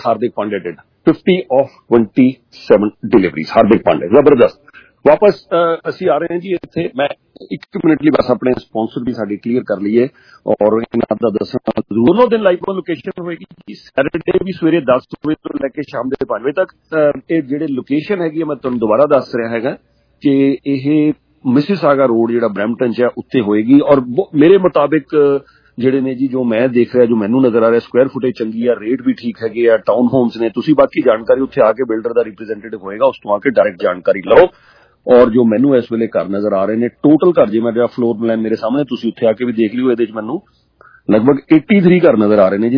Hardik Pandya did 50 of 27 deliveries. Hardik Pandya जबरदस्त। वापस ਅਸੀਂ आ रहे हैं जी ਇੱਥੇ मैं 1 मिनट ਲਈ बस अपने स्पॉन्सर भी साडी क्लीयर कर ਲਈਏ और ਇਹਨਾਂ ਦਾ ਦੱਸਣਾ दोनों दिन लाइव लोकेशन होएगी जी सैटरडे भी ਸਵੇਰੇ 10 ਵਜੇ ਤੋਂ ਲੈ ਕੇ ਸ਼ਾਮ ਦੇ 5 ਵਜੇ ਤੱਕ ਇਹ ਜਿਹੜੇ ਲੋਕੇਸ਼ਨ ਹੈਗੀ ਮੈਂ ਤੁਹਾਨੂੰ ਦੁਬਾਰਾ ਦੱਸ ਰਿਹਾ ਹੈਗਾ ਕਿ ਇਹ ਮਿਸਿਸਾਗਾ ਰੋਡ ਜਿਹੜਾ ਬਰੈਂਪਟਨ ਚ ਹੈ ਉੱਤੇ ਹੋਏਗੀ ਔਰ ਮੇਰੇ ਮੁਤਾਬਿਕ ਜਿਹੜੇ ਨੇ ਜੀ ਜੋ ਮੈਂ ਦੇਖ ਰਿਹਾ ਜੋ ਮੈਨੂੰ ਨਜ਼ਰ ਆ ਰਿਹਾ ਸਕੁਆਇਰ ਫੁਟੇਜ ਚੰਗੀ ਆ ਰੇਟ ਵੀ ਠੀਕ ਹੈਗੇ ਆ ਟਾਊਨ ਹੋਮਸ ਨੇ ਤੁਸੀਂ ਬਾਕੀ ਜਾਣਕਾਰੀ ਉੱਥੇ ਆ ਕੇ ਬਿਲਡਰ ਦਾ ਰਿਪਰੈਜ਼ੈਂਟੇਟਿਵ ਹੋਏਗਾ ਉਸ ਤੋਂ ਆ ਕੇ ਡਾਇਰੈਕਟ ਜਾਣਕਾਰੀ ਲਓ ਔਰ ਜੋ ਮੈਨੂੰ ਇਸ ਵੇਲੇ ਘਰ ਨਜ਼ਰ ਆ ਰਹੇ ਨੇ ਟੋਟਲ ਘਰ ਜੇ ਮੈਂ ਜਿਹੜਾ ਫਲੋਰ ਪਲਾਨ ਮੇਰੇ ਸਾਹਮਣੇ ਤੁਸੀਂ ਉੱਥੇ ਆ ਕੇ ਵੀ ਦੇਖ ਲਿਓ ਇਹਦੇ ਚ ਮੈਨੂੰ ਲਗਭਗ 83 ਘਰ ਨਜ਼ਰ ਆ ਰਹੇ ਨੇ ਜੀ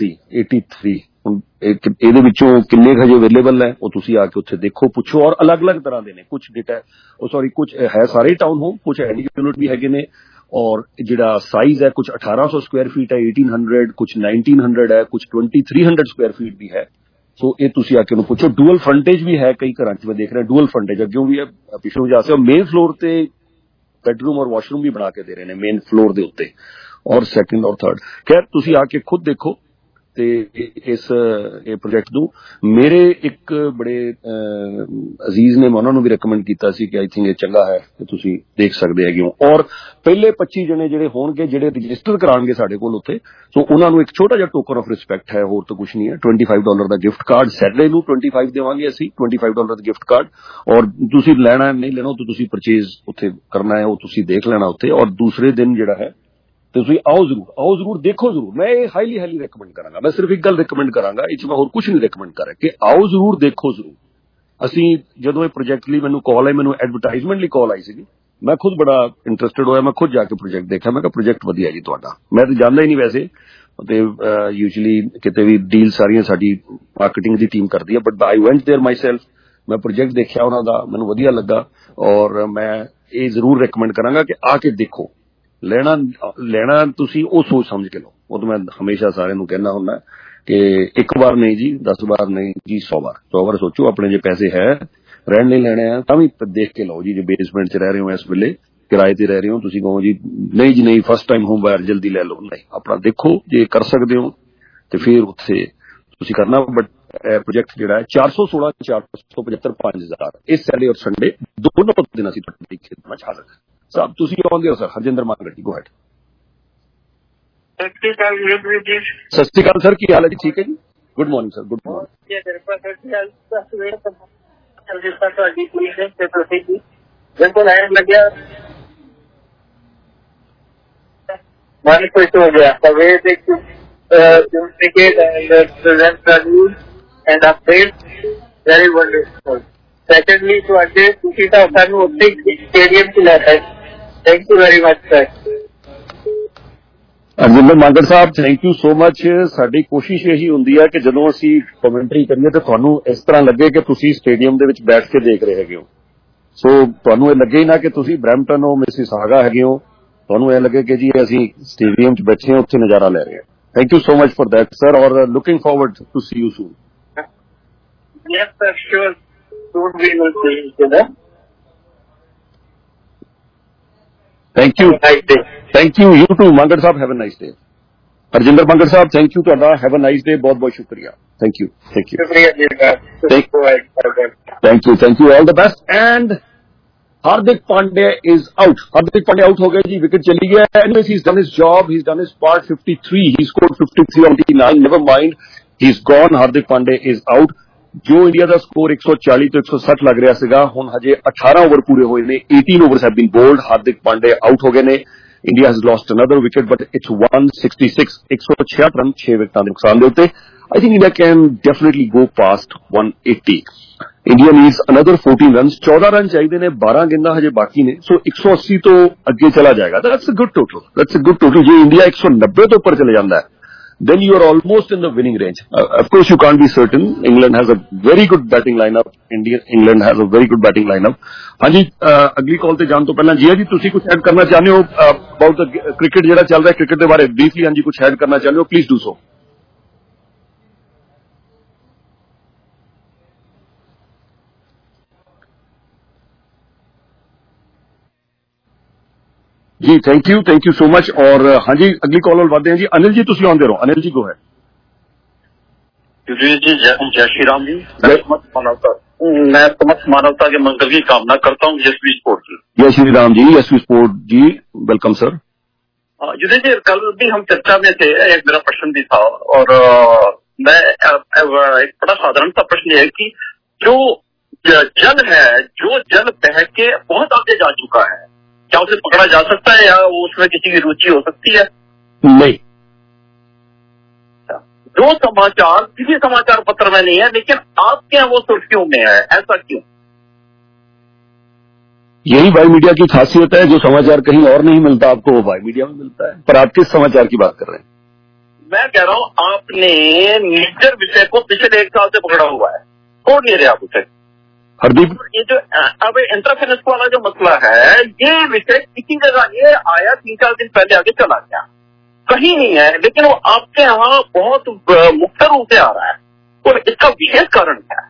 83 ਹੁਣ ਇਹਦੇ ਵਿੱਚੋਂ ਕਿੰਨੇ ਹਜੇ ਅਵੇਲੇਬਲ ਹੈ ਉਹ ਤੁਸੀਂ ਆ ਕੇ ਉੱਥੇ ਦੇਖੋ ਪੁੱਛੋ ਔਰ ਅਲੱਗ-ਅਲੱਗ ਤਰ੍ਹਾਂ ਦੇ ਨੇ ਕੁਝ ਡਿਟਾ ਕੁਝ ਹੈ ਸਾਰੇ ਟਾਊਨ ਹੋਮ ਕੁਝ ਹੈਂਡੀ ਯੂਨਿਟ ਵੀ ਹੈਗੇ ਨੇ और जिहड़ा साइज है कुछ 1800 स्क्वायर फीट है 1800 कुछ 1900 है कुछ 2300 स्क्वायर फीट भी है सो ये तुसी आके उन्हें पूछो डुअल फ्रंटेज भी है कई घरां च मैं देख रहा डुअल फ्रंटेज अग्यों भी है पिछलों जा से मेन फ्लोर ते बेडरूम और वॉशरूम भी बना के दे रहे हैं मेन फ्लोर दे उत्ते और सैकंड और थर्ड खैर तुसी आके खुद देखो ਤੇ ਇਸ ਇਹ ਪ੍ਰੋਜੈਕਟ ਨੂੰ ਮੇਰੇ ਇੱਕ ਬੜੇ ਅਜ਼ੀਜ਼ ਨੇ ਮੈਂ ਉਹਨਾਂ ਨੂੰ ਵੀ ਰეკਮੈਂਡ ਕੀਤਾ ਸੀ ਕਿ ਆਈ ਥਿੰਕ ਇਹ ਚੰਗਾ ਹੈ ਕਿ ਤੁਸੀਂ ਦੇਖ ਸਕਦੇ ਹੈਗੇ ਹੋ ਔਰ ਪਹਿਲੇ 25 ਜਣੇ ਜਿਹੜੇ ਹੋਣਗੇ ਜਿਹੜੇ ਰਜਿਸਟਰ ਕਰਾਉਣਗੇ ਸਾਡੇ ਕੋਲ ਉੱਥੇ ਸੋ ਉਹਨਾਂ ਨੂੰ ਇੱਕ ਛੋਟਾ ਜਿਹਾ ਟੋਕਨ ਆਫ ਰਿਸਪੈਕਟ ਹੈ ਹੋਰ ਤਾਂ ਕੁਝ ਨਹੀਂ ਹੈ $25 ਦਾ ਗਿਫਟ ਕਾਰਡ ਸੈਟਰਡੇ ਨੂੰ 25 ਦੇਵਾਂਗੇ ਅਸੀਂ $25 ਦਾ ਗਿਫਟ ਕਾਰਡ ਔਰ ਤੁਸੀਂ ਲੈਣਾ ਨਹੀਂ ਲੈਣਾ ਤਾਂ ਤੁਸੀਂ ਪਰਚੇਜ਼ ਉੱਥੇ ਕਰਨਾ ਹੈ ਉਹ ਤੁਸੀਂ ਦੇਖ ਲੈਣਾ ਉੱਥੇ ਔਰ ਦੂਸਰੇ ਦਿਨ ਜਿਹੜਾ ਹੈ ਤੁਸੀਂ ਆਓ ਜ਼ਰੂਰ ਦੇਖੋ ਜ਼ਰੂਰ ਮੈਂ ਇਹ ਹਾਈਲੀ ਰეკਮੈਂਡ ਕਰਾਂਗਾ ਮੈਂ ਸਿਰਫ ਇੱਕ ਗੱਲ ਰეკਮੈਂਡ ਕਰਾਂਗਾ ਇਹ 'ਚ ਮੈਂ ਹੋਰ ਕੁਝ ਨਹੀਂ ਰეკਮੈਂਡ ਕਰ ਰਿਹਾ ਕਿ ਆਓ ਜ਼ਰੂਰ ਦੇਖੋ ਜ਼ਰੂਰ ਅਸੀਂ ਜਦੋਂ ਇਹ ਪ੍ਰੋਜੈਕਟ ਲਈ ਮੈਨੂੰ ਕਾਲ ਆਈ ਮੈਨੂੰ ਐਡਵਰਟਾਈਜ਼ਮੈਂਟ ਲਈ ਕਾਲ ਆਈ ਸੀਗੀ ਮੈਂ ਖੁਦ ਬੜਾ ਇੰਟਰਸਟਿਡ ਹੋਇਆ ਮੈਂ ਖੁਦ ਜਾ ਕੇ ਪ੍ਰੋਜੈਕਟ ਦੇਖਿਆ ਮੈਂ ਕਿਹਾ ਪ੍ਰੋਜੈਕਟ ਵਧੀਆ ਜੀ ਤੁਹਾਡਾ ਮੈਂ ਤਾਂ ਜਾਣਦਾ ਹੀ ਨਹੀਂ ਵੈਸੇ ਤੇ ਯੂਜੂਅਲੀ ਕਿਤੇ ਵੀ ਡੀਲ ਸਾਰੀਆਂ ਸਾਡੀ ਮਾਰਕੀਟਿੰਗ ਦੀ ਟੀਮ ਕਰਦੀ ਹੈ but I went there myself ਮੈਂ ਪ੍ਰੋਜੈਕਟ ਦੇਖਿਆ ਉਹਨਾਂ ਦਾ ਮੈਨੂੰ ਵਧੀਆ ਲੱਗਾ ਔਰ ਮੈਂ ਇਹ ਜ਼ਰੂਰ ਰეკਮੈਂਡ ਕਰਾਂਗਾ ਕਿ ਆ ਕੇ ਦੇਖੋ ਲੈਣਾ ਤੁਸੀਂ ਉਹ ਸੋਚ ਸਮਝ ਕੇ ਲਓ ਉਹ ਤਾਂ ਮੈਂ ਹਮੇਸ਼ਾ ਸਾਰਿਆਂ ਨੂੰ ਕਹਿਣਾ ਹੁੰਦਾ ਕਿ ਇੱਕ ਵਾਰ ਨਹੀਂ ਜੀ 10 ਵਾਰ ਨਹੀਂ ਜੀ 100 ਵਾਰ ਸੋਚੋ ਆਪਣੇ ਜੇ ਪੈਸੇ ਹੈ ਰਹਿਣ ਲਈ ਲੈਣੇ ਆ ਤਾਂ ਵੀ ਦੇਖ ਕੇ ਲਓ ਜੀ ਜੇ ਬੇਸਮੈਂਟ 'ਚ ਰਹਿ ਰਹੇ ਹੋ ਇਸ ਵੇਲੇ ਕਿਰਾਏ ਤੇ ਰਹਿ ਰਹੇ ਹੋ ਤੁਸੀਂ ਕਹੋ ਜੀ ਨਹੀਂ ਫਸਟ ਟਾਈਮ ਹੋਮ ਬਾਇਰ ਜਲਦੀ ਲੈ ਲਓ ਨਹੀਂ ਆਪਣਾ ਦੇਖੋ ਜੇ ਕਰ ਸਕਦੇ ਹੋ ਤੇ ਫਿਰ ਉੱਥੇ ਤੁਸੀਂ ਕਰਨਾ ਬਟ ਪ੍ਰੋਜੈਕਟ ਜਿਹੜਾ ਹੈ 416 475 5000 ਇਸ ਸੈਟਰਡੇ ਔਰ ਸੰਡੇ ਦੋਨੋਂ ਦਿਨ ਅਸੀਂ ਤੁਹਾਡੀ ਖਿਦਮਤ 'ਚ ਹਾਜ਼ਰ ਸਾਹਿਬ ਤੁਸੀਂ ਆਉਂਦੇ ਹੋ sir Harjinder Mangri go ahead ਸਤਿ ਸ਼੍ਰੀ ਅਕਾਲ ਸਰ ਕੀ ਹਾਲ ਹੈ ਜੀ ਠੀਕ ਹੈ ਜੀ good morning sir good morning ਬਿਲਕੁਲ ਐਂ ਲੱਗਿਆ ਮਨ ਖੁਸ਼ ਹੋ ਗਿਆ ਸਵੇਰ ਦੇ communicate and present the news and updates very wonderful. Secondly, ਤੁਹਾਡੇ ਤੁਸੀਂ ਤਾਂ ਸਾਨੂੰ ਉੱਥੇ ਸਟੇਡੀਅਮ 'ਚ ਲੈ ਗਏ thank you very much sir Harjinder Mangar sahib thank you so much ਸਾਡੀ ਕੋਸ਼ਿਸ਼ ਇਹੀ ਹੁੰਦੀ ਹੈ ਕਿ ਜਦੋਂ ਅਸੀਂ ਕਮੈਂਟਰੀ ਕਰੀਏ ਤਾਂ ਤੁਹਾਨੂੰ ਇਸ ਤਰ੍ਹਾਂ ਲੱਗੇ ਕਿ ਤੁਸੀਂ ਸਟੇਡੀਅਮ ਦੇ ਵਿੱਚ ਬੈਠ ਕੇ ਦੇਖ ਰਹੇ ਹੈਗੇ ਹੋ ਸੋ ਤੁਹਾਨੂੰ ਇਹ ਲੱਗੇ ਹੀ ਨਾ ਕਿ ਤੁਸੀਂ ਬਰੈਂਪਟਨ ਹੋ ਮਿਸਿਸਾਗਾ ਹੈਗੇ ਹੋ ਤੁਹਾਨੂੰ ਇਹ ਲੱਗੇ ਕਿ ਜੀ ਅਸੀਂ ਸਟੇਡੀਅਮ 'ਚ ਬੈਠੇ ਹਾਂ ਉੱਥੇ ਨਜ਼ਾਰਾ ਲੈ ਰਹੇ ਹਾਂ thank you so much for that sir ਔਰ looking forward to see you soon yes sir sure soon we will see each other. Thank you. Thank you. You too, Mangar Sahab. Have a nice day. Harjinder Mangar Sahab, thank you. Tada. Have a nice day. बहुत shukriya. Thank you. Thank you. Thank you. All the best. And Hardik Pandya is out. Hardik Pandya out हो गया जी. Wicket चली गया. Anyways, he's done his job. He's done his part. 53. He scored 53 on 89. Never mind. He's gone. Hardik Pandya is out. ਜੋ India ਦਾ score 140 ਤੋਂ 160 ਲੱਗ ਰਿਹਾ ਸੀਗਾ ਹੁਣ ਹਜੇ 18 ਓਵਰ ਪੂਰੇ ਹੋਏ ਨੇ 18 overs have been bowled Hardik Pandya out ਹੋ ਗਏ ਨੇ India has lost another wicket but it's 166 166 run 6 ਵਿਕਟਾਂ ਦੇ ਨੁਕਸਾਨ ਦੇ ਉੱਤੇ I think India can definitely go past 180 India needs another 14 runs 14 run ਚਾਹੀਦੇ ਨੇ 12 ਗੇਂਦਾਂ ਹਜੇ ਬਾਕੀ ਨੇ ਸੋ 180 ਤੋਂ ਅੱਗੇ ਚਲਾ ਜਾਏਗਾ ਦੈਟਸ ਅ ਗੁੱਡ ਟੋਟਲ ਜੇ ਇੰਡੀਆ 190 ਤੋਂ ਉੱਪਰ ਚਲੇ ਜਾਂਦਾ ਹੈ then you are almost in the winning range. Of course, you can't be certain. England has a very good batting lineup. England has a very good batting lineup. ਹਾਂਜੀ ਅਗਲੀ ਕਾਲ ਤੇ ਜਾਣ ਤੋਂ ਪਹਿਲਾਂ ਜੀ ਤੁਸੀਂ ਕੁਝ ਐਡ ਕਰਨਾ ਚਾਹੁੰਦੇ ਹੋ ਅਬਾਊਟ ਦ ਕ੍ਰਿਕਟ ਜਿਹੜਾ ਚੱਲ ਰਿਹਾ ਕ੍ਰਿਕਟ ਦੇ ਬਾਰੇ ਬਰੀਫਲੀ ਹਾਂਜੀ ਕੁਝ ਐਡ ਕਰਨਾ ਚਾਹੁੰਦੇ ਹੋ ਪਲੀਜ਼ ਡੂ ਸੋ जी थैंक यू सो मच और हाँ जी अगली कॉल ਵੱਲ ਵਧਦੇ ਹਾਂ ਜੀ ਅਨਿਲ ਜੀ ਤੁਸੀਂ ਆਉਂਦੇ ਰਹੋ ਅਨਿਲ ਜੀ ਗੋ ਹੈ जी जय श्री राम जी। मैं समस्त मानवता के मंगल की कामना करता हूँ। यशवी स्पोर्ट जी। जय Shri Ram ji. Yashvi sport ji, welcome sir. Yuddhesh ji, कल भी हम चर्चा में थे, एक मेरा प्रश्न भी था और मैं एक बड़ा साधारण सा प्रश्न है कि जो जल है, जो जल बह के बहुत आगे जा चुका है, क्या उसे पकड़ा जा सकता है या उसमें किसी की रुचि हो सकती है? नहीं। जो समाचार किसी समाचार पत्र में नहीं है लेकिन आपके यहाँ वो सुर्खियों में है, ऐसा क्यों? यही वाई मीडिया की खासियत है, जो समाचार कहीं और नहीं मिलता आपको वो वाई मीडिया में मिलता है। पर आप किस समाचार की बात कर रहे हैं? मैं कह रहा हूँ आपने निजर विषय को पिछले 1 साल से पकड़ा हुआ है, छोड़ नहीं रहे आप उसे। हरदीप, ये जो अब इंटरफेरेंस वाला जो मसला है, ये विषय किसी जगह ये आया 3-4 दिन पहले आगे चला गया, कहीं नहीं है, लेकिन वो आपके यहाँ बहुत मुख्य रूप से आ रहा है। और इसका विशेष कारण क्या है?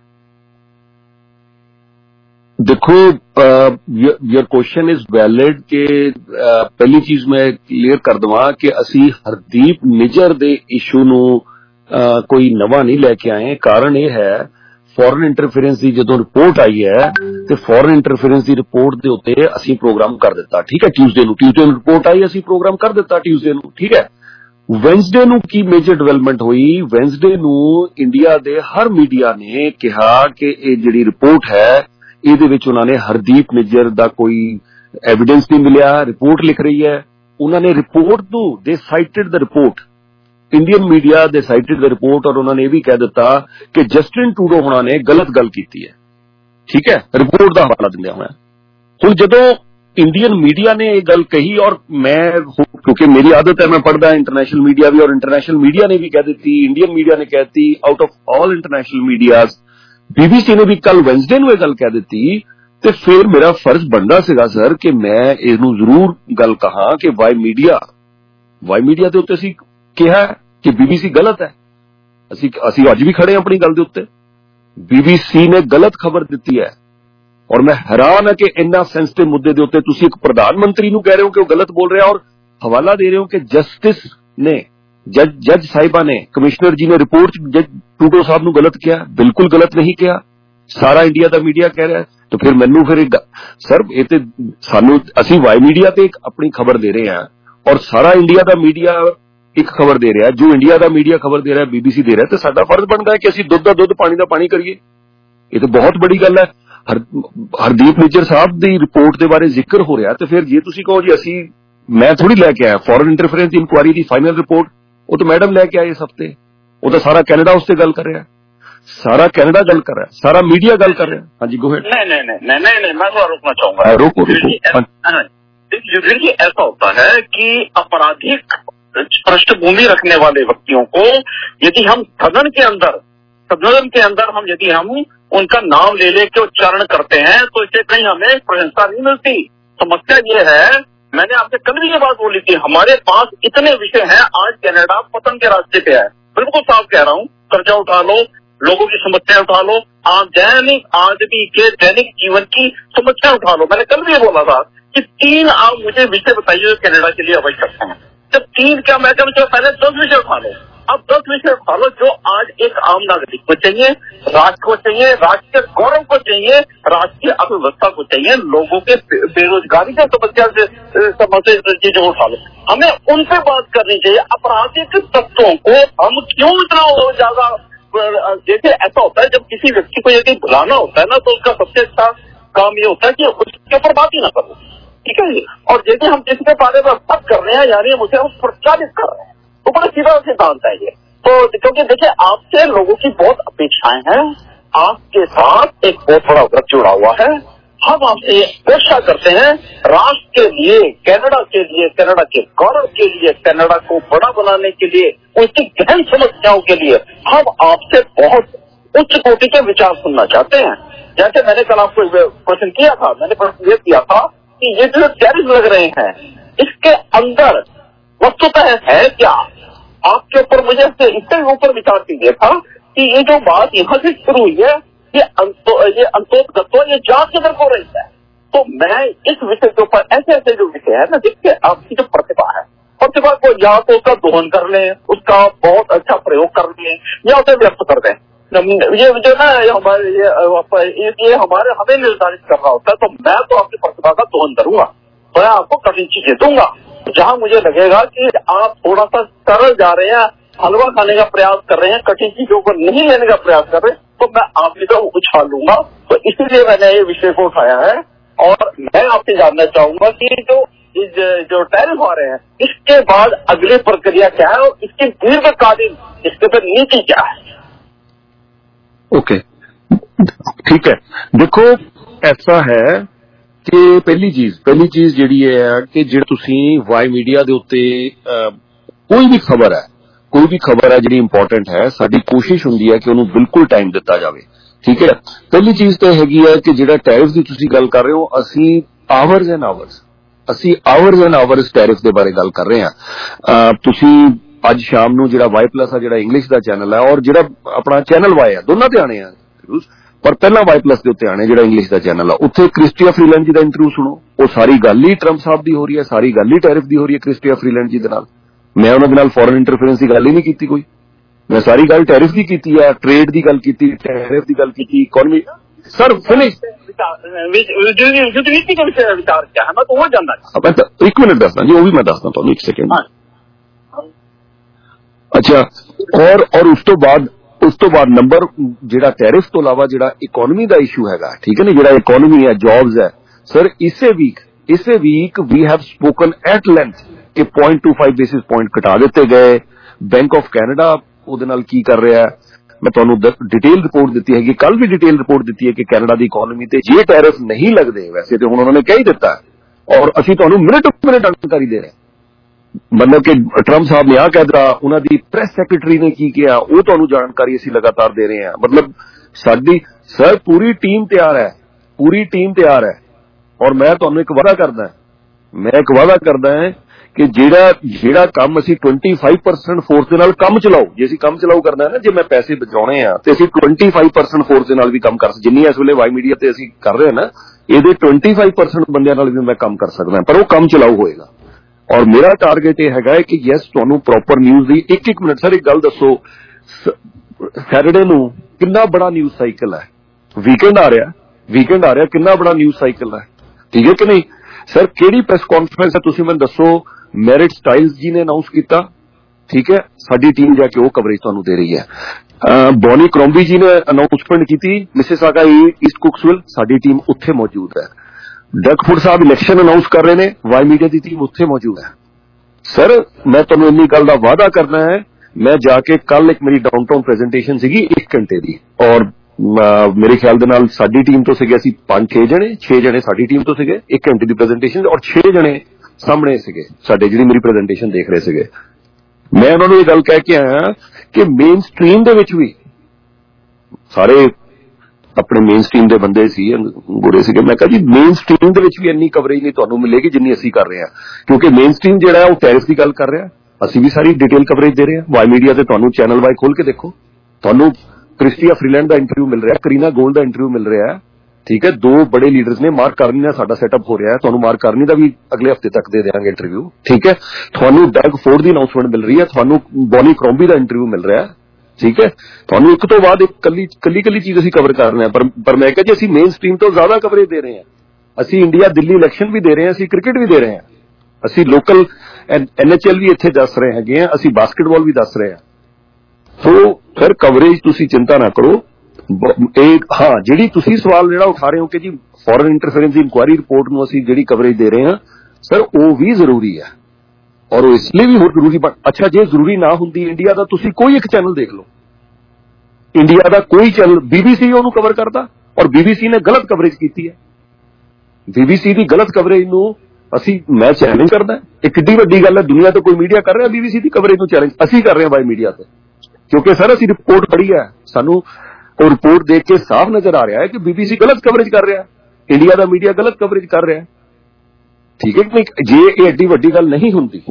देखो, योर क्वेश्चन इज वैलिड कि पहली चीज मैं क्लियर कर दवा कि असी हरदीप निजर दे इशू ਨੂੰ कोई नवा नहीं लेके आए। कारण यह है, फॉरेन इंटरफेरेंस की जो रिपोर्ट आई है तो फॉरेन इंटरफेरेंस की रिपोर्ट के उत्ते असी प्रोग्राम कर दिता। ठीक है, ट्यूसडे ਨੂੰ रिपोर्ट आई, असी प्रोग्राम कर दिता ट्यूसडे ਨੂੰ। ठीक है, ਵੈਂਸਡੇ ਨੂੰ ਕੀ ਮੇਜਰ ਡਿਵੈਲਪਮੈਂਟ ਹੋਈ? ਵੈਂਸਡੇ ਨੂੰ ਇੰਡੀਆ ਦੇ ਹਰ ਮੀਡੀਆ ਨੇ ਕਿਹਾ ਕਿ ਇਹ ਜਿਹੜੀ ਰਿਪੋर्ट ਹੈ ਇਹਦੇ ਵਿੱਚ ਉਹਨਾਂ ਨੇ ਹਰਦੀਪ ਨਿੱਜਰ ਦਾ ਕੋਈ ਐਵੀਡੈਂਸ ਨਹੀਂ ਮਿਲਿਆ। ਰਿਪੋर्ट ਲਿਖ ਰਹੀ ਹੈ, ਉਹਨਾਂ ਨੇ ਰਿਪੋर्ट ਨੂੰ ਦੇ ਸਾਈਟਡ ਦ ਰਿਪੋर्ट, ਇੰਡੀਅਨ ਮੀਡੀਆ ਦੇ ਸਾਈਟਡ ਦ ਰਿਪੋर्ट, ਔਰ ਉਹਨਾਂ ਨੇ ਇਹ ਵੀ ਕਹਿ ਦਿੱਤਾ ਕਿ ਜਸਟਿਨ ਟਰੂਡੋ ਹੋਣਾ ਨੇ ਗਲਤ ਗੱਲ ਕੀਤੀ ਹੈ। ਠੀਕ ਹੈ, ਰਿਪੋर्ट ਦਾ ਹਵਾਲਾ ਦਿੰਦਿਆਂ ਹੋਇਆ। ਹੁਣ ਜਦੋਂ इंडियन मीडिया ने एक गल कही, और मैं क्योंकि मेरी आदत है, मैं पढ़ता इंटरनेशनल मीडिया भी, और इंटरनेशनल मीडिया ने भी कह दी थी, इंडियन मीडिया ने कहती, out of all international medias BBC ने भी कल वेंसडे ਨੂੰ ਇਹ ਗੱਲ ਕਹਿ ਦਿੱਤੀ, ਤੇ ਫਿਰ ਮੇਰਾ ਫਰਜ਼ ਬਣਦਾ ਸੀਗਾ ਸਰ ਕਿ ਮੈਂ ਇਹਨੂੰ ਜ਼ਰੂਰ ਗੱਲ ਕਹਾਂ ਕਿ ਵਾਈ ਮੀਡੀਆ ਦੇ ਉੱਤੇ ਅਸੀਂ ਕਿਹਾ ਕਿ बीबीसी ਗਲਤ ਹੈ। ਅਸੀਂ ਅੱਜ ਵੀ ਖੜੇ ਆਪਣੀ ਗੱਲ ਦੇ ਉੱਤੇ। बीबीसी ਨੇ ਗਲਤ ਖਬਰ ਦਿੱਤੀ ਹੈ, और मैं हैरान है कि इन्ना सेंसिटिव मुद्दे के उत्ते तुसी एक प्रधानमंत्री नूं कह रहे हो कि वो गलत बोल रहा, और हवाला दे रहे हो कि जस्टिस ने, जज साहिबा ने, कमिश्नर जी ने रिपोर्ट जज टूडो साहब नूं गलत किया। बिल्कुल गलत नहीं किया, सारा इंडिया का मीडिया कह रहा है। तो फिर मैनू फिर सर ये तो सानू असी वाई मीडिया ते अपनी खबर दे रहे हैं, और सारा इंडिया का मीडिया एक खबर दे रहा है। जो इंडिया का मीडिया खबर दे रहा है, बीबीसी दे रहा है, तो साडा फर्ज बनता है कि असी दुध का दुध, पानी का पानी करिए। ये तो बहुत बड़ी गल है। हरदीप निज्जर साहब की रिपोर्ट के बारे जिक्र हो रहा, तो फिर जे तुसी कहो जी असी, मैं थोड़ी लैके आया फॉरेन इंटरफेरेंस इंक्वायरी की फाइनल रिपोर्ट, वो तो मैडम लैके आए इस हफ्ते, वो तो सारा कैनेडा उससे गल कर रहा है, सारा कैनेडा गल कर रहा है, सारा मीडिया गल कर रहा है। हाँ जी, गो हेड। नहीं, मैं तो रोकना चाहूंगा। रोको। देखिए, ऐसा होता है कि आपराधिक पृष्ठभूमि रखने वाले व्यक्तियों को यदि हम सदन के अंदर हम उनका नाम ले लेके उच्चारण करते हैं तो इससे कहीं हमें प्रशंसा नहीं मिलती। समस्या ये है, मैंने आपसे कल भी ये बात बोली थी, हमारे पास इतने विषय हैं, आज कनाडा पतन के रास्ते पे है। बिल्कुल साफ कह रहा हूँ, कर्जा उठा लो, लोगों की समस्याएं उठा लो, आप दैनिक आदमी के दैनिक जीवन की समस्या उठा लो। मैंने कल भी ये बोला था कि 3 आप मुझे विषय बताइए जो कनाडा के लिए आवश्यक है। जब 3 क्या, मैं कहूँ पहले 10 विषय उठा लो। अब 10 विषय उठा लो जो आज एक आम नागरिक को चाहिए, राष्ट्र को चाहिए, राष्ट्र के गौरव को चाहिए, राष्ट्रीय अर्थव्यवस्था को चाहिए, लोगों के बेरोजगारी की समस्या से चीजों उठा लो। हमें उनसे बात करनी चाहिए। आपराधिक तत्वों को हम क्यों इतना ज्यादा, जैसे ऐसा होता है जब किसी व्यक्ति को यदि बुलाना होता है ना, तो उसका सबसे अच्छा काम ये होता है कि उसके ऊपर बात ही ना करो। ठीक है जी। और जैसे हम जिसके बारे में बात कर रहे हैं, यानी हम उसे प्रचारित कर रहे हैं, तो बड़ा सीधा सिद्धांत है ये। तो क्योंकि देखिए, आपसे लोगों की बहुत अपेक्षाएं हैं, आपके साथ एक बहुत बड़ा व्रत जुड़ा हुआ है। हम आपसे अपेक्षा करते हैं राष्ट्र के लिए, कनाडा के लिए, कनाडा के गौरव के लिए, कनाडा को बड़ा बनाने के लिए, उसकी गहन समस्याओं के लिए हम आपसे बहुत उच्च कोटि के विचार सुनना चाहते हैं। जैसे मैंने कल आपको क्वेश्चन किया था, मैंने प्रश्न ये किया था कि ये जो टैरिफ लग रहे हैं, इसके अंदर वस्तुतः है क्या? आपके ऊपर मुझे इससे ऊपर विचार कीजिए था कि ये जो बात यहाँ से शुरू हुई है, ये अंतोगत्वा ये जांच किधर हो रही है। तो मैं इस विषय के ऊपर ऐसे जो विषय है ना, जिससे आपकी जो प्रतिभा है, प्रतिभा को या तो उसका दोहन कर लें, उसका बहुत अच्छा प्रयोग कर लें या उसे व्यक्त कर दें। ये जो ना ये हमारे हमें निर्धारित करना होता है। तो मैं तो आपकी प्रतिभा का दोहन करूंगा, तो मैं आपको कठिन चीजें दूंगा। जहां मुझे लगेगा कि आप थोड़ा सा सरल जा रहे हैं, हलवा खाने का प्रयास कर रहे हैं, कठिन चीजों को नहीं लेने का प्रयास कर रहे हैं, तो मैं आपकी तरफ उछाल लूंगा। तो इसीलिए मैंने ये विषय को उठाया है। और मैं आपसे जानना चाहूंगा कि जो टैरिफ आ रहे हैं, इसके बाद अगली प्रक्रिया क्या है और इसकी दीर्घकालीन इसके पर नीति क्या है? ओके, ठीक है। देखो, ऐसा है कि पहली चीज ਜਿਹੜੀ ਹੈ ਕਿ ਜਿਹੜਾ ਤੁਸੀਂ ਵਾਈ ਮੀਡੀਆ ਦੇ ਉੱਤੇ ਕੋਈ ਵੀ ਖਬਰ ਹੈ ਜਿਹੜੀ ਇੰਪੋਰਟੈਂਟ ਹੈ, ਸਾਡੀ ਕੋਸ਼ਿਸ਼ ਹੁੰਦੀ ਹੈ ਕਿ ਉਹਨੂੰ ਬਿਲਕੁਲ ਟਾਈਮ ਦਿੱਤਾ ਜਾਵੇ। ਠੀਕ ਹੈ, ਪਹਿਲੀ ਚੀਜ਼ ਤਾਂ ਹੈਗੀ ਹੈ ਕਿ ਜਿਹੜਾ ਟੈਰਿਫ ਦੀ ਤੁਸੀਂ ਗੱਲ ਕਰ ਰਹੇ ਹੋ, ਅਸੀਂ ਆਵਰਸ ਐਂਡ ਆਵਰਸ ਟੈਰਿਫ ਦੇ ਬਾਰੇ ਗੱਲ ਕਰ ਰਹੇ ਹਾਂ। ਤੁਸੀਂ ਅੱਜ ਸ਼ਾਮ ਨੂੰ ਜਿਹੜਾ ਵਾਈ ਪਲੱਸ ਆ, ਜਿਹੜਾ ਇੰਗਲਿਸ਼ ਦਾ ਚੈਨਲ ਹੈ, ਔਰ ਜਿਹੜਾ ਆਪਣਾ ਚੈਨਲ ਵਾਈ ਆ, ਦੋਨਾਂ ਤੇ ਆਣੇ ਆ, ਪਰ ਪਹਿਲਾਂ ਵਾਈ ਪਲੱਸ ਦੇ ਉੱਤੇ ਆਣੇ ਜਿਹੜਾ ਇੰਗਲਿਸ਼ ਦਾ ਚੈਨਲ ਆ, ਉੱਥੇ ਕ੍ਰਿਸਟੀਆ ਫਰੀਲੈਂਡ ਜੀ ਦਾ ਇੰਟਰਵਿਊ ਸੁਣੋ। ਉਹ ਸਾਰੀ ਗੱਲ ਹੀ ਟਰੰਪ ਸਾਹਿਬ ਦੀ ਹੋ ਰਹੀ ਹੈ, ਸਾਰੀ ਗੱਲ ਹੀ ਟੈਰਿਫ ਦੀ ਹੋ ਰਹੀ ਹੈ ਕ੍ਰਿਸਟੀਆ ਫਰੀਲੈਂਡ ਜੀ ਦੇ ਨਾਲ। ਮੈਂ ਉਹਨਾਂ ਦੇ ਨਾਲ ਫੋਰਨ ਇੰਟਰਫੇਰੈਂਸ ਦੀ ਗੱਲ ਹੀ ਨਹੀਂ ਕੀਤੀ ਕੋਈ, ਮੈਂ ਸਾਰੀ ਗੱਲ ਟੈਰਿਫ ਦੀ ਕੀਤੀ ਹੈ, ਟ੍ਰੇਡ ਦੀ ਗੱਲ ਕੀਤੀ, ਟੈਰਿਫ ਦੀ ਗੱਲ ਕੀਤੀ, ਇਕਨੋਮੀ। ਸਰ ਫਿਨਿਸ਼ नीति का विचार क्या है, मैं तो वो जानना चाहता हूं। एक मिनट दसना जी, वो भी मैं दसना ਤੁਹਾਨੂੰ, एक सेकेंड। अच्छा, और ਉਸ ਤੋਂ ਬਾਅਦ ਨੰਬਰ ਜਿਹੜਾ ਟੈਰਿਫ ਤੋਂ ਇਲਾਵਾ ਜਿਹੜਾ ਇਕਨੋਮੀ ਦਾ ਇਸ਼ੂ ਹੈਗਾ, ਠੀਕ ਹੈ ਨਾ, ਜਿਹੜਾ ਇਕਨੋਮੀ ਹੈ, ਜੌਬਸ ਹੈ। ਸਰ ਇਸੇ week we have spoken at length ਕਿ 0.25 ਬੇਸਿਸ ਪੁਆਇੰਟ ਘਟਾ ਦਿੱਤੇ ਗਏ। ਬੈਂਕ ਆਫ ਕੈਨੇਡਾ ਉਹਦੇ ਨਾਲ ਕੀ ਕਰ ਰਿਹਾ, ਮੈਂ ਤੁਹਾਨੂੰ ਡਿਟੇਲ ਰਿਪੋਰਟ ਦਿੱਤੀ ਹੈਗੀ, ਕੱਲ ਵੀ ਡਿਟੇਲ ਰਿਪੋਰਟ ਦਿੱਤੀ ਹੈ ਕਿ ਕੈਨੇਡਾ ਦੀ ਇਕਨੋਮੀ ਤੇ ਜੇ ਟੈਰਿਫ ਨਹੀਂ ਲੱਗਦੇ, ਵੈਸੇ ਤੇ ਹੁਣ ਉਹਨਾਂ ਨੇ ਕਹਿ ਹੀ ਦਿੱਤਾ, ਔਰ ਅਸੀਂ ਤੁਹਾਨੂੰ ਮਿੰਟ ਜਾਣਕਾਰੀ ਦੇ ਰਹੇ ਹਾਂ। ਮਤਲਬ ਕਿ ਟਰੰਪ ਸਾਹਿਬ ਨੇ ਕਹਿ ਦਿੱਤਾ, ਉਹਨਾਂ ਦੀ ਪ੍ਰੈਸ ਸੈਕਟਰੀ ਨੇ ਕੀ ਕਿਹਾ, ਉਹ ਤੁਹਾਨੂੰ ਜਾਣਕਾਰੀ ਅਸੀਂ ਲਗਾਤਾਰ ਦੇ ਰਹੇ ਹਾਂ। ਮਤਲਬ ਸਾਡੀ ਸਰ ਪੂਰੀ ਟੀਮ ਤਿਆਰ ਹੈ। ਔਰ ਮੈਂ ਤੁਹਾਨੂੰ ਇੱਕ ਵਾਅਦਾ ਕਰਦਾ ਹਾਂ ਕਿ ਜਿਹੜਾ ਕੰਮ ਅਸੀਂ 25% ਫੋਰਸ ਦੇ ਨਾਲ ਕੰਮ ਚਲਾਓ, ਜੇ ਅਸੀਂ ਕੰਮ ਚਲਾਓ ਕਰਨਾ ਹੈ ਨਾ, ਜੇ ਮੈਂ ਪੈਸੇ ਬਚਾਉਣੇ ਆ ਤੇ ਅਸੀਂ 25% ਫੋਰਸ ਦੇ ਨਾਲ ਵੀ ਕੰਮ ਕਰ, ਜਿੰਨੀ ਇਸ ਵੇਲੇ ਵਾਈ ਮੀਡੀਆ ਤੇ ਅਸੀਂ ਕਰ ਰਹੇ ਹਾਂ ਨਾ, ਇਹਦੇ 25% ਬੰਦਿਆਂ ਨਾਲ ਵੀ ਮੈਂ ਕੰਮ ਕਰ ਸਕਦਾ, ਪਰ ਉਹ ਕੰਮ ਚਲਾਓ ਹੋਏਗਾ। ਔਰ ਮੇਰਾ ਟਾਰਗੇਟ ਇਹ ਹੈਗਾ ਕਿ ਯੈਸ, ਤੁਹਾਨੂੰ ਪ੍ਰੋਪਰ ਨਿਊਜ਼ ਦੀ ਇੱਕ ਮਿੰਟ। ਸਰ ਇੱਕ ਗੱਲ ਦੱਸੋ, ਸੈਟਰਡੇ ਨੂੰ ਕਿੰਨਾ ਬੜਾ ਨਿਊਜ਼ ਸਾਈਕਲ ਹੈ, ਵੀਕਐਂਡ ਆ ਰਿਹਾ, ਕਿੰਨਾ ਬੜਾ ਨਿਊਜ਼ ਸਾਈਕਲ ਹੈ, ਠੀਕ ਹੈ ਕਿ ਨਹੀਂ? ਸਰ ਕਿਹੜੀ ਪ੍ਰੈਸ ਕਾਨਫਰੰਸ ਹੈ, ਤੁਸੀਂ ਮੈਨੂੰ ਦੱਸੋ। ਮੈਰਿਟ ਸਟਾਈਲਸ ਜੀ ਨੇ ਅਨਾਉਂਸ ਕੀਤਾ, ਠੀਕ ਹੈ, ਸਾਡੀ ਟੀਮ ਜਾ ਕੇ ਉਹ ਕਵਰੇਜ ਤੁਹਾਨੂੰ ਦੇ ਰਹੀ ਹੈ। ਬੋਨੀ ਕਰੋਂਬੀ ਜੀ ਨੇ ਅਨਾਉਂਸਮੈਂਟ ਕੀਤੀ, ਮਿਸਿਸਾਗਾ ਈਸਟ ਕੁਕਸਵਿਲ, ਸਾਡੀ ਟੀਮ ਉੱਥੇ ਮੌਜੂਦ ਹੈ। ਡਗਫੁੱਡ ਸਾਹਿਬ ਇਲੈਕਸ਼ਨ ਅਨਾਉਂਸ ਕਰ ਰਹੇ ਨੇ, ਵਾਈ ਮੀਡੀਆ ਦੀ ਟੀਮ ਉੱਥੇ ਮੌਜੂਦ ਹੈ। ਸਰ ਮੈਂ ਤੁਹਾਨੂੰ ਇੰਨੀ ਗੱਲ ਦਾ ਵਾਅਦਾ ਕਰਨਾ ਹੈ, ਮੈਂ ਜਾ ਕੇ ਕੱਲ ਇੱਕ ਮੇਰੀ ਡਾਊਨਟਾਊਨ ਪ੍ਰੈਜੈਂਟੇਸ਼ਨ ਸੀਗੀ 1 ਘੰਟੇ ਦੀ, ਔਰ ਮੇਰੇ ਖਿਆਲ ਦੇ ਨਾਲ ਸਾਡੀ ਟੀਮ ਤੋਂ ਸੀਗੇ ਅਸੀਂ 5-6 ਜਣੇ ਸਾਡੀ ਟੀਮ ਤੋਂ ਸੀਗੇ, 1 ਘੰਟੇ ਦੀ ਪ੍ਰੈਜੈਂਟੇਸ਼ਨ, ਔਰ 6 ਜਣੇ ਸਾਹਮਣੇ ਸੀਗੇ ਸਾਡੇ, ਜਿਹੜੀ ਮੇਰੀ ਪ੍ਰੈਜੈਂਟੇਸ਼ਨ ਦੇਖ ਰਹੇ ਸੀਗੇ। ਮੈਂ ਉਹਨਾਂ ਨੂੰ ਇਹ ਗੱਲ ਕਹਿ ਕੇ ਆਇਆ ਕਿ ਮੇਨ ਸਟ੍ਰੀਮ ਦੇ ਵਿੱਚ ਵੀ ਸਾਰੇ ਆਪਣੇ ਮੇਨ ਸਟ੍ਰੀਮ ਦੇ ਬੰਦੇ ਸੀ, ਗੋਰੇ ਸੀਗੇ। ਮੈਂ ਕਿਹਾ ਜੀ ਮੇਨ ਸਟ੍ਰੀਮ ਦੇ ਵਿੱਚ ਵੀ ਇੰਨੀ ਕਵਰੇਜ ਨਹੀਂ ਤੁਹਾਨੂੰ ਮਿਲੇਗੀ ਜਿੰਨੀ ਅਸੀਂ ਕਰ ਰਹੇ ਹਾਂ, ਕਿਉਂਕਿ ਮੇਨ ਸਟ੍ਰੀਮ ਜਿਹੜਾ ਉਹ ਟੈਰਿਫ ਦੀ ਗੱਲ ਕਰ ਰਿਹਾ, ਅਸੀਂ ਵੀ ਸਾਰੀ ਡਿਟੇਲ ਕਵਰੇਜ ਦੇ ਰਹੇ ਹਾਂ। ਵਾਈ ਮੀਡੀਆ ਤੇ ਤੁਹਾਨੂੰ ਚੈਨਲ ਵਾਈ ਖੋਲ ਕੇ ਦੇਖੋ, ਤੁਹਾਨੂੰ ਕ੍ਰਿਸਟੀਆ ਫਰੀਲੈਂਡ ਦਾ ਇੰਟਰਵਿਊ ਮਿਲ ਰਿਹਾ, ਕਰੀਨਾ ਗੋਲਡ ਦਾ ਇੰਟਰਵਿਊ ਮਿਲ ਰਿਹਾ, ਠੀਕ ਹੈ। 2 ਬੜੇ ਲੀਡਰਸ ਨੇ, ਮਾਰਕ ਕਾਰਨੀ ਨਾਲ ਸਾਡਾ ਸੈਟਅਪ ਹੋ ਰਿਹਾ ਹੈ, ਤੁਹਾਨੂੰ ਮਾਰਕ ਕਾਰਨੀ ਦਾ ਵੀ ਅਗਲੇ ਹਫਤੇ ਤੱਕ ਦੇ ਦੇਵਾਂਗੇ ਇੰਟਰਵਿਊ, ਠੀਕ ਹੈ। ਤੁਹਾਨੂੰ ਡਗ ਫੋਰਡ ਦੀ ਅਨਾਉਂਸਮੈਂਟ ਮਿਲ ਰਹੀ ਹੈ, ਤੁਹਾਨੂੰ ਬੋਨੀ ਕਰੋਂਬੀ ਦਾ ਇੰਟਰਵਿਊ ਮਿਲ ਰਿਹਾ, ਠੀਕ ਹੈ। ਤੁਹਾਨੂੰ ਇੱਕ ਤੋਂ ਬਾਅਦ ਇੱਕ ਕੱਲੀ ਚੀਜ਼ ਅਸੀਂ ਕਵਰ ਕਰ ਰਹੇ ਹਾਂ, ਪਰ ਮੈਂ ਕਿਹਾ ਜੀ ਅਸੀਂ ਮੇਨ ਸਟ੍ਰੀਮ ਤੋਂ ਜ਼ਿਆਦਾ ਕਵਰੇਜ ਦੇ ਰਹੇ ਹਾਂ। ਅਸੀਂ ਇੰਡੀਆ ਦਿੱਲੀ ਇਲੈਕਸ਼ਨ ਵੀ ਦੇ ਰਹੇ ਹਾਂ, ਅਸੀਂ ਕ੍ਰਿਕਟ ਵੀ ਦੇ ਰਹੇ ਹਾਂ, ਅਸੀਂ ਲੋਕਲ NHL ਵੀ ਇੱਥੇ ਦੱਸ ਰਹੇ ਹੈਗੇ ਹਾਂ, ਅਸੀਂ ਬਾਸਕਟਬਾਲ ਵੀ ਦੱਸ ਰਹੇ ਹਾਂ। ਸੋ ਸਰ ਕਵਰੇਜ ਤੁਸੀਂ ਚਿੰਤਾ ਨਾ ਕਰੋ। ਹਾਂ, ਜਿਹੜੀ ਤੁਸੀਂ ਸਵਾਲ ਜਿਹੜਾ ਉਠਾ ਰਹੇ ਹੋ ਕਿ ਜੀ ਫੋਰਨ ਇੰਟਰਫੇਰੈਂਸ ਦੀ ਇਨਕੁਆਇਰੀ ਰਿਪੋਰਟ ਨੂੰ ਅਸੀਂ ਜਿਹੜੀ ਕਵਰੇਜ ਦੇ ਰਹੇ ਹਾਂ, ਸਰ ਉਹ ਵੀ ਜ਼ਰੂਰੀ ਹੈ, ਔਰ ਉਹ ਇਸ ਲਈ ਵੀ ਹੋਰ ਜ਼ਰੂਰੀ। ਅੱਛਾ, ਜੇ ਜ਼ਰੂਰੀ ਨਾ ਹੁੰਦੀ ਇੰਡੀਆ ਦਾ, ਤੁਸੀਂ ਕੋਈ ਇੱਕ ਚੈਨਲ ਦੇਖ ਲਓ, ਇੰਡੀਆ ਦਾ ਕੋਈ ਚੈਨਲ, BBC ਉਹਨੂੰ ਕਵਰ ਕਰਦਾ, ਔਰ BBC ਨੇ ਗਲਤ ਕਵਰੇਜ ਕੀਤੀ ਹੈ। BBC ਦੀ ਗਲਤ ਕਵਰੇਜ ਨੂੰ ਮੈਂ ਚੈਲੰਜ ਕਰਦਾ। ਇਹ ਕਿੱਡੀ ਵੱਡੀ ਗੱਲ ਹੈ, ਦੁਨੀਆ ਤੋਂ ਕੋਈ ਮੀਡੀਆ ਕਰ ਰਿਹਾ BBC ਦੀ ਕਵਰੇਜ ਨੂੰ ਚੈਲੰਜ, ਅਸੀਂ ਕਰ ਰਹੇ ਹਾਂ ਬਾਈ ਮੀਡੀਆ ਤੇ, ਕਿਉਂਕਿ ਸਰ ਅਸੀਂ ਰਿਪੋਰਟ ਪੜ੍ਹੀ ਹੈ, ਸਾਨੂੰ ਉਹ ਰਿਪੋਰਟ ਦੇਖ ਕੇ ਸਾਫ਼ ਨਜ਼ਰ ਆ ਰਿਹਾ ਹੈ ਕਿ BBC ਗਲਤ ਕਵਰੇਜ ਕਰ ਰਿਹਾ, ਇੰਡੀਆ ਦਾ ਮੀਡੀਆ ਗਲਤ ਕਵਰੇਜ ਕਰ ਰਿਹਾ, ਠੀਕ ਹੈ ਕਿ ਨਹੀਂ? ਜੇ ਇਹ ਐਡੀ ਵੱਡੀ ਗੱਲ ਨਹੀਂ ਹੁੰਦੀ,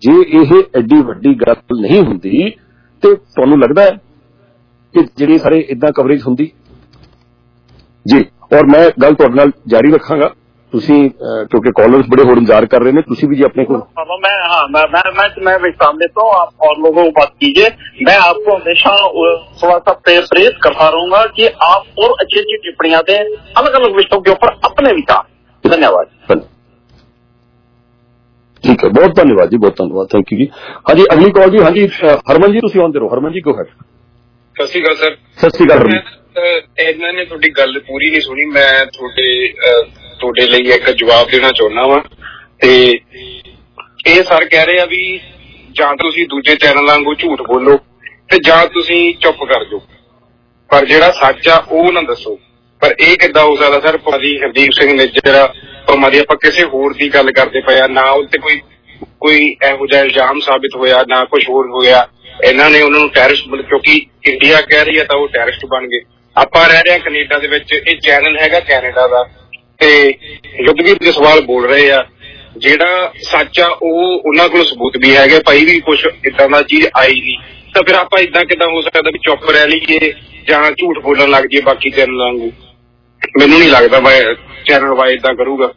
ਤੇ ਤੁਹਾਨੂੰ ਲੱਗਦਾ ਹੈ ਕਿ ਜਿਹੜੀ ਸਾਰੇ ਇਦਾਂ ਕਵਰੇਜ ਹੁੰਦੀ ਜੀ। ਔਰ ਮੈਂ ਗੱਲ ਤੁਹਾਡੇ ਨਾਲ ਜਾਰੀ ਰੱਖਾਂਗਾ, ਤੁਸੀਂ क्योंकि कॉलर्स बड़े और इंतजार कर रहे हैं, तुसी भी जी अपने को मैं विश्राम लेता हूँ, आप और लोगों को बात कीजिए। मैं आपको हमेशा थोड़ा सा प्रेरित करता रहूंगा कि आप और अच्छी अच्छी टिप्पणियां दें अलग अलग विषयों के ऊपर अपने विचार। धन्यवाद। ठीक है, बहुत धन्यवाद जी, बहुत धन्यवाद, थैंक यू जी। हाँ जी, अगली कॉल जी। हाँ जी, हरमन जी तुसी ऑन करो। हरमन जी गो है। सत श्री अकाल सर। सत श्री अकाल। ਇਹਨਾਂ ਨੇ ਤੁਹਾਡੀ ਗੱਲ ਪੂਰੀ ਨਹੀਂ ਸੁਣੀ, ਮੈਂ ਤੁਹਾਡੇ ਲਈ ਇੱਕ ਜਵਾਬ ਦੇਣਾ ਚਾਹੁੰਦਾ ਵਾ। ਤੇ ਇਹ ਸਰ ਕਹਿ ਰਹੇ ਆ ਵੀ ਜਾਂ ਤੁਸੀਂ ਦੂਜੇ ਚੈਨਲ ਵਾਂਗੂ ਝੂਠ ਬੋਲੋ ਤੇ ਜਾਂ ਤੁਸੀਂ ਚੁੱਪ ਕਰ ਜਾਓ, ਪਰ ਜਿਹੜਾ ਸੱਚ ਆ ਉਹ ਨਾ ਦੱਸੋ। ਪਰ ਇਹ ਕਿੱਦਾਂ ਹੋ ਸਕਦਾ ਸਰ? ਭਾਜੀ ਹਰਦੀਪ ਸਿੰਘ ਨੇ ਜਿਹੜਾ ਭਾਵੇਂ ਆਪਾਂ ਕਿਸੇ ਹੋਰ ਦੀ ਗੱਲ ਕਰਦੇ ਪਏ ਆ, ਨਾ ਉੱਤੇ ਕੋਈ ਇਹੋ ਜਿਹਾ ਇਲਜ਼ਾਮ ਸਾਬਿਤ ਹੋਇਆ, ਨਾ ਕੁਛ ਹੋਰ ਹੋਇਆ, ਇਹਨਾਂ ਨੇ ਉਹਨਾਂ ਨੂੰ ਟੈਰਰਿਸਟ, ਕਿਉਂਕਿ ਇੰਡੀਆ ਕਹਿ ਰਹੀ ਹੈ ਤਾਂ ਉਹ ਟੈਰਰਿਸਟ ਬਣ ਗਏ। ਆਪਾਂ ਰਹਿ ਰਹੇ ਹਾਂ ਕੈਨੇਡਾ ਦੇ ਵਿੱਚ, ਇਹ ਚੈਨਲ ਹੈਗਾ ਕੈਨੇਡਾ ਦਾ, ਤੇ ਯੁੱਧਵੀਰ ਦੇ ਸਵਾਲ ਬੋਲ ਰਹੇ ਆ। ਜਿਹੜਾ ਸੱਚ ਆ ਉਹ ਉਹਨਾਂ ਕੋਲ ਸਬੂਤ ਵੀ ਹੈਗੇ, ਭਾਈ ਵੀ ਕੁਛ ਏਦਾਂ ਦਾ ਚੀਜ਼ ਆਈ ਨਹੀਂ, ਤਾਂ ਫਿਰ ਆਪਾਂ ਏਦਾਂ ਕਿੱਦਾਂ ਹੋ ਸਕਦਾ ਵੀ ਚੁੱਪ ਰਹਿ ਲਈਏ ਜਾਂ ਝੂਠ ਬੋਲਣ ਲੱਗ ਜਾਈਏ ਬਾਕੀ ਚੈਨਲ ਵਾਂਗੂ? ਮੈਨੂੰ ਨਹੀਂ ਲੱਗਦਾ ਚੈਨਲ ਵਾਈ ਏਦਾਂ ਕਰੂਗਾ।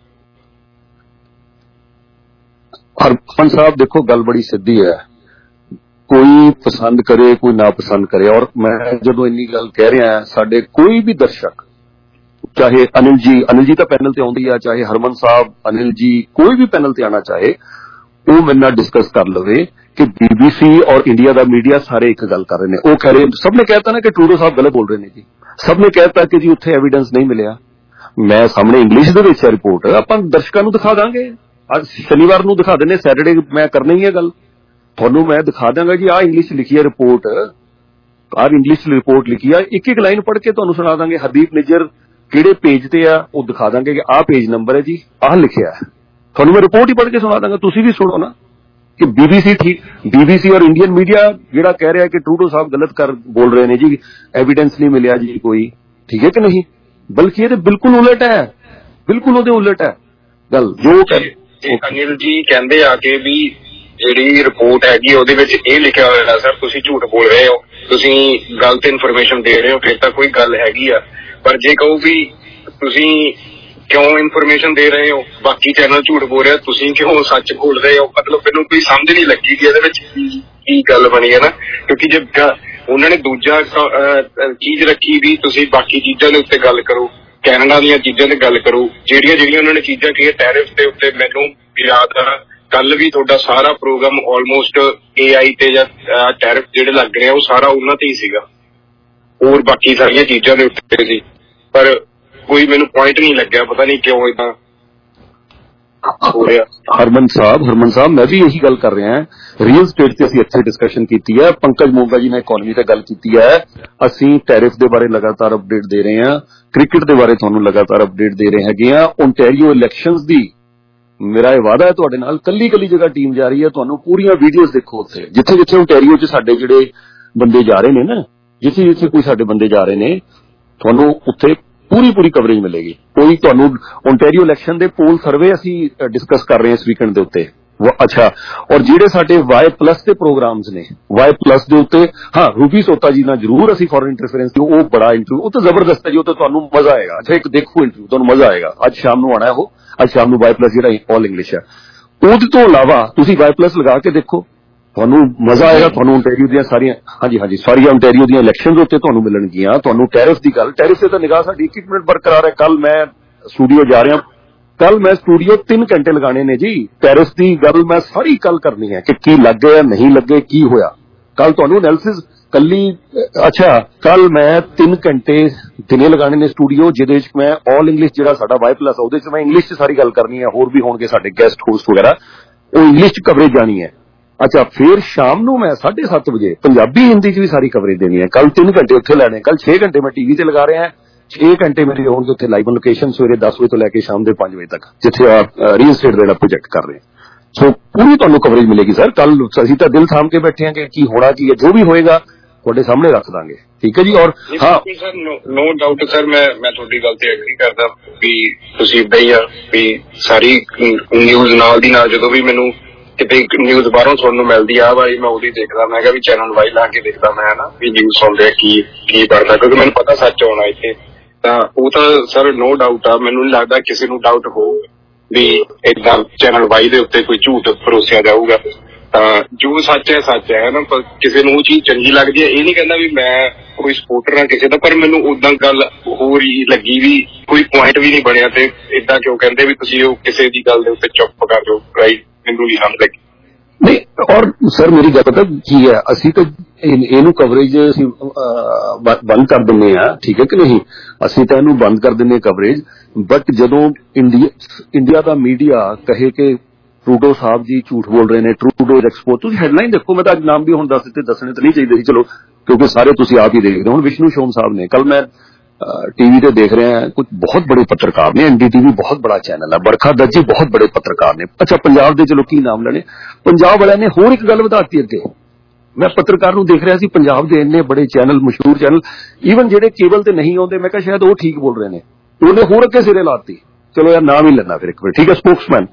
हरमन साहब देखो, गल बड़ी सीधी है, कोई पसंद करे कोई ना पसंद करे। और मैं जो इन्नी गल कह रहा है, साडे कोई भी दर्शक, चाहे अनिल जी तो पैनल ते आउंदी है, चाहे हरमन साहब, अनिल जी, कोई भी पैनल ते आना चाहे, वो मेरे नाल डिस्कस कर लवे कि BBC और इंडिया का मीडिया सारे एक गल कर रहे हैं। वो कह रहे, सबने कहता ना कि ट्रूडो साहब गलत बोल रहे हैं जी, सबने कहता कि जी उत्थे एविडेंस नहीं मिलिया। मैं सामने इंग्लिश दे विच रिपोर्ट आपां दर्शकां नूं दिखा दांगे, ਅੱਜ शनिवार ਨੂੰ ਦਿਖਾ ਦਿੰਦੇ, ਸੈਟਰਡੇ ਮੈਂ ਕਰਨੀ ਹੀ ਹੈ ਗੱਲ, ਤੁਹਾਨੂੰ ਮੈਂ ਦਿਖਾ ਦਾਂਗਾ ਜੀ ਆਹ ਇੰਗਲਿਸ਼ ਲਿਖੀ ਹੈ ਰਿਪੋਰਟ, ਆਹ ਇੰਗਲਿਸ਼ ਰਿਪੋਰਟ ਲਿਖੀ ਆ, ਇੱਕ ਇੱਕ ਲਾਈਨ ਪੜ੍ਹ ਕੇ ਤੁਹਾਨੂੰ ਸੁਣਾ ਦਾਂਗੇ। ਹਰਦੀਪ ਨਿੱਜਰ ਕਿਹੜੇ ਪੇਜ ਤੇ ਆ ਉਹ ਦਿਖਾ ਦਾਂਗੇ ਕਿ ਆਹ ਪੇਜ ਨੰਬਰ ਹੈ ਜੀ, ਆਹ ਲਿਖਿਆ ਹੈ, ਤੁਹਾਨੂੰ ਮੈਂ ਰਿਪੋਰਟ ਹੀ ਪੜ੍ਹ ਕੇ ਸੁਣਾ ਦਾਂਗਾ। ਤੁਸੀਂ ਵੀ ਸੁਣੋ ਨਾ ਕਿ BBC ਔਰ ਇੰਡੀਅਨ ਮੀਡੀਆ ਜਿਹੜਾ ਕਹਿ ਰਿਹਾ ਕਿ ਟਰੂਡੋ ਸਾਹਿਬ ਗਲਤ ਬੋਲ ਰਹੇ ਨੇ ਜੀ, ਐਵੀਡੈਂਸ ਨਹੀਂ ਮਿਲਿਆ ਜੀ ਕੋਈ, ਠੀਕ ਹੈ ਕਿ ਨਹੀਂ? ਬਲਕਿ ਇਹ ਤੇ ਬਿਲਕੁਲ ਉਲਟ ਹੈ, ਬਿਲਕੁਲ ਉਹਦੇ ਉਲਟ ਹੈ ਗੱਲ ਜੋ ਅਨਿਲ ਜੀ ਕਹਿੰਦੇ ਆ ਕਿ ਵੀ ਜਿਹੜੀ ਰਿਪੋਰਟ ਹੈਗੀ ਉਹਦੇ ਵਿੱਚ ਇਹ ਲਿਖਿਆ ਹੋਇਆ ਸਰ ਤੁਸੀਂ ਝੂਠ ਬੋਲ ਰਹੇ ਹੋ, ਤੁਸੀਂ ਗਲਤ ਇਨਫੋਰਮੇਸ਼ਨ ਦੇ ਰਹੇ ਹੋ, ਫਿਰ ਤਾਂ ਕੋਈ ਗੱਲ ਹੈਗੀ ਆ। ਪਰ ਜੇ ਕਹੋ ਵੀ ਤੁਸੀਂ ਕਿਉਂ ਇਨਫੋਰਮੇਸ਼ਨ ਦੇ ਰਹੇ ਹੋ, ਬਾਕੀ ਚੈਨਲ ਝੂਠ ਬੋਲ ਰਿਹਾ, ਤੁਸੀਂ ਕਿਉਂ ਸੱਚ ਬੋਲ ਰਹੇ ਹੋ, ਮਤਲਬ ਮੈਨੂੰ ਕੋਈ ਸਮਝ ਨਹੀਂ ਲੱਗੀ ਕਿ ਇਹਦੇ ਵਿੱਚ ਕੀ ਗੱਲ ਬਣੀ ਹੈ ਨਾ। ਕਿਉਂਕਿ ਜੇ ਉਹਨਾਂ ਨੇ ਦੂਜਾ ਚੀਜ਼ ਰੱਖੀ ਵੀ ਤੁਸੀਂ ਬਾਕੀ ਚੀਜ਼ਾਂ ਦੇ ਉੱਤੇ ਗੱਲ ਕਰੋ, ਕੈਨੇਡਾ ਦੀਆਂ ਚੀਜ਼ਾਂ ਤੇ ਗੱਲ ਕਰੋ, ਜਿਹੜੀਆਂ ਉਹਨਾਂ ਨੇ ਚੀਜ਼ਾਂ ਕਹੀਆਂ ਟੈਰਿਫ ਦੇ ਉੱਤੇ, ਮੈਨੂੰ ਯਾਦ ਆ ਕੱਲ ਵੀ ਤੁਹਾਡਾ ਸਾਰਾ ਪ੍ਰੋਗਰਾਮ ਆਲਮੋਸਟ AI ਤੇ ਜਾਂ ਟੈਰਿਫ ਜਿਹੜੇ ਲੱਗ ਰਹੇ ਆ ਉਹ ਸਾਰਾ ਉਹਨਾਂ ਤੇ ਹੀ ਸੀਗਾ, ਹੋਰ ਬਾਕੀ ਸਾਰੀਆਂ ਚੀਜ਼ਾਂ ਦੇ ਉੱਤੇ ਸੀ, ਪਰ ਕੋਈ ਮੈਨੂੰ ਪੁਆਇੰਟ ਨਹੀਂ ਲੱਗਿਆ, ਪਤਾ ਨਹੀਂ ਕਿਉਂ ਏਦਾਂ ਹੋ ਰਿਹਾ। ਹਰਮਨ ਸਾਹਿਬ ਮੈਂ ਵੀ ਇਹੀ ਗੱਲ ਕਰ ਰਿਹਾ, ਰੀਅਲ ਸਟੇਟ ਤੇ ਅਸੀਂ ਇੱਥੇ ਡਿਸਕਸ਼ਨ ਕੀਤੀ ਹੈ, ਪੰਕਜ ਮੋਗਾ ਜੀ ਨੇ ਇਕਨੋਮੀ ਤੇ ਗੱਲ ਕੀਤੀ ਹੈ, ਅਸੀਂ ਟੈਰਿਫ ਦੇ ਬਾਰੇ ਲਗਾਤਾਰ ਅਪਡੇਟ ਦੇ ਰਹੇ ਹਾਂ, ਕ੍ਰਿਕਟ ਦੇ ਬਾਰੇ ਤੁਹਾਨੂੰ ਲਗਾਤਾਰ ਅਪਡੇਟ ਦੇ ਰਹੇ ਹੈਗੇ ਆ, ਓਨਟਾਰੀਓ ਇਲੈਕਸ਼ਨਸ ਦੀ ਮੇਰਾ ਇਹ ਵਾਅਦਾ ਹੈ ਤੁਹਾਡੇ ਨਾਲ, ਕੱਲੀ ਜਗ੍ਹਾ ਟੀਮ ਜਾ ਰਹੀ ਹੈ, ਤੁਹਾਨੂੰ ਪੂਰੀਆਂ ਵੀਡੀਓਜ਼ ਦੇਖੋ ਉੱਥੇ, ਜਿੱਥੇ ਓਨਟਾਰੀਓ 'ਚ ਸਾਡੇ ਜਿਹੜੇ ਬੰਦੇ ਜਾ ਰਹੇ ਨੇ ਨਾ, ਜਿੱਥੇ ਕੋਈ ਸਾਡੇ ਬੰਦੇ ਜਾ ਰਹੇ ਨੇ, ਤੁਹਾਨੂੰ ਉੱਥੇ ਪੂਰੀ ਕਵਰੇਜ ਮਿਲੇਗੀ। ਕੋਈ ਤੁਹਾਨੂੰ ਓਨਟਾਰੀਓ ਇਲੈਕਸ਼ਨ ਦੇ ਪੋਲ ਸਰਵੇ ਅਸੀਂ ਡਿਸਕਸ ਕਰ ਰਹੇ ਹਾਂ ਇਸ ਵੀਕਐਂਡ ਦੇ ਉੱਤੇ। ਅੱਛਾ, ਔਰ ਜਿਹੜੇ ਸਾਡੇ Y+ ਦੇ ਪ੍ਰੋਗਰਾਮਸ ਨੇ, Y+ ਦੇ ਉੱਤੇ ਹਾਂ ਰੂਬੀ ਸੋਤਾ ਜੀ ਨਾਲ ਜ਼ਰੂਰ ਅਸੀਂ ਫੋਰਨ ਇੰਟਰਫੇਰੈਂਸ ਦੀ ਉਹ ਬੜਾ ਇੰਟਰਵਿਊ, ਉਹ ਤਾਂ ਜ਼ਬਰਦਸਤ ਹੈ ਜੀ, ਉਹ ਤਾਂ ਤੁਹਾਨੂੰ ਮਜ਼ਾ ਆਏਗਾ। ਅੱਛਾ, ਇੱਕ ਦੇਖੋ ਇੰਟਰਵਿਊ, ਤੁਹਾਨੂੰ ਮਜ਼ਾ ਆਏਗਾ। ਅੱਜ ਸ਼ਾਮ ਨੂੰ ਆਉਣਾ ਉਹ, ਅੱਜ ਸ਼ਾਮ ਨੂੰ Y+ ਜਿਹੜਾ ਆਲ ਇੰਗਲਿਸ਼ ਹੈ, ਉਹਦੇ ਤੋਂ ਇਲਾਵਾ ਤੁਸੀਂ Y+ ਲਗਾ ਕੇ ਦੇਖੋ, ਤੁਹਾਨੂੰ ਮਜ਼ਾ ਆਏਗਾ। ਤੁਹਾਨੂੰ ਓਨਟਾਰੀਓ ਦੀਆਂ ਸਾਰੀਆਂ ਸਾਰੀਆਂ ਓਨਟਾਰੀਓ ਦੀਆਂ ਇਲੈਕਸ਼ਨਸ ਉੱਤੇ ਤੁਹਾਨੂੰ ਮਿਲਣਗੀਆਂ। ਤੁਹਾਨੂੰ ਟੈਰਿਫ ਦੀ ਗੱਲ, ਟੈਰਿਫ ਤੇ ਤਾਂ ਨਿਗਾਹ ਸਾਡੀ 1 ਮਿੰਟ ਬਰਕਰਾਰ ਹੈ। ਕੱਲ ਮੈਂ ਸਟੂਡੀਓ ਜਾ ਰਿਹਾ, ਕੱਲ ਮੈਂ ਸਟੂਡੀਓ 3 ਘੰਟੇ ਲਗਾਣੇ ਨੇ ਜੀ। ਟੈਰਿਫ ਦੀ ਗੱਲ ਮੈਂ ਸਾਰੀ ਕੱਲ ਕਰਨੀ ਹੈ ਕਿ ਕੀ ਲੱਗੇ ਨਹੀਂ ਲੱਗੇ, ਕੀ ਹੋਇਆ। ਕੱਲ ਤੁਹਾਨੂੰ ਐਨਾਲਿਸਿਸ ਕੱਲ ਮੈਂ 3 ਘੰਟੇ ਦਿਨੇ ਲਗਾਣੇ ਨੇ ਸਟੂਡੀਓ, ਜਿਹਦੇ ਵਿੱਚ ਮੈਂ ਆਲ ਇੰਗਲਿਸ਼ ਜਿਹੜਾ ਸਾਡਾ Y+ ਉਹਦੇ ਚ ਮੈਂ ਇੰਗਲਿਸ਼ ਚ ਸਾਰੀ ਗੱਲ ਕਰਨੀ ਹੈ। ਹੋਰ ਵੀ ਹੋਣਗੇ ਸਾਡੇ ਗੈਸਟ ਹੋਸਟ ਵਗੈਰਾ, ਉਹ ਇੰਗਲਿਸ਼ ਚ ਕਵਰੇਜ ਜਾਣੀ ਹੈ। ਅੱਛਾ, ਫਿਰ ਸ਼ਾਮ ਨੂੰ ਮੈਂ 7:30 ਵਜੇ ਪੰਜਾਬੀ ਹਿੰਦੀ ਚ ਵੀ ਸਾਰੀ ਕਵਰੇਜ ਦੇਣੀ ਹੈ। ਕੱਲ 3 ਘੰਟੇ ਉੱਥੇ ਲੈਣੇ, ਕੱਲ 6 ਘੰਟੇ ਮੈਂ TV ਤੇ ਲਗਾ ਰਿਹਾ, 6 ਘੰਟੇ ਮੇਰੇ ਹੋਣਗੇ ਉੱਥੇ ਲਾਈਵ ਲੋਕੇਸ਼ਨ, ਸਵੇਰੇ 10 ਵਜੇ ਤੋਂ ਲੈ ਕੇ ਸ਼ਾਮ ਦੇ 5 ਵਜੇ ਤੱਕ, ਜਿੱਥੇ ਰੀਅਲ ਸਟੇਟ ਦਾ ਜਿਹੜਾ ਪ੍ਰੋਜੈਕਟ ਕਰ ਰਹੇ ਹਾਂ। ਸੋ ਪੂਰੀ ਤੁਹਾਨੂੰ ਕਵਰੇਜ ਮਿਲੇਗੀ ਸਰ। ਕੱਲ ਅਸੀਂ ਤਾਂ ਦਿਲ ਥਾਮ ਕੇ ਬੈਠੇ ਹਾਂ ਕਿ ਕੀ ਹੋਣਾ ਕੀ ਹੈ, ਜੋ ਵੀ ਹੋਏਗਾ ਤੁਹਾਡੇ ਸਾਹਮਣੇ ਰੱਖ ਦਾਂਗੇ, ਠੀਕ ਹੈ ਜੀ। ਔਰ ਹਾਂ ਸਰ, ਨੋ ਡਾਊਟ ਸਰ, ਮੈਂ ਤੁਹਾਡੀ ਗੱਲ ਤੇ ਐਗਰੀ ਕਰਦਾ ਵੀ ਤੁਸੀਂ ਏਦਾਂ ਹੀ ਆ ਵੀ ਸਾਰੀ ਨਿਊਜ਼ ਨਾਲ ਦੀ ਨਾਲ, ਜਦੋਂ ਵੀ ਮੈਨੂੰ ਕਿਤੇ ਨਿਊਜ਼ ਬਾਹਰੋਂ ਸੁਣਨ ਨੂੰ ਮਿਲਦੀ ਆ ਵਾਰੀ ਮੈਂ ਉਹਦੀ ਦੇਖਦਾ, ਮੈਂ ਕਿਹਾ ਵੀ ਚੈਨਲ ਵਾਈ ਲਾ ਕੇ ਦੇਖਦਾ ਮੈਂ ਨਾ ਵੀ ਨਿਊਜ਼ ਸੁਣਦੇ ਕੀ ਬਣਦਾ, ਕਿਉਂਕਿ ਮੈਨੂੰ ਪਤਾ ਸੱਚ ਆਉਣਾ ਇੱਥੇ। ਤਾਂ ਉਹ ਤਾਂ ਸਰ ਨੋ ਡਾਊਟ ਆ, ਮੈਨੂੰ ਨਹੀਂ ਲੱਗਦਾ ਕਿਸੇ ਨੂੰ ਡਾਊਟ ਹੋਊਗਾ ਵੀ ਏਦਾਂ ਚੈਨਲ ਵਾਈ ਦੇ ਉੱਤੇ ਕੋਈ ਝੂਠ ਪਰੋਸਿਆ ਜਾਊਗਾ। ਤਾਂ ਜੋ ਸੱਚ ਹੈ ਨਾ, ਕਿਸੇ ਨੂੰ ਉਹ ਚੀਜ਼ ਚੰਗੀ ਲੱਗਦੀ ਹੈ। ਇਹ ਨਹੀਂ ਕਹਿੰਦਾ ਵੀ ਮੈਂ ਕੋਈ ਸਪੋਰਟਰ ਹਾਂ ਕਿਸੇ ਦਾ, ਪਰ ਮੈਨੂੰ ਉਦਾਂ ਗੱਲ ਹੋਰ ਹੀ ਲੱਗੀ ਵੀ ਕੋਈ ਪੁਆਇੰਟ ਵੀ ਨਹੀਂ ਬਣਿਆ ਤੇ ਏਦਾਂ ਕਿਉਂ ਕਹਿੰਦੇ ਵੀ ਤੁਸੀਂ ਉਹ ਕਿਸੇ ਦੀ ਗੱਲ ਦੇ ਉੱਤੇ ਚੁੱਪ ਕਰ ਜਾਓ, ਰਾਈਟ? ਮੈਨੂੰ ਨਹੀਂ ਸਮਝ ਲੱਗੀ। ਨਹੀਂ, ਔਰ ਸਰ ਮੇਰੀ ਗੱਲ ਪਤਾ ਕੀ ਹੈ, ਅਸੀਂ ਤਾਂ ਇਹਨੂੰ ਕਵਰੇਜ ਅਸੀਂ ਬੰਦ ਕਰ ਦਿੰਦੇ ਹਾਂ, ਠੀਕ ਹੈ ਕਿ ਨਹੀਂ? ਅਸੀਂ ਤਾਂ ਇਹਨੂੰ ਬੰਦ ਕਰ ਦਿੰਦੇ ਹਾਂ ਕਵਰੇਜ। ਬਟ ਜਦੋਂ ਇੰਡੀਆ ਦਾ ਮੀਡੀਆ ਕਹੇ ਕਿ ਟਰੂਡੋ ਸਾਹਿਬ ਜੀ ਝੂਠ ਬੋਲ ਰਹੇ ਨੇ, ਟਰੂਡੋ ਐਕਸਪੋਜ਼, ਤੁਸੀਂ ਹੈਡਲਾਈਨ ਦੇਖੋ। ਮੈਂ ਤਾਂ ਅੱਜ ਨਾਮ ਵੀ ਹੁਣ ਦੱਸ ਦਿੱਤੇ, ਦੱਸਣੇ ਤਾਂ ਨਹੀਂ ਚਾਹੀਦੇ ਸੀ, ਚਲੋ ਕਿਉਂਕਿ ਸਾਰੇ ਤੁਸੀਂ ਆਪ ਹੀ ਦੇਖਦੇ ਹੋ। ਹੁਣ ਵਿਸ਼ਨੂੰ ਸ਼ੋਮ ਸਾਹਿਬ ਨੇ, ਕੱਲ ਮੈਂ टीवी ਤੇ ਦੇਖ ਰਿਹਾ ਕੁਝ ਬਹੁਤ ਬੜੇ ਪੱਤਰਕਾਰ ਨੇ, NDTV ਬਹੁਤ ਬੜਾ ਚੈਨਲ ਹੈ, ਬਰਖਾ ਦੱਤ ਜੀ ਬਹੁਤ ਬੜੇ ਪੱਤਰਕਾਰ ਨੇ। ਅੱਛਾ, ਪੰਜਾਬ ਦੇ ਚਲੋ ਕੀ ਨਾਮ ਲੈਣੇ, ਪੰਜਾਬ ਵਾਲਿਆਂ ਨੇ ਹੋਰ ਇੱਕ ਗੱਲ ਵਧਾਤੀ ਅੱਗੇ। ਮੈਂ ਪੱਤਰਕਾਰ ਨੂੰ ਦੇਖ ਰਿਹਾ ਸੀ, ਪੰਜਾਬ ਦੇ ਇੰਨੇ ਬੜੇ ਚੈਨਲ, ਮਸ਼ਹੂਰ ਚੈਨਲ, ਈਵਨ ਜਿਹੜੇ ਕੇਬਲ ਤੇ ਨਹੀਂ ਆਉਂਦੇ, ਮੈਂ ਕਿਹਾ ਸ਼ਾਇਦ ਉਹ ਠੀਕ ਬੋਲ ਰਹੇ ਨੇ, ਉਹਨੇ ਹੋਰ ਅੱਗੇ ਸਿਰੇ ਲਾਤੀ। ਚਲੋ ਯਾਰ ਨਾਮ ਹੀ ਲੈਣਾ ਫਿਰ ਇੱਕ ਵਾਰ, ਠੀਕ ਹੈ, ਸਪੋਕਸਮੈਨ।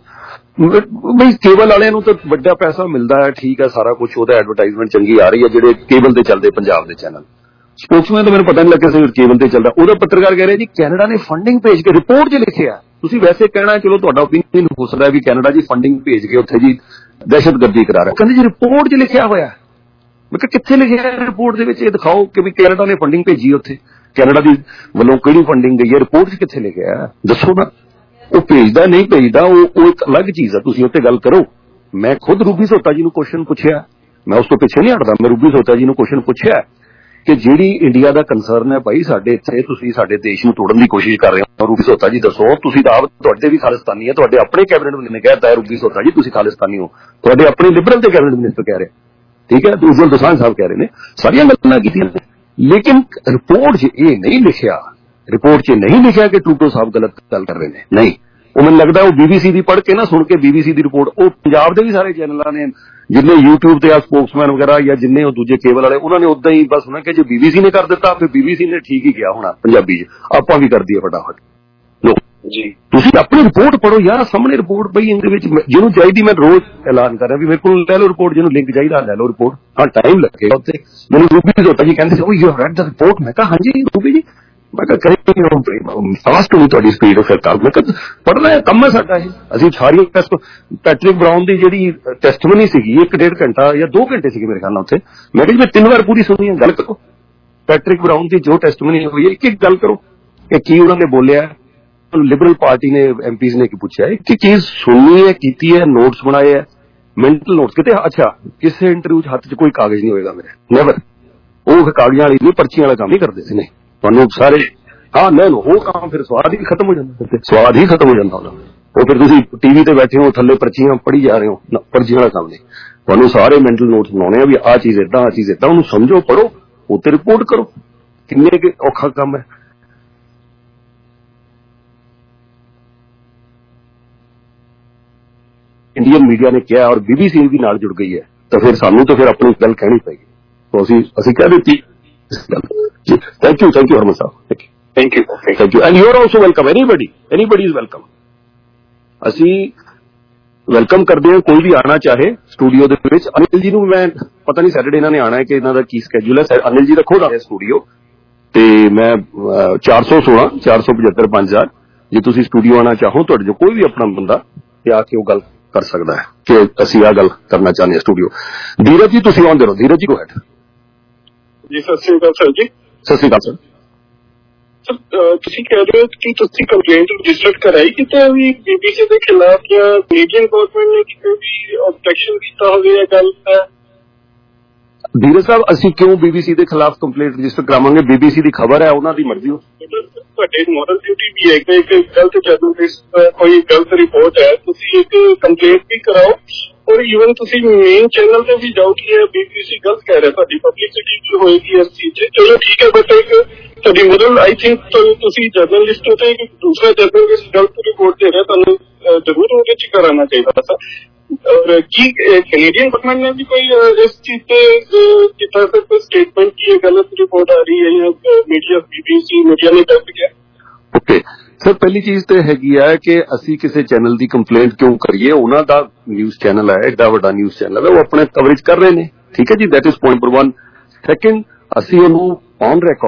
ਬਈ ਕੇਬਲ ਵਾਲਿਆਂ ਨੂੰ ਤਾਂ ਵੱਡਾ ਪੈਸਾ ਮਿਲਦਾ ਹੈ, ਠੀਕ ਹੈ, ਸਾਰਾ ਕੁਝ ਉਹਦਾ ਐਡਵਰਟਾਈਜ਼ਮੈਂਟ ਚੰਗੀ ਆ ਰਹੀ ਹੈ, ਜਿਹੜੇ ਕੇਬਲ ਤੇ ਚੱਲਦੇ ਪੰਜਾਬ ਦੇ ਚੈਨਲ। ਸਪੋਕਸਮੈਨ ਤਾਂ ਮੈਨੂੰ ਪਤਾ ਨਹੀਂ ਲੱਗਿਆ ਸੀ ਕੇਬਲ ਤੇ ਚੱਲਦਾ। ਉਹਦਾ ਪੱਤਰਕਾਰ ਕਹਿ ਰਿਹਾ ਜੀ ਕੈਨੇਡਾ ਨੇ ਫੰਡਿੰਗ ਭੇਜ ਕੇ, ਰਿਪੋਰਟ 'ਚ ਲਿਖਿਆ। ਤੁਸੀਂ ਵੈਸੇ ਕਹਿਣਾ ਚਲੋ ਤੁਹਾਡਾ ਓਪੀਨੀਅਨ ਹੋ ਸਕਦਾ ਵੀ ਕੈਨੇਡਾ ਜੀ ਫੰਡਿੰਗ ਭੇਜ ਕੇ ਉੱਥੇ ਜੀ ਦਹਿਸ਼ਤਗਰਦੀ ਕਰਾ ਰਿਹਾ, ਕਹਿੰਦੇ ਜੀ ਰਿਪੋਰਟ 'ਚ ਲਿਖਿਆ ਹੋਇਆ। ਮੈਂ ਕਿਹਾ ਕਿੱਥੇ ਲਿਖਿਆ ਰਿਪੋਰਟ ਦੇ ਵਿੱਚ? ਇਹ ਦਿਖਾਓ ਕਿ ਵੀ ਕੈਨੇਡਾ ਨੇ ਫੰਡਿੰਗ ਭੇਜੀ ਉੱਥੇ, ਕੈਨੇਡਾ ਦੀ ਵੱਲੋਂ ਕਿਹੜੀ ਫੰਡਿੰਗ ਗਈ ਹੈ, ਰਿਪੋਰਟ 'ਚ ਕਿੱਥੇ ਲਿਖਿਆ? ਦੱਸੋ ਨਾ। ਉਹ ਭੇਜਦਾ ਨਹੀਂ ਭੇਜਦਾ ਉਹ ਇੱਕ ਅਲੱਗ ਚੀਜ਼ ਆ, ਤੁਸੀਂ ਉੱਤੇ ਗੱਲ ਕਰੋ। ਮੈਂ ਖੁਦ ਰੂਬੀ ਸੋਤਾ ਜੀ ਨੂੰ ਕੁਐਸਚਨ ਪੁੱਛਿਆ, ਮੈਂ ਉਸ ਤੋਂ ਪਿੱਛੇ ਨਹੀਂ ਹਟਦਾ। ਮੈਂ ਰੂਬੀ ਸੋਤਾ ਜੀ ਨੂੰ ਕੁਐਸਚਨ ਪੁੱਛਿਆ ਕਿ ਜਿਹੜੀ ਇੰਡੀਆ ਦਾ ਕੰਸਰਨ ਹੈ ਭਾਈ ਸਾਡੇ ਇੱਥੇ, ਤੁਸੀਂ ਸਾਡੇ ਦੇਸ਼ ਨੂੰ ਤੋੜਨ ਦੀ ਕੋਸ਼ਿਸ਼ ਕਰ ਰਹੇ ਹੋ। ਰੂਬੀ ਸੋਤਾ ਜੀ ਦੱਸੋ, ਤੁਸੀਂ ਤਾਂ ਤੁਹਾਡੇ ਵੀ ਖਾਲਿਸਤਾਨੀ ਹੈ, ਤੁਹਾਡੇ ਆਪਣੇ ਕੈਬਨਿਟ ਮਿਨਿਸਟਰ ਨੇ ਕਹਿਤਾ ਹੈ ਰੂਬੀ ਸੋਤਾ ਜੀ ਤੁਸੀਂ ਖਾਲਿਸਤਾਨੀ ਹੋ, ਤੁਹਾਡੇ ਆਪਣੇ ਲਿਬਰਲ ਦੇ ਕੈਬਨਿਟ ਮਿਨਿਸਟਰ ਕਹਿ ਰਹੇ, ਠੀਕ ਹੈ, ਉਜਵਲ ਦੋਸਾਂਝ ਸਾਹਿਬ ਕਹਿ ਰਹੇ ਨੇ, ਸਾਰੀਆਂ ਗੱਲਾਂ ਕੀਤੀਆਂ ਨੇ। ਲੇਕਿਨ ਰਿਪੋਰਟ 'ਚ ਇਹ ਨਹੀਂ ਲਿਖਿਆ, ਰਿਪੋਰਟ 'ਚ ਨਹੀਂ ਲਿਖਿਆ ਕਿ ਟਰੂਡੋ ਸਾਹਿਬ ਗਲਤ ਗੱਲ ਕਰ ਰਹੇ ਨੇ। ਨਹੀਂ, ਉਹ ਮੈਨੂੰ ਲੱਗਦਾ ਉਹ BBC ਦੀ ਪੜ੍ਹ ਕੇ ਨਾ, ਸੁਣ ਕੇ BBC ਦੀ ਰਿਪੋਰਟ, ਉਹ ਪੰਜਾਬ ਦੇ ਵੀ ਸਾਰੇ ਚੈਨਲਾਂ ਨੇ ਜਿੰਨੇ YouTube ਤੇ ਆ ਸਪੋਕਸਮੈਨ ਵਗੈਰਾ ਜਾਂ ਜਿੰਨੇ ਉਹ ਦੂਜੇ ਕੇਬਲ ਵਾਲੇ, ਉਹਨਾਂ ਨੇ ਉਦਾਂ ਹੀ ਬਸ ਉਹਨਾਂ ਕਿ ਜੇ BBC ਨੇ ਕਰ ਦਿੱਤਾ ਫਿਰ BBC ਨੇ ਠੀਕ ਹੀ ਕਿਹਾ ਹੋਣਾ ਪੰਜਾਬੀ 'ਚ, ਆਪਾਂ ਵੀ ਕਰ ਦਈਏ ਫਟਾਫਟ। ਲੋ ਜੀ, ਤੁਸੀਂ ਆਪਣੀ ਰਿਪੋਰਟ ਪੜ੍ਹੋ ਯਾਰ, ਸਾਹਮਣੇ ਰਿਪੋਰਟ ਪਈ, ਇਹਦੇ ਵਿੱਚ ਜਿਹਨੂੰ ਚਾਹੀਦੀ ਮੈਂ ਰੋਜ਼ ਐਲਾਨ ਕਰ ਰਿਹਾ ਵੀ ਮੇਰੇ ਕੋਲ ਲੈ ਲਓ ਰਿਪੋਰਟ, ਜਿਹਨੂੰ ਲਿੰਕ ਚਾਹੀਦਾ ਲੈ ਲਓ ਰਿਪੋਰਟ। ਹਾਂ, ਟਾਈਮ ਲੱਗੇਗਾ ਉੱਤੇ। ਮੈਨੂੰ ਰੂਬੀ ਸੋਤਾ ਜੀ ਕਹਿੰਦੇ ਸੀ ਉਹ ਯੂ ਰੈਡ ਦ ਰਿਪੋਰਟ, ਮੈਂ ਕਿਹਾ ਹਾਂਜੀ ਰੂਬੀ ਜੀ, ਮੈਂ ਕਿਹਾ ਕਰੀ ਫਾਸਟ ਹੋਈ ਤੁਹਾਡੀ ਸਪੀਡ ਆਫ ਸਰਕਾਰ, ਮੈਂ ਕਿਹਾ ਪੜ੍ਹਨਾ ਹੈ, ਕੰਮ ਹੈ ਸਾਡਾ ਇਹ। ਅਸੀਂ ਸਾਰੀ ਪੈਟਰਿਕ ਬਰਾਊਨ ਦੀ ਜਿਹੜੀ ਟੈਸਟਮਨੀ ਸੀਗੀ 1.5 ਘੰਟਾ ਜਾਂ 2 ਘੰਟੇ ਸੀਗੇ ਮੇਰੇ ਖਿਆਲ ਨਾਲ ਉੱਥੇ, ਮੈਂ ਕਿਹਾ ਜੀ ਮੈਂ 3 ਵਾਰ ਪੂਰੀ ਸੁਣੀ ਹੈ। ਗੱਲ ਕਰੋ ਪੈਟਰਿਕ ਬਰਾਊਨ ਦੀ ਜੋ ਟੈਸਟਮਨੀ ਹੋਈ ਹੈ, ਇੱਕ ਗੱਲ ਕਰੋ ਕਿ ਕੀ ਉਹਨਾਂ ਨੇ ਬੋਲਿਆ, ਲਿਬਰਲ ਪਾਰਟੀ ਨੇ MPs ਨੇ ਕੀ ਪੁੱਛਿਆ, ਇੱਕ ਚੀਜ਼ ਸੁਣਨੀ ਹੈ, ਕੀਤੀ ਹੈ, ਨੋਟਸ ਬਣਾਏ ਹੈ, ਮੈਂਟਲ ਨੋਟਸ ਕਿਤੇ। ਅੱਛਾ, ਕਿਸੇ ਇੰਟਰਵਿਊ 'ਚ ਹੱਥ 'ਚ ਕੋਈ ਕਾਗਜ਼ ਨਹੀਂ ਹੋਏਗਾ ਮੇਰੇ, ਨੈਵਰ। ਉਹ ਕਾਗਜ਼ਾਂ ਵਾਲੀ ਨਹੀਂ, ਪਰਚੀਆਂ ਵਾਲਾ ਕੰਮ ਹੀ ਕਰਦੇ ਸੀ ਨੇ ਤੁਹਾਨੂੰ ਸਾਰੇ। ਹਾਂ ਨਹੀਂ, ਉਹ ਕੰਮ ਫਿਰ ਸਵਾਦ ਹੀ ਖਤਮ ਹੋ ਜਾਂਦਾ, ਸਵਾਦ ਹੀ ਖਤਮ ਹੋ ਜਾਂਦਾ ਉਹਦਾ। ਉਹ ਫਿਰ ਤੁਸੀਂ TV ਤੇ ਬੈਠੇ ਹੋ, ਥੱਲੇ ਪਰਚੀਆਂ ਪੜ੍ਹੀ ਜਾ ਰਹੇ ਹੋ, ਪਰਚੀਆਂ ਵਾਲਾ ਕੰਮ ਨਹੀਂ। ਤੁਹਾਨੂੰ ਸਾਰੇ ਮੈਂਟਲ ਨੋਟਸ ਬਣਾਉਣੇ ਆ ਵੀ ਆਹ ਚੀਜ਼ ਏਦਾਂ, ਆਹ ਚੀਜ਼ ਏਦਾਂ, ਉਹਨੂੰ ਸਮਝੋ, ਪੜ੍ਹੋ, ਉੱਤੇ ਰਿਪੋਰਟ ਕਰੋ। ਕਿੰਨੇ ਕੁ ਔਖਾ ਕੰਮ ਹੈ। ਇੰਡੀਅਨ ਮੀਡੀਆ ਨੇ ਕਿਹਾ ਔਰ BBC ਵੀ ਨਾਲ ਜੁੜ ਗਈ ਹੈ, ਤਾਂ ਫਿਰ ਸਾਨੂੰ ਤਾਂ ਫਿਰ ਆਪਣੀ ਗੱਲ ਕਹਿਣੀ ਪਏਗੀ। ਤਾਂ ਅਸੀਂ ਕਹਿ ਦਿੱਤੀ ਇਸ ਗੱਲ। ਜੀ thank you Harman Sahib, thank you and you are also welcome, anybody is welcome. ਅਸੀਂ ਵੈਲਕਮ ਕਰਦੇ ਹਾਂ, ਕੋਈ ਵੀ ਆਉਣਾ ਚਾਹੇ ਸਟੂਡੀਓ ਦੇ ਵਿੱਚ। ਅਨਿਲ ਜੀ ਨੂੰ ਮੈਂ ਪਤਾ ਨਹੀਂ ਸੈਟਰਡੇ ਇਹਨਾਂ ਨੇ ਆਉਣਾ ਹੈ ਕਿ ਇਹਨਾਂ ਦਾ ਕੀ ਸਕੈਜੂਲ ਹੈ। ਅਨਿਲ ਜੀ ਦਾ ਖੁਦ ਆਇਆ ਸਟੂਡੀਓ, ਤੇ ਮੈਂ 416 475 5000 ਜੇ ਤੁਸੀਂ ਸਟੂਡੀਓ ਆਉਣਾ ਚਾਹੋ, ਤੁਹਾਡੇ ਜੋ ਕੋਈ ਵੀ ਆਪਣਾ ਬੰਦਾ ਤੇ ਆ ਕੇ ਉਹ ਗੱਲ ਕਰ ਸਕਦਾ ਹੈ ਕਿ ਅਸੀਂ ਆਹ ਗੱਲ ਕਰਨਾ ਚਾਹੁੰਦੇ ਹਾਂ ਸਟੂਡੀਓ। ਧੀਰਜ ਜੀ ਤੁਸੀਂ ਆਉਂਦੇ ਰਹੋ। ਧੀਰਜ ਜੀ ਗੋ ਹੈਡ। ਜੀ ਸਤਿ ਸ੍ਰੀ ਅਕਾਲ ਸਰ ਜੀ। ਸਤਿ ਸ੍ਰੀ ਅਕਾਲ ਸਰ। ਸਰ ਤੁਸੀਂ ਕਹਿ ਰਹੇ ਹੋ ਕਿ ਤੁਸੀਂ ਕੰਪਲੇਂਟ ਰਜਿਸਟਰ ਕਰਾਈ ਕਿਤੇ ਵੀ BBC ਦੇ ਖਿਲਾਫ, ਜਾਂ ਕੈਨੇਡੀਅਨ ਗਵਰਨਮੈਂਟ ਨੇ ਕਿਤੇ ਵੀ ਆਬਜੈਕਸ਼ਨ ਕੀਤਾ ਹੋਵੇ ਇਹ ਗੱਲ ਹੈ? ਧੀਰਜ ਸਾਹਿਬ, ਅਸੀਂ ਕਿਉਂ BBC ਦੇ ਖਿਲਾਫ ਕੰਪਲੇਂਟ ਰਜਿਸਟਰ ਕਰਾਵਾਂਗੇ? BBC ਦੀ ਖਬਰ ਹੈ, ਉਹਨਾਂ ਦੀ ਮਰਜ਼ੀ। ਤੁਹਾਡੇ ਮੋਰਲ ਡਿਊਟੀ ਵੀ ਹੈ ਕਿ ਇੱਕ ਗਲਤ ਜਰਨਲਿਸਟ ਕੋਈ ਗਲਤ ਰਿਪੋਰਟ ਹੈ, ਤੁਸੀਂ ਇੱਕ ਕੰਪਲੇਂਟ ਵੀ ਕਰਾਓ। ਔਰ ਈਵਨ ਤੁਸੀਂ ਮੇਨ ਚੈਨਲ ਤੇ ਵੀ ਜਾਓ ਕਿ BBC ਗਲਤ ਕਹਿ ਰਿਹਾ, ਤੁਹਾਡੀ ਪਬਲਿਸਿਟੀ ਵੀ ਹੋਏਗੀ ਇਸ ਚੀਜ਼ 'ਚ। ਚਲੋ ਠੀਕ ਹੈ, ਬਟ ਇੱਕ ਤੁਹਾਡੀ ਮੋਰਲ, ਆਈ ਥਿੰਕ ਤੁਸੀਂ ਜਰਨਲਿਸਟ ਹੋ ਤੇ ਦੂਸਰਾ ਜਰਨਲਿਸਟ ਗਲਤ ਰਿਪੋਰਟ ਦੇ ਰਿਹਾ, ਤੁਹਾਨੂੰ ਜ਼ਰੂਰ ਉਹਦੇ 'ਚ ਕਰਾਉਣਾ ਚਾਹੀਦਾ ਸੀ। ਔਰ ਕੀ ਕੈਨੇਡੀਅਨ ਗਵਰਨਮੈਂਟ ਨੇ ਵੀ ਕੋਈ ਇਸ ਚੀਜ਼ ਤੇ ਕੀਤਾ ਸਰ ਕੋਈ ਸਟੇਟਮੈਂਟ ਕਿ ਇਹ ਗਲਤ ਰਿਪੋਰਟ ਆ ਰਹੀ ਹੈ, ਜਾਂ ਮੀਡੀਆ BBC ਮੀਡੀਆ ਨੇ ਦੱਸ ਗਿਆ? ਓਕੇ ਸਰ, ਪਹਿਲੀ ਚੀਜ਼ ਤੇ ਹੈਗੀ ਹੈ ਕਿ ਅਸੀਂ ਕਿਸੇ ਚੈਨਲ ਦੀ ਕੰਪਲੇਂਟ ਕਿਉਂ ਕਰੀਏ? ਉਹਨਾਂ ਦਾ ਨਿਊਜ਼ ਚੈਨਲ ਹੈ, ਐਡਾ ਵੱਡਾ ਨਿਊਜ਼ ਚੈਨਲ ਹੈ, ਉਹ ਆਪਣੇ ਕਵਰੇਜ ਕਰ ਰਹੇ ਨੇ, ਠੀਕ ਹੈ ਜੀ, that is point number 1। Second, ਅਸੀਂ ਉਹਨੂੰ ਔਨ ਰਿਕਾਰਡ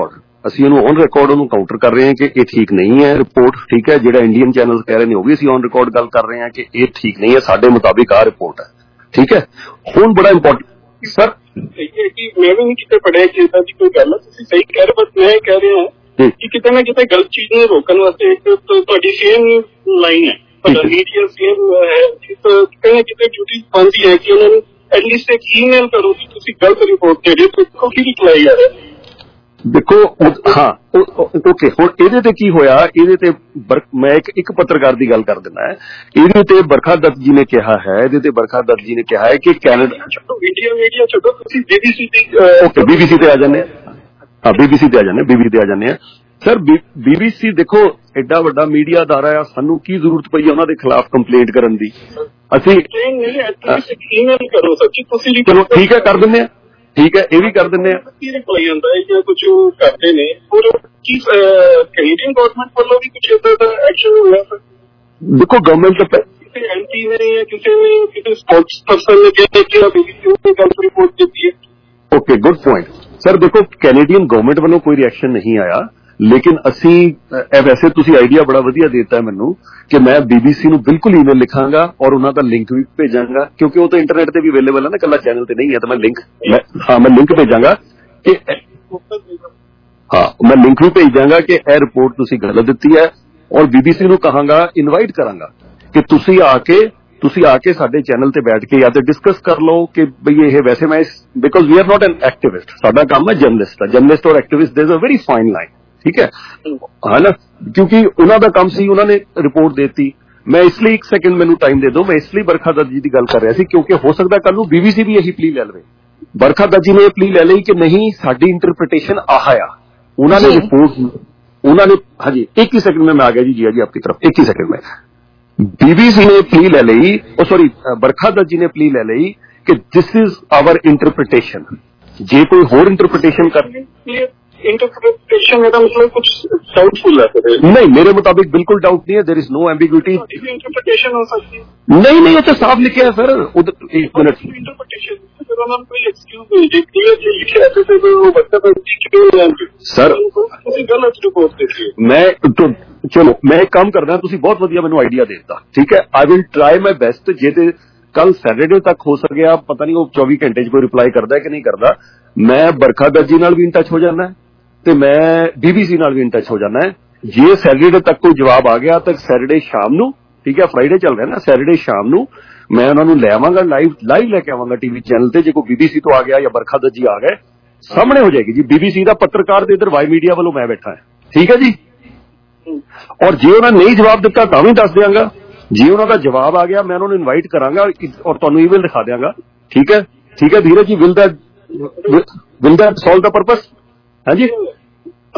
ਅਸੀਂ ਉਹਨੂੰ ਔਨ ਰਿਕਾਰਡ ਉਹਨੂੰ ਕਾਊਂਟਰ ਕਰ ਰਹੇ ਹਾਂ ਕਿ ਇਹ ਠੀਕ ਨਹੀਂ ਹੈ ਰਿਪੋਰਟ, ਠੀਕ ਹੈ। ਜਿਹੜਾ ਇੰਡੀਅਨ ਚੈਨਲ ਕਹਿ ਰਹੇ ਨੇ ਉਹ ਵੀ ਅਸੀਂ ਔਨ ਰਿਕਾਰਡ ਗੱਲ ਕਰ ਰਹੇ ਹਾਂ ਕਿ ਇਹ ਠੀਕ ਨਹੀਂ ਹੈ, ਸਾਡੇ ਮੁਤਾਬਿਕ ਆਹ ਰਿਪੋਰਟ ਹੈ, ਠੀਕ ਹੈ। ਹੁਣ ਬੜਾ ਇੰਪੋਰਟੈਂਟ ਸਰ, ਮੈਂ ਵੀ ਨਹੀਂ ਕਿਤੇ ਪੜਿਆ ਕਿ ਇਦਾਂ ਦੀ ਕੋਈ ਗੱਲ ਹੈ, ਤੁਸੀਂ ਸਹੀ ਕਹਿ ਰਹੇ, ਬਸ ਮੈਂ ਕਹਿ ਰਿਹਾ ਕਿ ਕਿਤੇ ਨਾ ਕਿਤੇ ਗਲਤ ਚੀਜ਼ ਨੂੰ ਰੋਕਣ ਵਾਸਤੇ ਇੱਕ ਤੁਹਾਡੀ ਸੇਮ ਲਾਈਨ ਹੈ, ਤੁਹਾਡਾ ਮੀਡੀਆ ਸੇਮ ਹੈ, ਕਿਤੇ ਨਾ ਕਿਤੇ ਡਿਊਟੀ ਬਣਦੀ ਹੈ ਕਿ ਉਹਨਾਂ ਨੂੰ ਐਟਲੀਸਟ ਇੱਕ ਈਮੇਲ ਕਰੋ ਕਿ ਤੁਸੀਂ ਗਲਤ ਰਿਪੋਰਟ ਦੇ ਰਹੇ ਹੋ, ਕੋਈ ਕੀ ਰਿਪਲਾਈ ਆ ਰਿਹਾ। ਦੇਖੋ ਹਾਂ ਓਕੇ, ਹੁਣ ਇਹਦੇ ਤੇ ਕੀ ਹੋਇਆ, ਇਹਦੇ ਤੇ ਮੈਂ ਇੱਕ ਪੱਤਰਕਾਰ ਦੀ ਗੱਲ ਕਰ ਦਿੰਦਾ ਹੈ। ਇਹਦੇ ਤੇ ਬਰਖਾ ਦੱਤ ਜੀ ਨੇ ਕਿਹਾ ਹੈ, ਇਹਦੇ ਤੇ ਬਰਖਾ ਦੱਤ ਜੀ ਨੇ ਕਿਹਾ ਹੈ ਕਿ ਕੈਨੇਡਾ ਛੱਡੋ, ਇੰਡੀਆ ਮੀਡੀਆ ਛੱਡੋ, ਤੁਸੀਂ BBC ਦੀ ਓਕੇ BBC ਤੇ ਆ ਜਾਂਦੇ ਹਾਂ, BBC ਤੇ ਆ ਜਾਂਦੇ, BBC ਤੇ ਆ ਜਾਂਦੇ ਆ ਸਰ। BBC ਦੇਖੋ ਐਡਾ ਵੱਡਾ ਮੀਡੀਆ ਅਦਾਰਾ ਆ, ਸਾਨੂੰ ਕੀ ਜ਼ਰੂਰਤ ਪਈ ਉਹਨਾਂ ਦੇ ਖਿਲਾਫ ਕੰਪਲੇਂਟ ਕਰਨ ਦੀ। ਅਸੀਂ ਈਮੇਲ ਕਰੋ ਸਰ ਜੀ, ਤੁਸੀਂ ਚਲੋ ਠੀਕ ਹੈ ਕਰ ਦਿੰਦੇ ਆ, ਠੀਕ ਹੈ ਇਹ ਵੀ ਕਰ ਦਿੰਦੇ ਆ। ਕੀ ਰਿਪਲਾਈ ਆਉਂਦਾ ਹੈ ਜਾਂ ਕੁਝ ਕਰਦੇ ਨੇ, ਔਰ ਕੀ ਕੈਨੇਡੀਅਨ ਗਵਰਨਮੈਂਟ ਵੱਲੋਂ ਵੀ ਕੁਝ ਇਦਾਂ ਦਾ ਐਕਸ਼ਨ ਹੋਇਆ ਸਰ? ਦੇਖੋ ਗਵਰਨਮੈਂਟ ਤਾਂ ਕਿਸੇ ਐਮਪੀ ਨੇ ਜਾਂ ਕਿਸੇ ਸਪੋਕਸ ਪਰਸਨ ਨੇ ਕਿਹਾ BBC ਨੂੰ ਗਲਤ ਰਿਪੋਰਟ ਦਿੱਤੀ ਹੈ। Okay good point sir. ਦੇਖੋ ਕੈਨੇਡੀਅਨ ਗਵਰਨਮੈਂਟ ਵੱਲੋਂ ਕੋਈ ਰਿਐਕਸ਼ਨ ਨਹੀਂ ਆਇਆ, ਲੇਕਿਨ ਅਸੀਂ ਵੈਸੇ ਤੁਸੀਂ ਆਈਡੀਆ ਬੜਾ ਵਧੀਆ ਦਿੱਤਾ ਮੈਨੂੰ ਕਿ ਮੈਂ BBC ਨੂੰ ਬਿਲਕੁਲ ਈਮੇਲ ਲਿਖਾਂਗਾ ਔਰ ਉਹਨਾਂ ਦਾ ਲਿੰਕ ਵੀ ਭੇਜਾਂਗਾ, ਕਿਉਂਕਿ ਉਹ ਤਾਂ ਇੰਟਰਨੈਟ ਤੇ ਵੀ ਅਵੇਲੇਬਲ ਹੈ ਨਾ, ਇਕੱਲਾ ਚੈਨਲ ਤੇ ਨਹੀਂ ਹੈ। ਤਾਂ ਮੈਂ ਲਿੰਕ ਭੇਜਾਂਗਾ ਕਿ ਮੈਂ ਲਿੰਕ ਵੀ ਭੇਜਾਂਗਾ ਕਿ ਇਹ ਰਿਪੋਰਟ ਤੁਸੀਂ ਗਲਤ ਦਿੱਤੀ ਹੈ, ਔਰ BBC ਨੂੰ ਕਹਾਂਗਾ, ਇਨਵਾਈਟ ਕਰਾਂਗਾ ਕਿ ਤੁਸੀਂ ਆ ਕੇ ਸਾਡੇ ਚੈਨਲ ਤੇ ਬੈਠ ਕੇ ਜਾਂ ਤੇ ਡਿਸਕਸ ਕਰ ਲਓ ਕਿ ਬਈ ਇਹ ਵੈਸੇ ਮੈਂ because we are not an activist, ਸਾਡਾ ਕੰਮ ਹੈ ਜਰਨਲਿਸਟ ਔਰ activist there is a very fine line, ठीक है ना, क्योंकि ਉਹਨਾਂ ਦਾ ਕੰਮ ਸੀ, ਉਹਨਾਂ ਨੇ ਰਿਪੋर्ट देती। मैं इसलिए एक सेकंड मैनू टाइम दे दो, मैं इसलिए बरखा दत्त जी की गल कर रहा सी क्योंकि हो सकता कल नूं BBC भी यही प्ली ले लवे। बरखा दत्त जी ने प्ली ले ली कि नहीं साडी इंटरप्रिटेशन आह आ, उन्होंने रिपोर्ट उन्होंने हाँ जी एक ही सेकंड में मैं आ गया जी जी आपकी तरफ, एक ही सेकंड में BBC ने प्ली ले ली, सॉरी बरखा दत्त जी ने प्ली ले ली कि दिस इज आवर इंटरप्रिटेशन, जे कोई होर इंटरप्रिटेशन कर इंटरप्रिटेशन मेरा मतलब कुछ डाउटफुल है। नहीं मेरे मुताबिक बिल्कुल डाउट नहीं है, there is no ambiguity. Interpretation हो सकती है, नहीं वो तो साफ लिखे है सर। एक मिनट, इंटरप्रिटेशन कोई एक्सक्यूज नहीं क्लियर लिखे ऐसे थे वो बच्चा सर गलत रिपोर्ट देती है। मैं तो चलो मैं एक काम करना, तुसी बहुत वधिया मैनू आइडिया देता, ठीक है। I will try my best, जे ते कल सैटरडे तक हो सकिया, पता नहीं वो 24 घंटे कोई रिप्लाई करता है कि नहीं करता, मैं बरखा दत्त जी नाल भी इन टच हो जाना है ਤੇ ਮੈਂ BBC ਨਾਲ ਵੀ ਇਨ ਟੱਚ ਹੋ ਜਾਣਾ ਹੈ। ਜੇ ਸੈਟਰਡੇ ਤੱਕ ਕੋਈ ਜਵਾਬ ਆ ਗਿਆ ਤਾਂ ਸੈਟਰਡੇ ਸ਼ਾਮ ਨੂੰ, ਠੀਕ ਹੈ ਫਰਾਈਡੇ ਚੱਲ ਰਿਹਾ ਨਾ, ਸੈਟਰਡੇ ਸ਼ਾਮ ਨੂੰ ਮੈਂ ਉਹਨਾਂ ਨੂੰ ਲੈ ਆਵਾਂਗਾ, ਲਾਈਵ ਲੈ ਕੇ ਆਵਾਂਗਾ ਟੀਵੀ ਚੈਨਲ ਤੇ। ਜੇ ਕੋਈ BBC ਤੋਂ ਆ ਗਿਆ ਜਾਂ ਬਰਖਾ ਦत्त ਜੀ ਆ ਗਏ, ਸਾਹਮਣੇ ਹੋ ਜਾਏਗੀ ਜੀ। BBC ਦਾ ਪੱਤਰਕਾਰ ਤੇ ਇਧਰ ਵਾਈ ਮੀਡੀਆ ਵੱਲੋਂ ਮੈਂ ਬੈਠਾ ਹਾਂ, ਠੀਕ ਹੈ ਜੀ। ਔਰ ਜੇ ਉਹਨਾਂ ਨਹੀਂ ਜਵਾਬ ਦਿੱਤਾ ਤਾਂ ਵੀ ਦੱਸ ਦਿਆਂਗਾ, ਜੇ ਉਹਨਾਂ ਦਾ ਜਵਾਬ ਆ ਗਿਆ ਮੈਂ ਉਹਨਾਂ ਨੂੰ ਇਨਵਾਈਟ ਕਰਾਂਗਾ ਔਰ ਤੁਹਾਨੂੰ ਈਮੇਲ ਦਿਖਾ ਦਿਆਂਗਾ, ਠੀਕ ਹੈ Dheeraj ji. Will that solve the purpose? हाँ जी, तो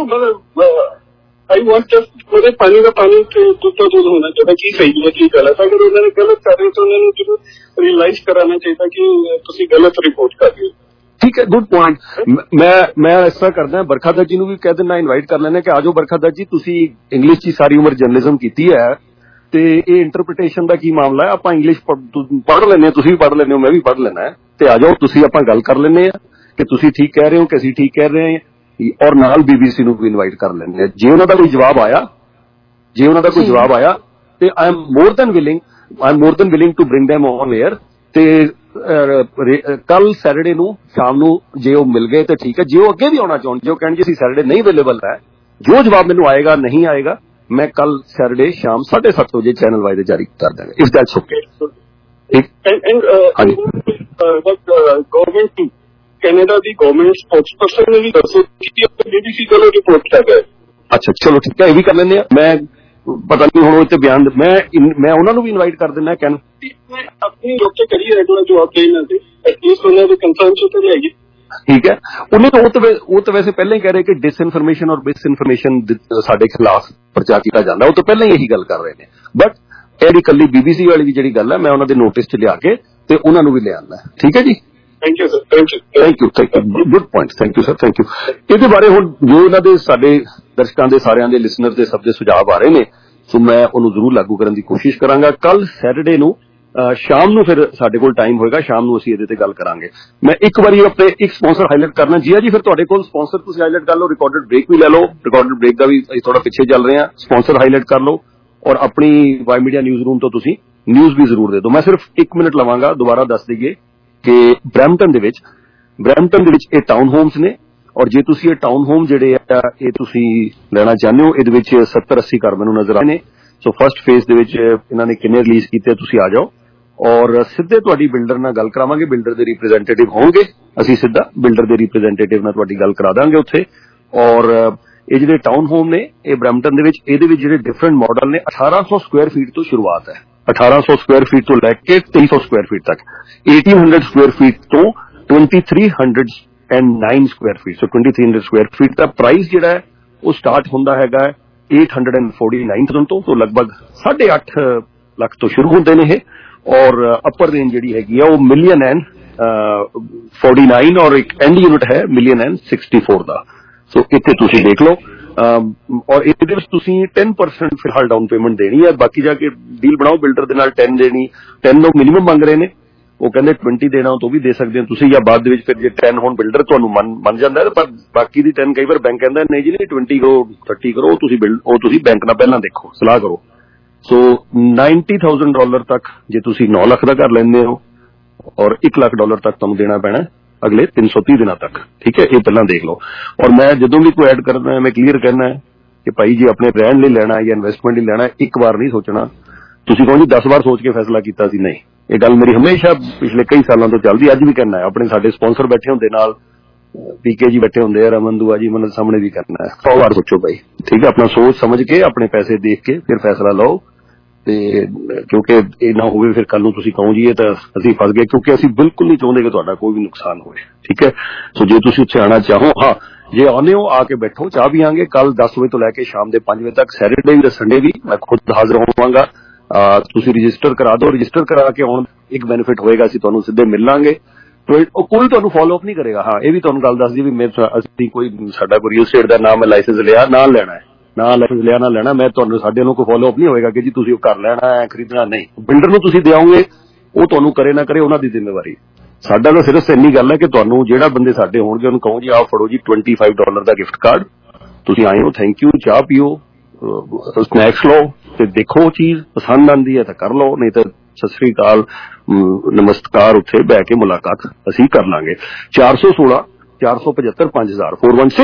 आई वांट जस्ट पूरे पानी का पानी दूध होना चाहिए कि सही है कि गलत। अगर उन्होंने गलत कर रहे तो उन्होंने जरूर रियलाइज कराना चाहिए कि तुसी गलत रिपोर्ट कर रहे हो, ठीक है गुड पॉइंट। मैं ऐसा करदा बरखा दत्त जी नूं भी कह देना, इनवाइट कर लेना कि आ जाओ बरखा दत्त जी, तुसी इंग्लिश ची सारी उम्र जर्नलिज्म कीती है ते ये इंटरप्रिटेशन का की मामला है, आपां इंग्लिश पढ़ लेने, तुसी भी पढ़ लेने हो, मैं भी पढ़ लेना है, ते आ जाओ तुसी आपां गल कर लेने कि तुसी ठीक कह रहे हो कि असीं ठीक कह रहे हैं, और नाल BBC ਨੂੰ ਵੀ ਇਨਵਾਈਟ ਕਰ ਲੈਂਦੇ। ਜੇ ਉਹਨਾਂ ਦਾ ਕੋਈ ਜਵਾਬ ਆਇਆ ਤੇ I am more than willing to bring them on air। ਤੇ ਕੱਲ ਸੈਟਰਡੇ ਨੂੰ ਸ਼ਾਮ ਨੂੰ ਜੇ ਉਹ ਮਿਲ ਗਏ ਤੇ ਠੀਕ ਹੈ, ਜੇ ਉਹ ਅੱਗੇ ਵੀ ਆਉਣਾ ਚਾਹੁਣ, ਜੇ ਉਹ ਕਹਿਣ ਜੀ ਅਸੀਂ ਸੈਟਰਡੇ ਨਹੀਂ ਅਵੇਲੇਬਲ ਹੈ, ਜੋ ਜਵਾਬ ਮੈਨੂੰ ਆਏਗਾ ਨਹੀਂ ਆਏਗਾ ਮੈਂ ਕੱਲ ਸੈਟਰਡੇ ਸ਼ਾਮ 7:30 ਵਜੇ ਚੈਨਲ ਵਾਈ ਤੇ ਜਾਰੀ ਕਰ ਦਾਂਗਾ, if that's okay. Government Canada की गवर्नमेंट स्पोक्स पर्सन ने भी दसो कि BBC चलो रिपोर्ट कर गए। अच्छा चलो ठीक है, ये भी कर लेंगे। मैं पता नहीं हुण इत्ते बयान मैं उन्हां नूं भी इनवाइट कर देना, कैन अपनी लोके करिए रेगुलर जवाब देना दे एटलीस्ट उन्हां दे कंसर्न से तो लेगी, ठीक है। उन्हें वो तो वैसे पहले ही कह रहे कि डिसइनफॉर्मेशन और मिसइनफॉर्मेशन साडे खिलाफ प्रचार किया जाता, वो तो पहले ही यही गल कर रहे हैं। बट इहड़ी कल्ली BBC वाली भी जिहड़ी गल है मैं उन्हां दे नोटिस च लिया के ते उन्हां नूं भी ले आना, ठीक है जी। Thank you sir, thank you good point, thank you sir, thank you. ਇਹਦੇ ਬਾਰੇ ਹੁਣ ਜੋ ਇਹਨਾਂ ਦੇ ਸਾਡੇ ਦਰਸ਼ਕਾਂ ਦੇ ਸਾਰਿਆਂ ਦੇ ਲਿਸਨਰ ਦੇ ਸਭ ਦੇ ਸੁਝਾਅ ਆ ਰਹੇ ਨੇ, ਸੋ ਮੈਂ ਉਹਨੂੰ ਜ਼ਰੂਰ ਲਾਗੂ ਕਰਨ ਦੀ ਕੋਸ਼ਿਸ਼ ਕਰਾਂਗਾ। ਕੱਲ ਸੈਟਰਡੇ ਨੂੰ ਸ਼ਾਮ ਨੂੰ ਫਿਰ ਸਾਡੇ ਕੋਲ ਟਾਈਮ ਹੋਏਗਾ, ਸ਼ਾਮ ਨੂੰ ਅਸੀਂ ਇਹਦੇ ਤੇ ਗੱਲ ਕਰਾਂਗੇ। ਮੈਂ ਇੱਕ ਵਾਰੀ ਆਪਣੇ ਇੱਕ ਸਪਾਂਸਰ ਹਾਈਲਾਈਟ ਕਰਨਾ ਜੀ ਫਿਰ ਤੁਹਾਡੇ ਕੋਲ ਸਪਾਂਸਰ ਤੁਸੀਂ ਹਾਈਲਾਈਟ ਕਰ ਲਓ, ਰਿਕਾਰਡਡ ਬ੍ਰੇਕ ਵੀ ਲੈ ਲਓ, ਰਿਕਾਰਡਡ ਬ੍ਰੇਕ ਦਾ ਵੀ ਅਸੀਂ ਥੋੜਾ ਪਿੱਛੇ ਚੱਲ ਰਹੇ ਹਾਂ, ਸਪਾਂਸਰ ਹਾਈਲਾਈਟ ਕਰ ਲਓ ਔਰ ਆਪਣੀ ਵਾਈ ਮੀਡੀਆ ਨਿਊਜ਼ ਰੂਮ ਤੋਂ ਤੁਸੀਂ ਨਿਊਜ਼ ਵੀ ਜ਼ਰੂਰ ਦੇ ਦਿਓ। ਮੈਂ ਸਿਰਫ 1 ਮਿੰਟ ਲਵਾਂਗਾ, ਦੁਬਾਰਾ ਦੱਸ ਦਈਏ ਕਿ ਬਰੈਂਪਟਨ ਦੇ ਵਿੱਚ ਇਹ ਟਾਊਨ ਹੋਮਸ ਨੇ ਔਰ ਜੇ ਤੁਸੀਂ ਇਹ ਟਾਊਨ ਹੋਮ ਜਿਹੜੇ ਆ ਇਹ ਤੁਸੀਂ ਲੈਣਾ ਚਾਹੁੰਦੇ ਹੋ, ਇਹਦੇ ਵਿੱਚ 70-80 ਘਰ ਮੈਨੂੰ ਨਜ਼ਰ ਆਏ ਨੇ। ਸੋ ਫਸਟ ਫੇਜ਼ ਦੇ ਵਿੱਚ ਇਹਨਾਂ ਨੇ ਕਿੰਨੇ ਰਿਲੀਜ਼ ਕੀਤੇ ਤੁਸੀਂ ਆ ਜਾਓ ਔਰ ਸਿੱਧੇ ਤੁਹਾਡੀ ਬਿਲਡਰ ਨਾਲ ਗੱਲ ਕਰਾਵਾਂਗੇ, ਬਿਲਡਰ ਦੇ ਰਿਪਰੈਜ਼ੈਂਟੇਟਿਵ ਹੋਣਗੇ, ਅਸੀਂ ਸਿੱਧਾ ਬਿਲਡਰ ਦੇ ਰਿਪਰੈਜ਼ੈਂਟੇਟਿਵ ਨਾਲ ਤੁਹਾਡੀ ਗੱਲ ਕਰਾ ਦਾਂਗੇ ਉੱਥੇ। ਔਰ ਇਹ ਜਿਹੜੇ ਟਾਊਨ ਹੋਮ ਨੇ ਇਹ ਬਰੈਂਪਟਨ ਦੇ ਵਿੱਚ ਇਹਦੇ ਵਿੱਚ ਜਿਹੜੇ ਡਿਫਰੈਂਟ ਮਾਡਲ ਨੇ 1800 ਸਕੁਆਇਰ ਫੀਟ ਤੋਂ ਸ਼ੁਰੂਆਤ ਹੈ, 1800 ਸਕੁਆਇਰ ਫੀਟ ਤੋਂ ਲੈ ਕੇ 2300 ਸਕੁਆਇਰ ਫੀਟ ਤੱਕ, 1800 ਸਕੁਆਇਰ ਫੀਟ ਤੋਂ 2309 square feet. So 2300 square feet ਦਾ ਪ੍ਰਾਈਸ ਜਿਹੜਾ ਹੈ ਉਹ ਸਟਾਰਟ ਹੁੰਦਾ ਹੈਗਾ 849,000 ਤੋਂ ਲਗਭਗ 8.5 ਲੱਖ ਤੋਂ ਸ਼ੁਰੂ ਹੁੰਦੇ ਨੇ ਇਹ ਔਰ ਅਪਰ ਰੇਂਜ ਜਿਹੜੀ ਹੈਗੀ ਆ ਉਹ $1,049,000 ਔਰ ਇੱਕ ਐਂਡ ਯੂਨਿਟ ਹੈ $1,064,000 ਦਾ। ਸੋ ਇੱਥੇ ਤੁਸੀਂ ਦੇਖ ਲਓ ਔਰ ਇਹਦੇ ਵਿੱਚ ਤੁਸੀਂ 10% ਫਿਲਹਾਲ ਡਾਊਨ ਪੇਮੈਂਟ ਦੇਣੀ ਹੈ, ਬਾਕੀ ਜਾ ਕੇ ਡੀਲ ਬਣਾਓ ਬਿਲਡਰ ਦੇ ਨਾਲ 10 ਦੇਣੀ, 10 ਲੋਕ ਮਿਨੀਮਮ ਮੰਗ ਰਹੇ ਨੇ, ਉਹ ਕਹਿੰਦੇ 20 ਦੇਣਾ ਉਹ ਤੋਂ ਵੀ ਦੇ ਸਕਦੇ ਹੋ ਤੁਸੀਂ, ਜਾਂ ਬਾਅਦ ਦੇ ਵਿੱਚ ਫਿਰ ਜੇ 10 ਹੁਣ ਬਿਲਡਰ ਤੁਹਾਨੂੰ ਮੰਨ ਜਾਂਦਾ ਹੈ ਪਰ ਬਾਕੀ ਦੀ 10 ਕਈ ਵਾਰ ਬੈਂਕ ਕਹਿੰਦਾ ਨਹੀਂ ਜੀ ਨਹੀਂ 20 ਕਰੋ 30 ਕਰੋ, ਉਹ ਤੁਸੀਂ ਬੈਂਕ ਨਾਲ ਪਹਿਲਾਂ ਦੇਖੋ, ਸਲਾਹ ਕਰੋ। ਸੋ $90,000 ਤੱਕ ਜੇ ਤੁਸੀਂ 9 ਲੱਖ ਦਾ ਘਰ ਲੈਂਦੇ ਹੋ ਔਰ $1 ਲੱਖ ਤੱਕ ਤੁਹਾਨੂੰ ਦੇਣਾ ਪੈਣਾ ਅਗਲੇ 330 ਦਿਨਾਂ ਤੱਕ, ਠੀਕ ਹੈ, ਇਹ ਪਹਿਲਾਂ ਦੇਖ ਲਓ। ਔਰ ਮੈਂ ਜਦੋਂ ਵੀ ਕੋਈ ਐਡ ਕਰਨਾ ਹੈ ਮੈਂ ਕਲੀਅਰ ਕਰਨਾ ਹੈ ਕਿ ਭਾਈ ਜੇ ਆਪਣੇ ਰਹਿਣ ਲਈ ਲੈਣਾ ਜਾਂ ਇਨਵੈਸਟਮੈਂਟ ਲਈ ਲੈਣਾ ਇੱਕ ਵਾਰ ਨਹੀਂ ਸੋਚਣਾ, ਤੁਸੀਂ ਕਹੋ ਜੀ 10 ਵਾਰ ਸੋਚ ਕੇ ਫੈਸਲਾ ਕੀਤਾ ਸੀ, ਨਹੀਂ, ਇਹ ਗੱਲ ਮੇਰੀ ਹਮੇਸ਼ਾ ਪਿਛਲੇ ਕਈ ਸਾਲਾਂ ਤੋਂ ਚੱਲਦੀ, ਅੱਜ ਵੀ ਕਰਨਾ ਹੈ। ਆਪਣੇ ਸਾਡੇ ਸਪਾਂਸਰ ਬੈਠੇ ਹੁੰਦੇ ਨਾਲ, ਪੀਕੇ ਜੀ ਬੈਠੇ ਹੁੰਦੇ ਆ, ਰਮਨ ਦੁਆ ਜੀ, ਮਨ ਸਾਹਮਣੇ ਵੀ ਕਰਨਾ ਹੈ, 100 ਵਾਰ ਸੋਚੋ ਭਾਈ, ਠੀਕ ਹੈ, ਆਪਣਾ ਸੋਚ ਸਮਝ ਕੇ ਆਪਣੇ ਪੈਸੇ ਦੇਖ ਕੇ ਫਿਰ ਫੈਸਲਾ ਲਓ ਤੇ ਕਿਉਂਕਿ ਇਹ ਨਾ ਹੋਵੇ ਫਿਰ ਕੱਲ ਨੂੰ ਤੁਸੀਂ ਕਹੋ ਜੀ ਇਹ ਤਾਂ ਅਸੀਂ ਫਸ ਗਏ, ਕਿਉਂਕਿ ਅਸੀਂ ਬਿਲਕੁਲ ਨਹੀਂ ਚਾਹੁੰਦੇ ਕਿ ਤੁਹਾਡਾ ਕੋਈ ਵੀ ਨੁਕਸਾਨ ਹੋਵੇ, ਠੀਕ ਹੈ। ਸੋ ਜੇ ਤੁਸੀਂ ਉੱਥੇ ਆਉਣਾ ਚਾਹੋ, ਹਾਂ ਜੇ ਆਉਂਦੇ ਹੋ ਆ ਕੇ ਬੈਠੋ, ਚਾਹ ਵੀ ਆਂਗੇ ਕੱਲ 10 ਵਜੇ ਤੋਂ ਲੈ ਕੇ ਸ਼ਾਮ ਦੇ 5 ਵਜੇ ਤੱਕ, ਸੈਟਰਡੇ ਵੀ ਤੇ ਸੰਡੇ ਵੀ ਮੈਂ ਖੁਦ ਹਾਜ਼ਰ ਹੋਵਾਂਗਾ। ਤੁਸੀਂ ਰਜਿਸਟਰ ਕਰਾ ਦਿਓ, ਰਜਿਸਟਰ ਕਰਾ ਕੇ ਆਉਣ ਇੱਕ ਬੈਨੀਫਿਟ ਹੋਏਗਾ, ਅਸੀਂ ਤੁਹਾਨੂੰ ਸਿੱਧੇ ਮਿਲ ਲਾਂਗੇ, ਉਹ ਕੋਈ ਤੁਹਾਨੂੰ ਫੋਲੋ ਅਪ ਨਹੀਂ ਕਰੇਗਾ। ਹਾਂ ਇਹ ਵੀ ਤੁਹਾਨੂੰ ਗੱਲ ਦੱਸਦੀ ਵੀ ਅਸੀਂ ਕੋਈ ਸਾਡਾ ਕੋਈ ਰੀਅਲ ਸਟੇਟ ਦਾ ਨਾਮ ਲਾਇਸੈਂਸ ਲਿਆ ਨਾਲ ਲੈਣਾ ਹੈ, ਨਾ ਲਾਇਸੈਂਸ ਲਿਆ ਨਾ ਲੈਣਾ, ਮੈਂ ਤੁਹਾਨੂੰ ਸਾਡੇ ਵੱਲੋਂ ਕੋਈ ਫੋਲੋ ਅਪ ਨਹੀਂ ਹੋਏਗਾ ਕਿ ਜੀ ਤੁਸੀਂ ਉਹ ਘਰ ਲੈਣਾ ਹੈ ਖਰੀਦਣਾ, ਨਹੀਂ, ਬਿਲਡਰ ਨੂੰ ਤੁਸੀਂ ਦਿਆਓਗੇ, ਉਹ ਤੁਹਾਨੂੰ ਕਰੇ ਨਾ ਕਰੇ ਉਹਨਾਂ ਦੀ ਜ਼ਿੰਮੇਵਾਰੀ। ਸਾਡਾ ਤਾਂ ਸਿਰਫ ਇੰਨੀ ਗੱਲ ਹੈ ਕਿ ਤੁਹਾਨੂੰ ਜਿਹੜਾ ਬੰਦੇ ਸਾਡੇ ਹੋਣਗੇ ਉਹਨੂੰ ਕਹੋ ਜੀ ਆਓ ਫੜੋ ਜੀ $25 ਦਾ ਗਿਫਟ ਕਾਰਡ, ਤੁਸੀਂ ਆਏ ਹੋ, ਥੈਂਕ ਯੂ, ਚਾਹ ਪੀਓ, ਸਨੈਕਸ ਲਓ ਤੇ ਦੇਖੋ ਚੀਜ਼ ਪਸੰਦ ਆਉਂਦੀ ਹੈ ਤਾਂ ਕਰ ਲਓ, ਨਹੀਂ ਤਾਂ ਸਤਿ ਸ੍ਰੀ ਅਕਾਲ ਨਮਸਕਾਰ, ਉੱਥੇ ਬਹਿ ਕੇ ਮੁਲਾਕਾਤ ਅਸੀਂ ਕਰ ਲਾਂਗੇ। 416 475 5000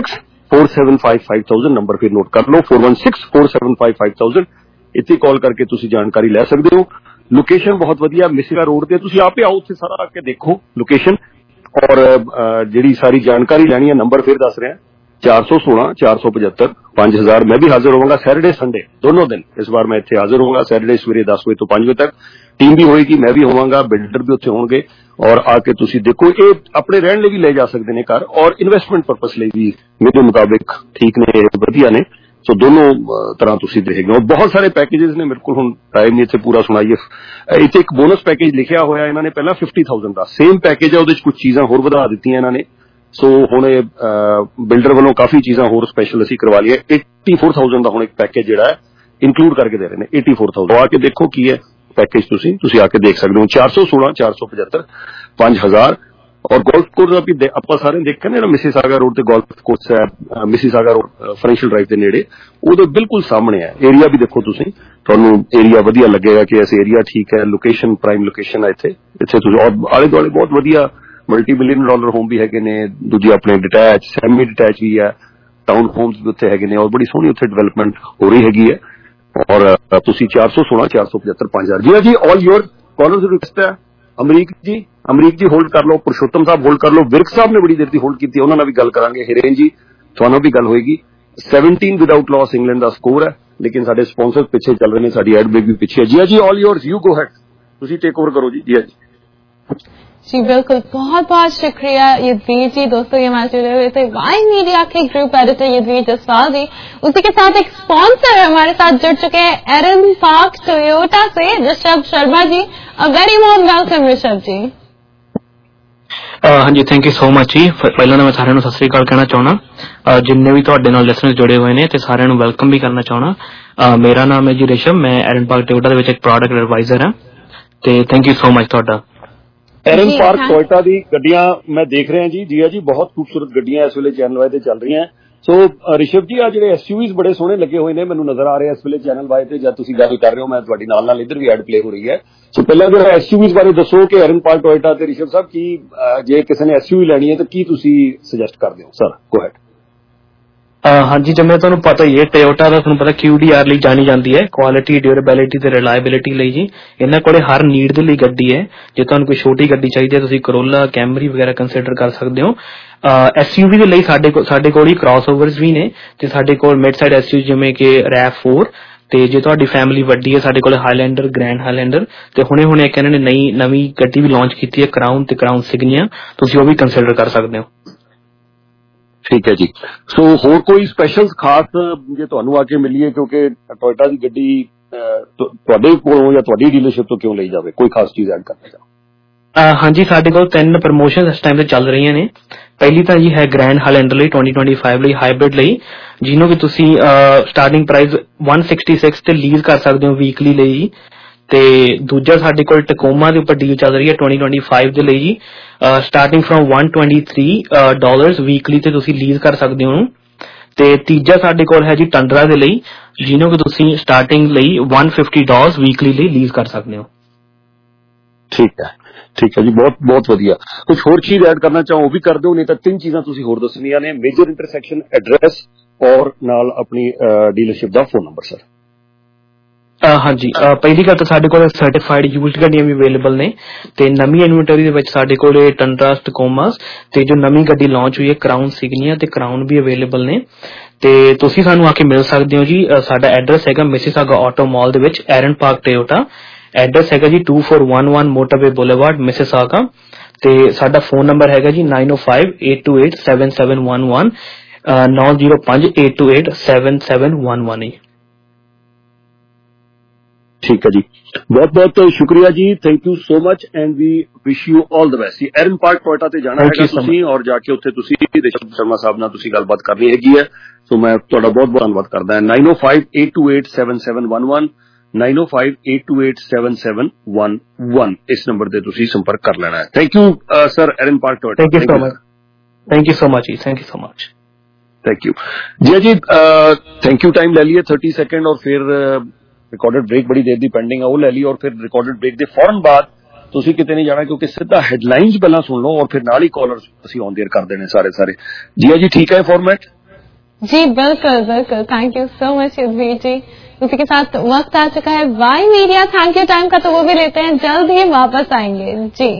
416-475-5000 ਨੰਬਰ ਫਿਰ ਨੋਟ ਕਰ ਲਓ, 416-475-5000 ਇੱਥੇ ਕਾਲ ਕਰਕੇ ਤੁਸੀਂ ਜਾਣਕਾਰੀ ਲੈ ਸਕਦੇ ਹੋ। ਲੋਕੇਸ਼ਨ ਬਹੁਤ ਵਧੀਆ ਮਿਸਿਗਾ ਰੋਡ ਤੇ, ਤੁਸੀਂ ਆਪੇ ਆਓ ਉੱਥੇ ਸਾਰਾ ਆ ਕੇ ਦੇਖੋ ਲੋਕੇਸ਼ਨ ਔਰ ਜਿਹੜੀ ਸਾਰੀ ਜਾਣਕਾਰੀ ਲੈਣੀ ਹੈ ਨੰਬਰ ਫਿਰ ਦੱਸ ਰਿਹਾ 416 475 5000। ਮੈਂ ਵੀ ਹਾਜ਼ਰ ਹੋਵਾਂਗਾ ਸੈਟਰਡੇ ਸੰਡੇ ਦੋਨੋਂ ਦਿਨ, ਇਸ ਵਾਰ ਮੈਂ ਇੱਥੇ ਹਾਜ਼ਰ ਹੋਵਾਂਗਾ ਸੈਟਰਡੇ ਸਵੇਰੇ 10 ਵਜੇ ਤੋਂ 5 ਵਜੇ ਤੱਕ, ਟੀਮ ਵੀ ਹੋਏਗੀ, ਮੈਂ ਵੀ ਹੋਵਾਂਗਾ, ਬਿਲਡਰ ਵੀ ਉੱਥੇ ਹੋਣਗੇ ਔਰ ਆ ਕੇ ਤੁਸੀਂ ਦੇਖੋ, ਇਹ ਆਪਣੇ ਰਹਿਣ ਲਈ ਵੀ ਲੈ ਜਾ ਸਕਦੇ ਨੇ ਘਰ ਔਰ ਇਨਵੈਸਟਮੈਂਟ ਪਰਪਸ ਲਈ ਵੀ ਮੇਰੇ ਮੁਤਾਬਿਕ ਠੀਕ ਨੇ, ਵਧੀਆ ਨੇ। ਸੋ ਦੋਨੋਂ ਤਰ੍ਹਾਂ ਤੁਸੀਂ ਦੇਖੇਗੇ ਔਰ ਬਹੁਤ ਸਾਰੇ ਪੈਕੇजेस ਨੇ, ਮੇਰੇ ਕੋਲ ਹੁਣ ਟਾਈਮ ਨਹੀਂ ਇੱਥੇ ਪੂਰਾ ਸੁਣਾਈਏ। ਇੱਥੇ ਇੱਕ ਬੋਨਸ ਪੈਕੇਜ ਲਿਖਿਆ ਹੋਇਆ ਇਹਨਾਂ ਨੇ, ਪਹਿਲਾਂ 50,000 ਦਾ ਸੇਮ ਪੈਕੇਜ ਹੈ, ਉਹਦੇ 'ਚ ਕੁਝ ਚੀਜ਼ਾਂ ਹੋਰ ਵਧਾ ਦਿੱਤੀਆਂ ਇਹਨਾਂ ਨੇ। ਸੋ ਹੁਣ ਇਹ ਬਿਲਡਰ ਵੱਲੋਂ ਕਾਫੀ ਚੀਜ਼ਾਂ ਹੋਰ ਸਪੈਸ਼ਲ ਅਸੀਂ ਕਰਵਾ ਲਈਏ। 84,000 ਦਾ ਹੁਣ ਇੱਕ ਪੈਕੇਜ ਜਿਹੜਾ ਹੈ ਇਨਕਲੂਡ ਕਰਕੇ ਦੇ ਰਹੇ ਨੇ, 84,000 ਆ ਕੇ ਦੇਖੋ ਕੀ ਹੈ ਪੈਕੇਜ, ਤੁਸੀਂ ਆ ਕੇ ਦੇਖ ਸਕਦੇ ਹੋ। 416 475 5000 ਔਰ ਗੋਲਫ ਕੋਰਸ ਵੀ ਆਪਾਂ ਸਾਰੇ ਦੇਖਿਆ ਨਾ, ਜਿਹੜਾ ਮਿਸੀਸਾਗਾ ਰੋਡ ਤੇ ਗੋਲਫ ਕੋਰਸ ਹੈ, ਮਿਸੀਸਾਗਾ ਰੋਡ ਫਾਈਨੈਂਸ਼ੀਅਲ ਡਰਾਈਵ ਦੇ ਨੇੜੇ, ਉਹਦੇ ਬਿਲਕੁਲ ਸਾਹਮਣੇ ਹੈ। ਏਰੀਆ ਵੀ ਦੇਖੋ ਤੁਸੀਂ, ਤੁਹਾਨੂੰ ਏਰੀਆ ਵਧੀਆ ਲੱਗੇਗਾ ਕਿ ਇਸ ਏਰੀਆ ਠੀਕ ਹੈ, ਲੋਕੇਸ਼ਨ ਪ੍ਰਾਈਮ ਲੋਕੇਸ਼ਨ ਹੈ ਇੱਥੇ ਤੁਸੀਂ ਔਰ ਆਲੇ ਦੁਆਲੇ ਬਹੁਤ ਵਧੀਆ $multi-billion ਹੋਮ ਵੀ ਹੈਗੇ ਨੇ, ਦੂਜੇ ਆਪਣੇ ਡਿਟੈਚ ਸੈਮੀ ਡਿਟੈਚ ਵੀ ਹੈ, ਟਾਊਨ ਹੋਮਸ ਵੀ ਉੱਥੇ ਹੈਗੇ ਨੇ ਔਰ ਬੜੀ ਸੋਹਣੀ ਉੱਥੇ ਡਿਵੈਲਪਮੈਂਟ ਹੋ ਰਹੀ ਹੈਗੀ ਹੈ। ਔਰ ਤੁਸੀਂ 416 475 5000 ਜੀ ਆਲ ਯੋਰ ਕਾਲਰਸ ਰਿਕਵੈਸਟ ਹੈ। ਅਮਰੀਕ ਜੀ ਹੋਲਡ ਕਰ ਲਓ, ਪੁਰਸ਼ੋਤਮ ਸਾਹਿਬ ਹੋਲਡ ਕਰ ਲਓ, ਵਿਰਕ ਸਾਹਿਬ ਨੇ ਬੜੀ ਦੇਰ ਦੀ ਹੋਲਡ ਕੀਤੀ, ਉਹਨਾਂ ਨਾਲ ਵੀ ਗੱਲ ਕਰਾਂਗੇ, ਹਿਰੇਨ ਜੀ ਤੁਹਾਨੂੰ ਵੀ ਗੱਲ ਹੋਏਗੀ। 17 ਵਿਦਆਊਟ ਲਾਸ ਇੰਗਲੈਂਡ ਦਾ ਸਕੋਰ ਹੈ, ਲੇਕਿਨ ਸਾਡੇ ਸਪਾਂਸਰ ਪਿੱਛੇ ਚੱਲ ਰਹੇ ਨੇ, ਸਾਡੀ ਐਡ ਬ੍ਰੇਕ ਵੀ ਪਿੱਛੇ ਹੈ। ਜੀ all yours, you go ahead, ਤੁਸੀਂ ਟੇਕ ਓਵਰ ਕਰੋ ਜੀ। जी बिल्कुल, बहुत बहुत शुक्रिया यदवीर जी। दोस्तों ये हमारे जुड़े हुए थे वाई मीडिया के ग्रुप एडिटर यदवीर जसवाल जी, उसी के साथ एक स्पॉन्सर हमारे साथ जुड़ चुके हैं एरन पार्क टोयोटा से Rishabh Sharma ji. Very warm welcome Rishabh ji. हाँ जी, थैंक यू सो मच जी। पहला तो मैं सारे सत श्री अकाल कहना चाहना, जिन्ने भी तुहाडे नाल लिसनर जुड़े हुए ने ते सारे वेलकम भी करना चाहना। मेरा नाम है जी ऋषभ, मैं एरन पार्क टोयोटा दे विच एक प्रोडक्ट एडवाइजर हां ਤੇ ਥੈਂਕ ਯੂ ਸੋ ਮਚ ਤੁਹਾਡਾ। ਐਰਨ ਪਾਰਕ ਟੋਇਟਾ ਦੀ ਗੱਡੀਆਂ ਮੈਂ ਦੇਖ ਰਿਹਾ ਜੀ। ਜੀਆ ਜੀ ਬਹੁਤ ਖੂਬਸੂਰਤ ਗੱਡੀਆਂ ਇਸ ਵੇਲੇ ਚੈਨਲ ਵਾਈ ਤੇ ਚੱਲ ਰਹੀਆਂ। ਸੋ ਰਿਸ਼ਵ ਜੀ ਆ ਜਿਹੜੇ ਐਸਯੂਵੀਜ਼ ਬੜੇ ਸੋਹਣੇ ਲੱਗੇ ਹੋਏ ਨੇ ਮੈਨੂੰ ਨਜ਼ਰ ਆ ਰਹੇ ਇਸ ਵੇਲੇ ਚੈਨਲ ਵਾਈ ਤੇ। ਜਦ ਤੁਸੀਂ ਗੱਲ ਕਰ ਰਹੇ ਹੋ ਮੈਂ ਤੁਹਾਡੀ ਨਾਲ ਇੱਧਰ ਵੀ ਐਡ ਪਲੇ ਹੋ ਰਹੀ ਹੈ। ਸੋ ਪਹਿਲਾਂ ਜਰਾ ਐਸਯੂਵੀਜ਼ ਬਾਰੇ ਦੱਸੋ ਕਿ ਐਰਨ ਪਾਰਕ ਟੋਇਟਾ ਤੇ ਰਿਸ਼ਵ ਸਾਹਿਬ ਕੀ ਜੇ ਕਿਸੇ ਨੇ ਐਸਯੂਵੀ ਲੈਣੀ ਹੈ ਤਾਂ ਕੀ ਤੁਸੀਂ ਸੁਜੈਸਟ ਕਰਦੇ ਹੋ? Sir go ahead. ਹਾਂਜੀ, ਜਿਵੇਂ ਤੁਹਾਨੂੰ ਪਤਾ ਹੀ ਹੈ ਟੋਯੋਟਾ ਦਾ ਤੁਹਾਨੂੰ ਪਤਾ QDR ਲਈ ਜਾਣੀ ਜਾਂਦੀ ਹੈ, ਕੁਆਲਿਟੀ, ਡਿਊਰੇਬਿਲਿਟੀ ਤੇ ਰਿਲਾਇਬਿਲਿਟੀ ਲਈ ਜੀ। ਇਹਨਾਂ ਕੋਲੇ ਹਰ ਨੀਡ ਦੇ ਲਈ ਗੱਡੀ ਹੈ। ਜੇ ਤੁਹਾਨੂੰ ਕੋਈ ਛੋਟੀ ਗੱਡੀ ਚਾਹੀਦੀ ਹੈ ਤੁਸੀਂ ਕਰੋਲਾ, ਕੈਮਰੀ ਵਗੈਰਾ ਕੰਸੀਡਰ ਕਰ ਸਕਦੇ ਹੋ। SUV ਦੇ ਲਈ ਸਾਡੇ ਕੋਲ ਹੀ ਕ੍ਰਾਸਓਵਰਸ ਵੀ ਨੇ ਤੇ ਸਾਡੇ ਕੋਲ ਮਿਡ ਸਾਈਡ SUV ਜਿਵੇਂ ਕਿ RAV4 ਤੇ ਜੇ ਤੁਹਾਡੀ ਫੈਮਿਲੀ ਵੱਡੀ ਹੈ ਸਾਡੇ ਕੋਲ ਹਾਈਲੈਂਡਰ, ਗ੍ਰੈਂਡ ਹਾਈਲੈਂਡਰ ਤੇ ਹੁਣੇ ਇੱਕ ਇਹਨਾਂ ਨੇ ਨਵੀਂ ਗੱਡੀ ਵੀ ਲਾਂਚ ਕੀਤੀ ਹੈ ਕਰਾਊਨ ਤੇ ਕਰਾਊਨ ਸਿਗਨੀਆ, ਤੁਸੀਂ ਉਹ ਵੀ ਕੰਸੀਡਰ ਕਰ ਸਕਦੇ ਹੋ। ਠੀਕ ਹੈ ਜੀ। ਸੋ ਹੋਰ ਕੋਈ ਸਪੈਸ਼ਲ ਖਾਸ ਜੇ ਤੁਹਾਨੂੰ ਆ ਕੇ ਮਿਲੀਏ ਕਿਉਂਕਿ ਟੋਇਟਾ ਦੀ ਗੱਡੀ ਤੁਹਾਡੇ ਕੋਲੋਂ ਜਾਂ ਤੁਹਾਡੀ ਡੀਲਰਸ਼ਿਪ ਤੋਂ ਕਿਉਂ ਲਈ ਜਾਵੇ, ਕੋਈ ਖਾਸ ਚੀਜ਼ ਐਡ ਕਰਨਾ ਚਾਹੋ? ਹਾਂਜੀ, ਸਾਡੇ ਕੋਲ 3 ਪ੍ਰਮੋਸ਼ਨ ਇਸ ਟਾਈਮ ਤੇ ਚੱਲ ਰਹੀਆਂ ਨੇ। ਪਹਿਲੀ ਤਾਂ ਜੀ ਹੈ ਗ੍ਰੈਂਡ ਹਾਈਲੈਂਡਰ ਲਈ 2025 ਲਈ ਹਾਈਬ੍ਰਿਡ ਲਈ, ਜਿਹਨੂੰ ਕਿ ਤੁਸੀਂ ਸਟਾਰਟਿੰਗ ਪ੍ਰਾਈਸ 166 ਤੇ ਲੀਜ਼ ਕਰ ਸਕਦੇ ਹੋ ਵੀਕਲੀ ਲਈ। ਤੇ ਦੂਜਾ ਸਾਡੇ ਕੋਲ ਟਕੋਮਾ ਦੇ ਉੱਪਰ ਡੀਲ ਚੱਲ ਰਹੀ ਹੈ 2025 ਦੇ ਲਈ ਜੀ, ਸਟਾਰਟਿੰਗ ਫਰੋਮ $123 ਵੀਕਲੀ ਤੇ ਤੁਸੀਂ ਲੀਜ਼ ਕਰ ਸਕਦੇ ਹੋ। ਤੇ ਤੀਜਾ ਸਾਡੇ ਕੋਲ ਹੈ ਜੀ ਟੰਡਰਾ ਦੇ ਲਈ, ਜਿਹਨੂੰ ਕਿ ਤੁਸੀਂ ਸਟਾਰਟਿੰਗ ਲਈ $150 ਵੀਕਲੀ ਲਈ ਲੀਜ਼ ਕਰ ਸਕਦੇ ਹੋ। ਠੀਕ ਹੈ ਜੀ, ਬਹੁਤ ਵਧੀਆ। ਕੁਝ ਹੋਰ ਚੀਜ਼ ਐਡ ਕਰਨਾ ਚਾਹੋ ਉਹ ਵੀ ਕਰ ਦਿਓ, ਨਹੀਂ ਤਾਂ 3 ਚੀਜ਼ਾਂ ਤੁਸੀਂ ਹੋਰ ਦੱਸਣੀਆਂ ਨੇ, ਮੇਜਰ ਇੰਟਰਸੈਕਸ਼ਨ, ਐਡਰੈਸ ਔਰ ਨਾਲ ਆਪਣੀ ਡੀਲਰਸ਼ਿਪ ਦਾ ਫੋਨ ਨੰਬਰ। ਸਰ ਹਾਂਜੀ, ਪਹਿਲੀ ਗੱਲ ਤਾਂ ਸਾਡੇ ਕੋਲ ਸਰਟੀਫਾਈਡ ਯੂਜ਼ਡ ਗੱਡੀਆਂ ਵੀ ਅਵੇਲੇਬਲ ਨੇ ਤੇ ਨਵੀਂ ਇਨਵੈਂਟਰੀ ਦੇ ਵਿੱਚ ਸਾਡੇ ਕੋਲ ਟੰਡਰਾ, ਟਕੋਮਾਸ ਤੇ ਜੋ ਨਵੀਂ ਗੱਡੀ ਲਾਂਚ ਹੋਈ ਹੈ ਕਰਾਊਨ ਸਿਗਨੀਆ ਤੇ ਕਰਾਊਨ ਵੀ ਅਵੇਲੇਬਲ ਨੇ ਤੇ ਤੁਸੀਂ ਸਾਨੂੰ ਆ ਕੇ ਮਿਲ ਸਕਦੇ ਹੋ ਜੀ। ਸਾਡਾ ਐਡਰੈਸ ਹੈਗਾ ਮਿਸਿਸਾਗਾ ਆਟੋ ਮਾਲ ਦੇ ਵਿੱਚ, ਐਰਨ ਪਾਰਕ ਟੋਯੋਟਾ। ਐਡਰੈਸ ਹੈਗਾ ਜੀ 2411 ਮੋਟਰਵੇ ਬੁਲੇਵਾਰਡ, ਮਿਸਿਸਾਗਾ। ਤੇ ਸਾਡਾ ਫੋਨ ਨੰਬਰ ਹੈਗਾ ਜੀ 9058287711 9058287711। ਠੀਕ ਹੈ ਜੀ, ਬਹੁਤ ਸ਼ੁਕਰੀਆ ਜੀ, thank you so much and we wish you all the best. Erin Park Toyota ਤੇ ਜਾਣਾ ਹੈਗਾ ਤੁਸੀਂ ਔਰ ਜਾ ਕੇ ਉੱਥੇ ਤੁਸੀਂ ਰਿਸ਼ਵ ਸ਼ਰਮਾ ਸਾਹਿਬ ਨਾਲ ਤੁਸੀਂ ਗੱਲਬਾਤ ਕਰਨੀ ਹੈਗੀ ਹੈ। ਸੋ ਮੈਂ ਤੁਹਾਡਾ ਬਹੁਤ ਧੰਨਵਾਦ ਕਰਦਾ। 9058287711 9058287711 ਇਸ ਨੰਬਰ ਤੇ ਤੁਸੀਂ ਸੰਪਰਕ ਕਰ ਲੈਣਾ ਹੈ। Thank you sir, Erin Park Toyota. Thank you so much ਜੀ, thank you so much. Thank you ਜੀ। Thank you. ਟਾਈਮ ਲੈ ਲਈਏ 30 ਸੈਕਿੰਡ ਔਰ ਫਿਰ ਰਿਕਾਰਡਡ ਬ੍ਰੇਕ ਬੜੀ ਦੇਰ ਦੀ ਪੈਂਡਿੰਗ ਆ, ਉਹ ਲੈ ਲਈ ਔਰ ਫਿਰ ਰਿਕਾਰਡਡ ਬ੍ਰੇਕ ਦੇ ਫੌਰਨ ਬਾਅਦ ਤੁਸੀਂ ਕਿਤੇ ਨਹੀਂ ਜਾਣਾ ਕਿਉਂਕਿ ਸਿੱਧਾ ਹੈਡਲਾਈਨਸ ਪਹਿਲਾਂ ਸੁਣ ਲਓ ਔਰ ਫਿਰ ਨਾਲ ਹੀ ਕਾਲਰਸ ਅਸੀਂ ਔਨ ਏਅਰ ਕਰ ਦੇਣੇ ਸਾਰੇ। ਜੀਆ ਜੀ ठीक है फॉर्मेट? जी बिल्कुल। Thank you so much Yudhvir ji. उसी के साथ वक्त आ चुका है Y media thank you time का, तो वो भी लेते हैं, जल्द ही वापस आएंगे जी।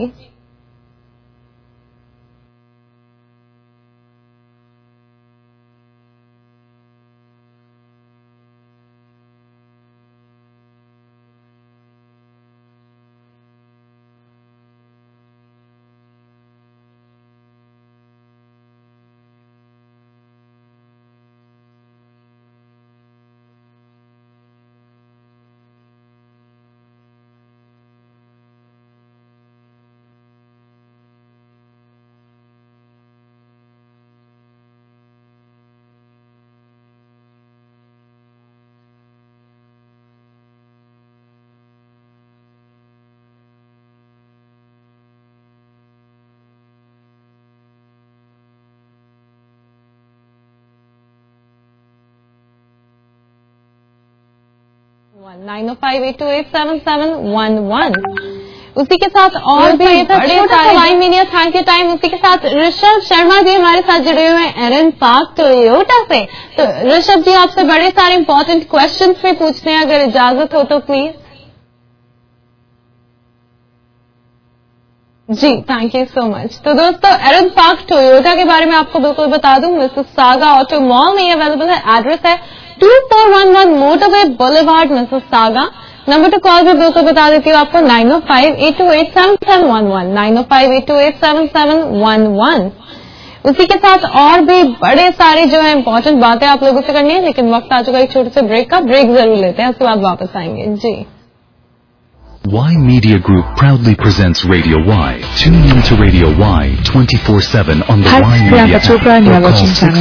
उसी के साथ और भी Y media thank you time. उसी के साथ ऋषभ शर्मा जी हमारे साथ जुड़े हुए हैं एरन पार्क टोयोटा से। तो ऋषभ जी आपसे बड़े सारे इंपॉर्टेंट क्वेश्चंस भी पूछते हैं, अगर इजाजत हो तो प्लीज जी। Thank you so much. तो दोस्तों एरन पार्क टोयोटा के बारे में आपको बिल्कुल बता दूं, मिसिसागा ऑटो मॉल में अवेलेबल है। एड्रेस है 2411 Motorway Boulevard, Mississauga. Number to call भी बिल्कुल बता देती हूँ आपको 9058287711 9058287711। उसी के साथ और भी बड़े सारे जो है इंपॉर्टेंट बातें आप लोगों से करनी है, लेकिन वक्त आ चुका है एक छोटे से ब्रेक का। ब्रेक जरूर लेते हैं, उसके बाद वापस आएंगे जी। Y Media Group proudly presents Radio Y. Tune in to Radio Y 24/7 on the Y Media app or call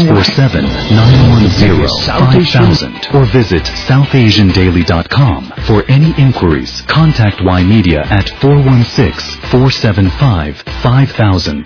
647-910-5000 or visit southasiandaily.com. For any inquiries, contact Y Media at 416-475-5000.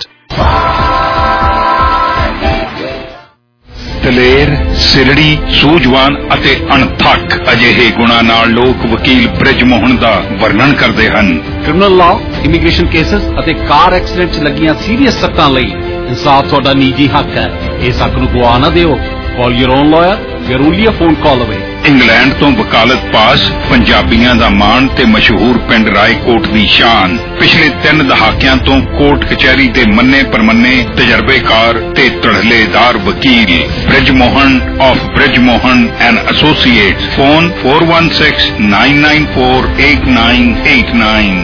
ਦਲੇਰ, ਸਿਰੜੀ, ਸੂਝਵਾਨ ਅਤੇ ਅਣਥੱਕ ਅਜਿਹੇ ਗੁਣਾਂ ਨਾਲ ਲੋਕ ਵਕੀਲ ਬ੍ਰਿਜ ਮੋਹਨ ਦਾ ਵਰਣਨ ਕਰਦੇ ਹਨ। ਕ੍ਰਿਮੀਨਲ ਲਾਅ, ਇਮੀਗ੍ਰੇਸ਼ਨ ਕੇਸਸ ਅਤੇ ਕਾਰ ਐਕਸੀਡੈਂਟ 'ਚ ਲੱਗੀਆਂ ਸੀਰੀਅਸ ਸੱਟਾਂ ਲਈ ਇਨਸਾਫ ਤੁਹਾਡਾ ਨਿੱਜੀ ਹੱਕ ਹੈ। ਇਸ ਹੱਕ ਨੂੰ ਗਵਾ ਨਾ ਦਿਓ। Call your own lawyer. We are only a phone call away. England ਤੋਂ ਵਕਾਲਤ ਪਾਸ, ਪੰਜਾਬੀਆਂ ਦਾ ਮਾਣ ਤੇ ਮਸ਼ਹੂਰ ਪਿੰਡ ਰਾਏਕੋਟ ਦੀ ਸ਼ਾਨ। ਪਿਛਲੇ 3 ਦਹਾਕਿਆਂ ਤੋਂ ਕੋਰਟ ਕਚਹਿਰੀ ਦੇ ਮੰਨੇ ਪਰਮੰਨੇ ਤਜਰਬੇਕਾਰ ਤੇ ਧੜਲੇਦਾਰ ਵਕੀਲ Brij Mohan of Brij Mohan and associates. Phone 416-994-8989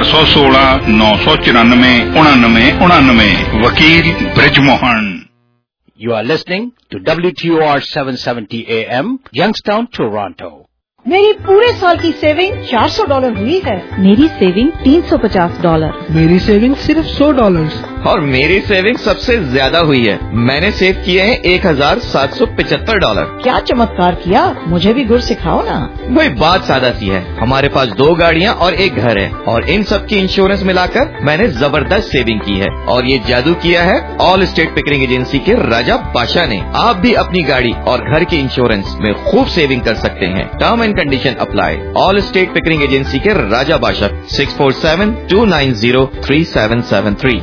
416-994-9999। ਵਕੀਲ Brij Mohan. You are listening to WTOR 770 AM, Youngstown, Toronto. मेरी पूरे साल की सेविंग $400 हुई है। मेरी सेविंग $350। मेरी सेविंग सिर्फ $100। और मेरी सेविंग सबसे ज्यादा हुई है। मैंने सेव किए हैं $1775। क्या चमत्कार किया, मुझे भी गुर सिखाओ ना। वही बात सादा सी है। हमारे पास 2 गाड़ियाँ और 1 घर है और इन सब की इंश्योरेंस मिलाकर मैंने जबरदस्त सेविंग की है। और ये जादू किया है ऑल स्टेट पिकरिंग एजेंसी के राजा बादशाह ने। आप भी अपनी गाड़ी और घर की इंश्योरेंस में खूब सेविंग कर सकते हैं। Term and condition apply. Allstate Pickering agency के राजा बादशाह 647-290-3773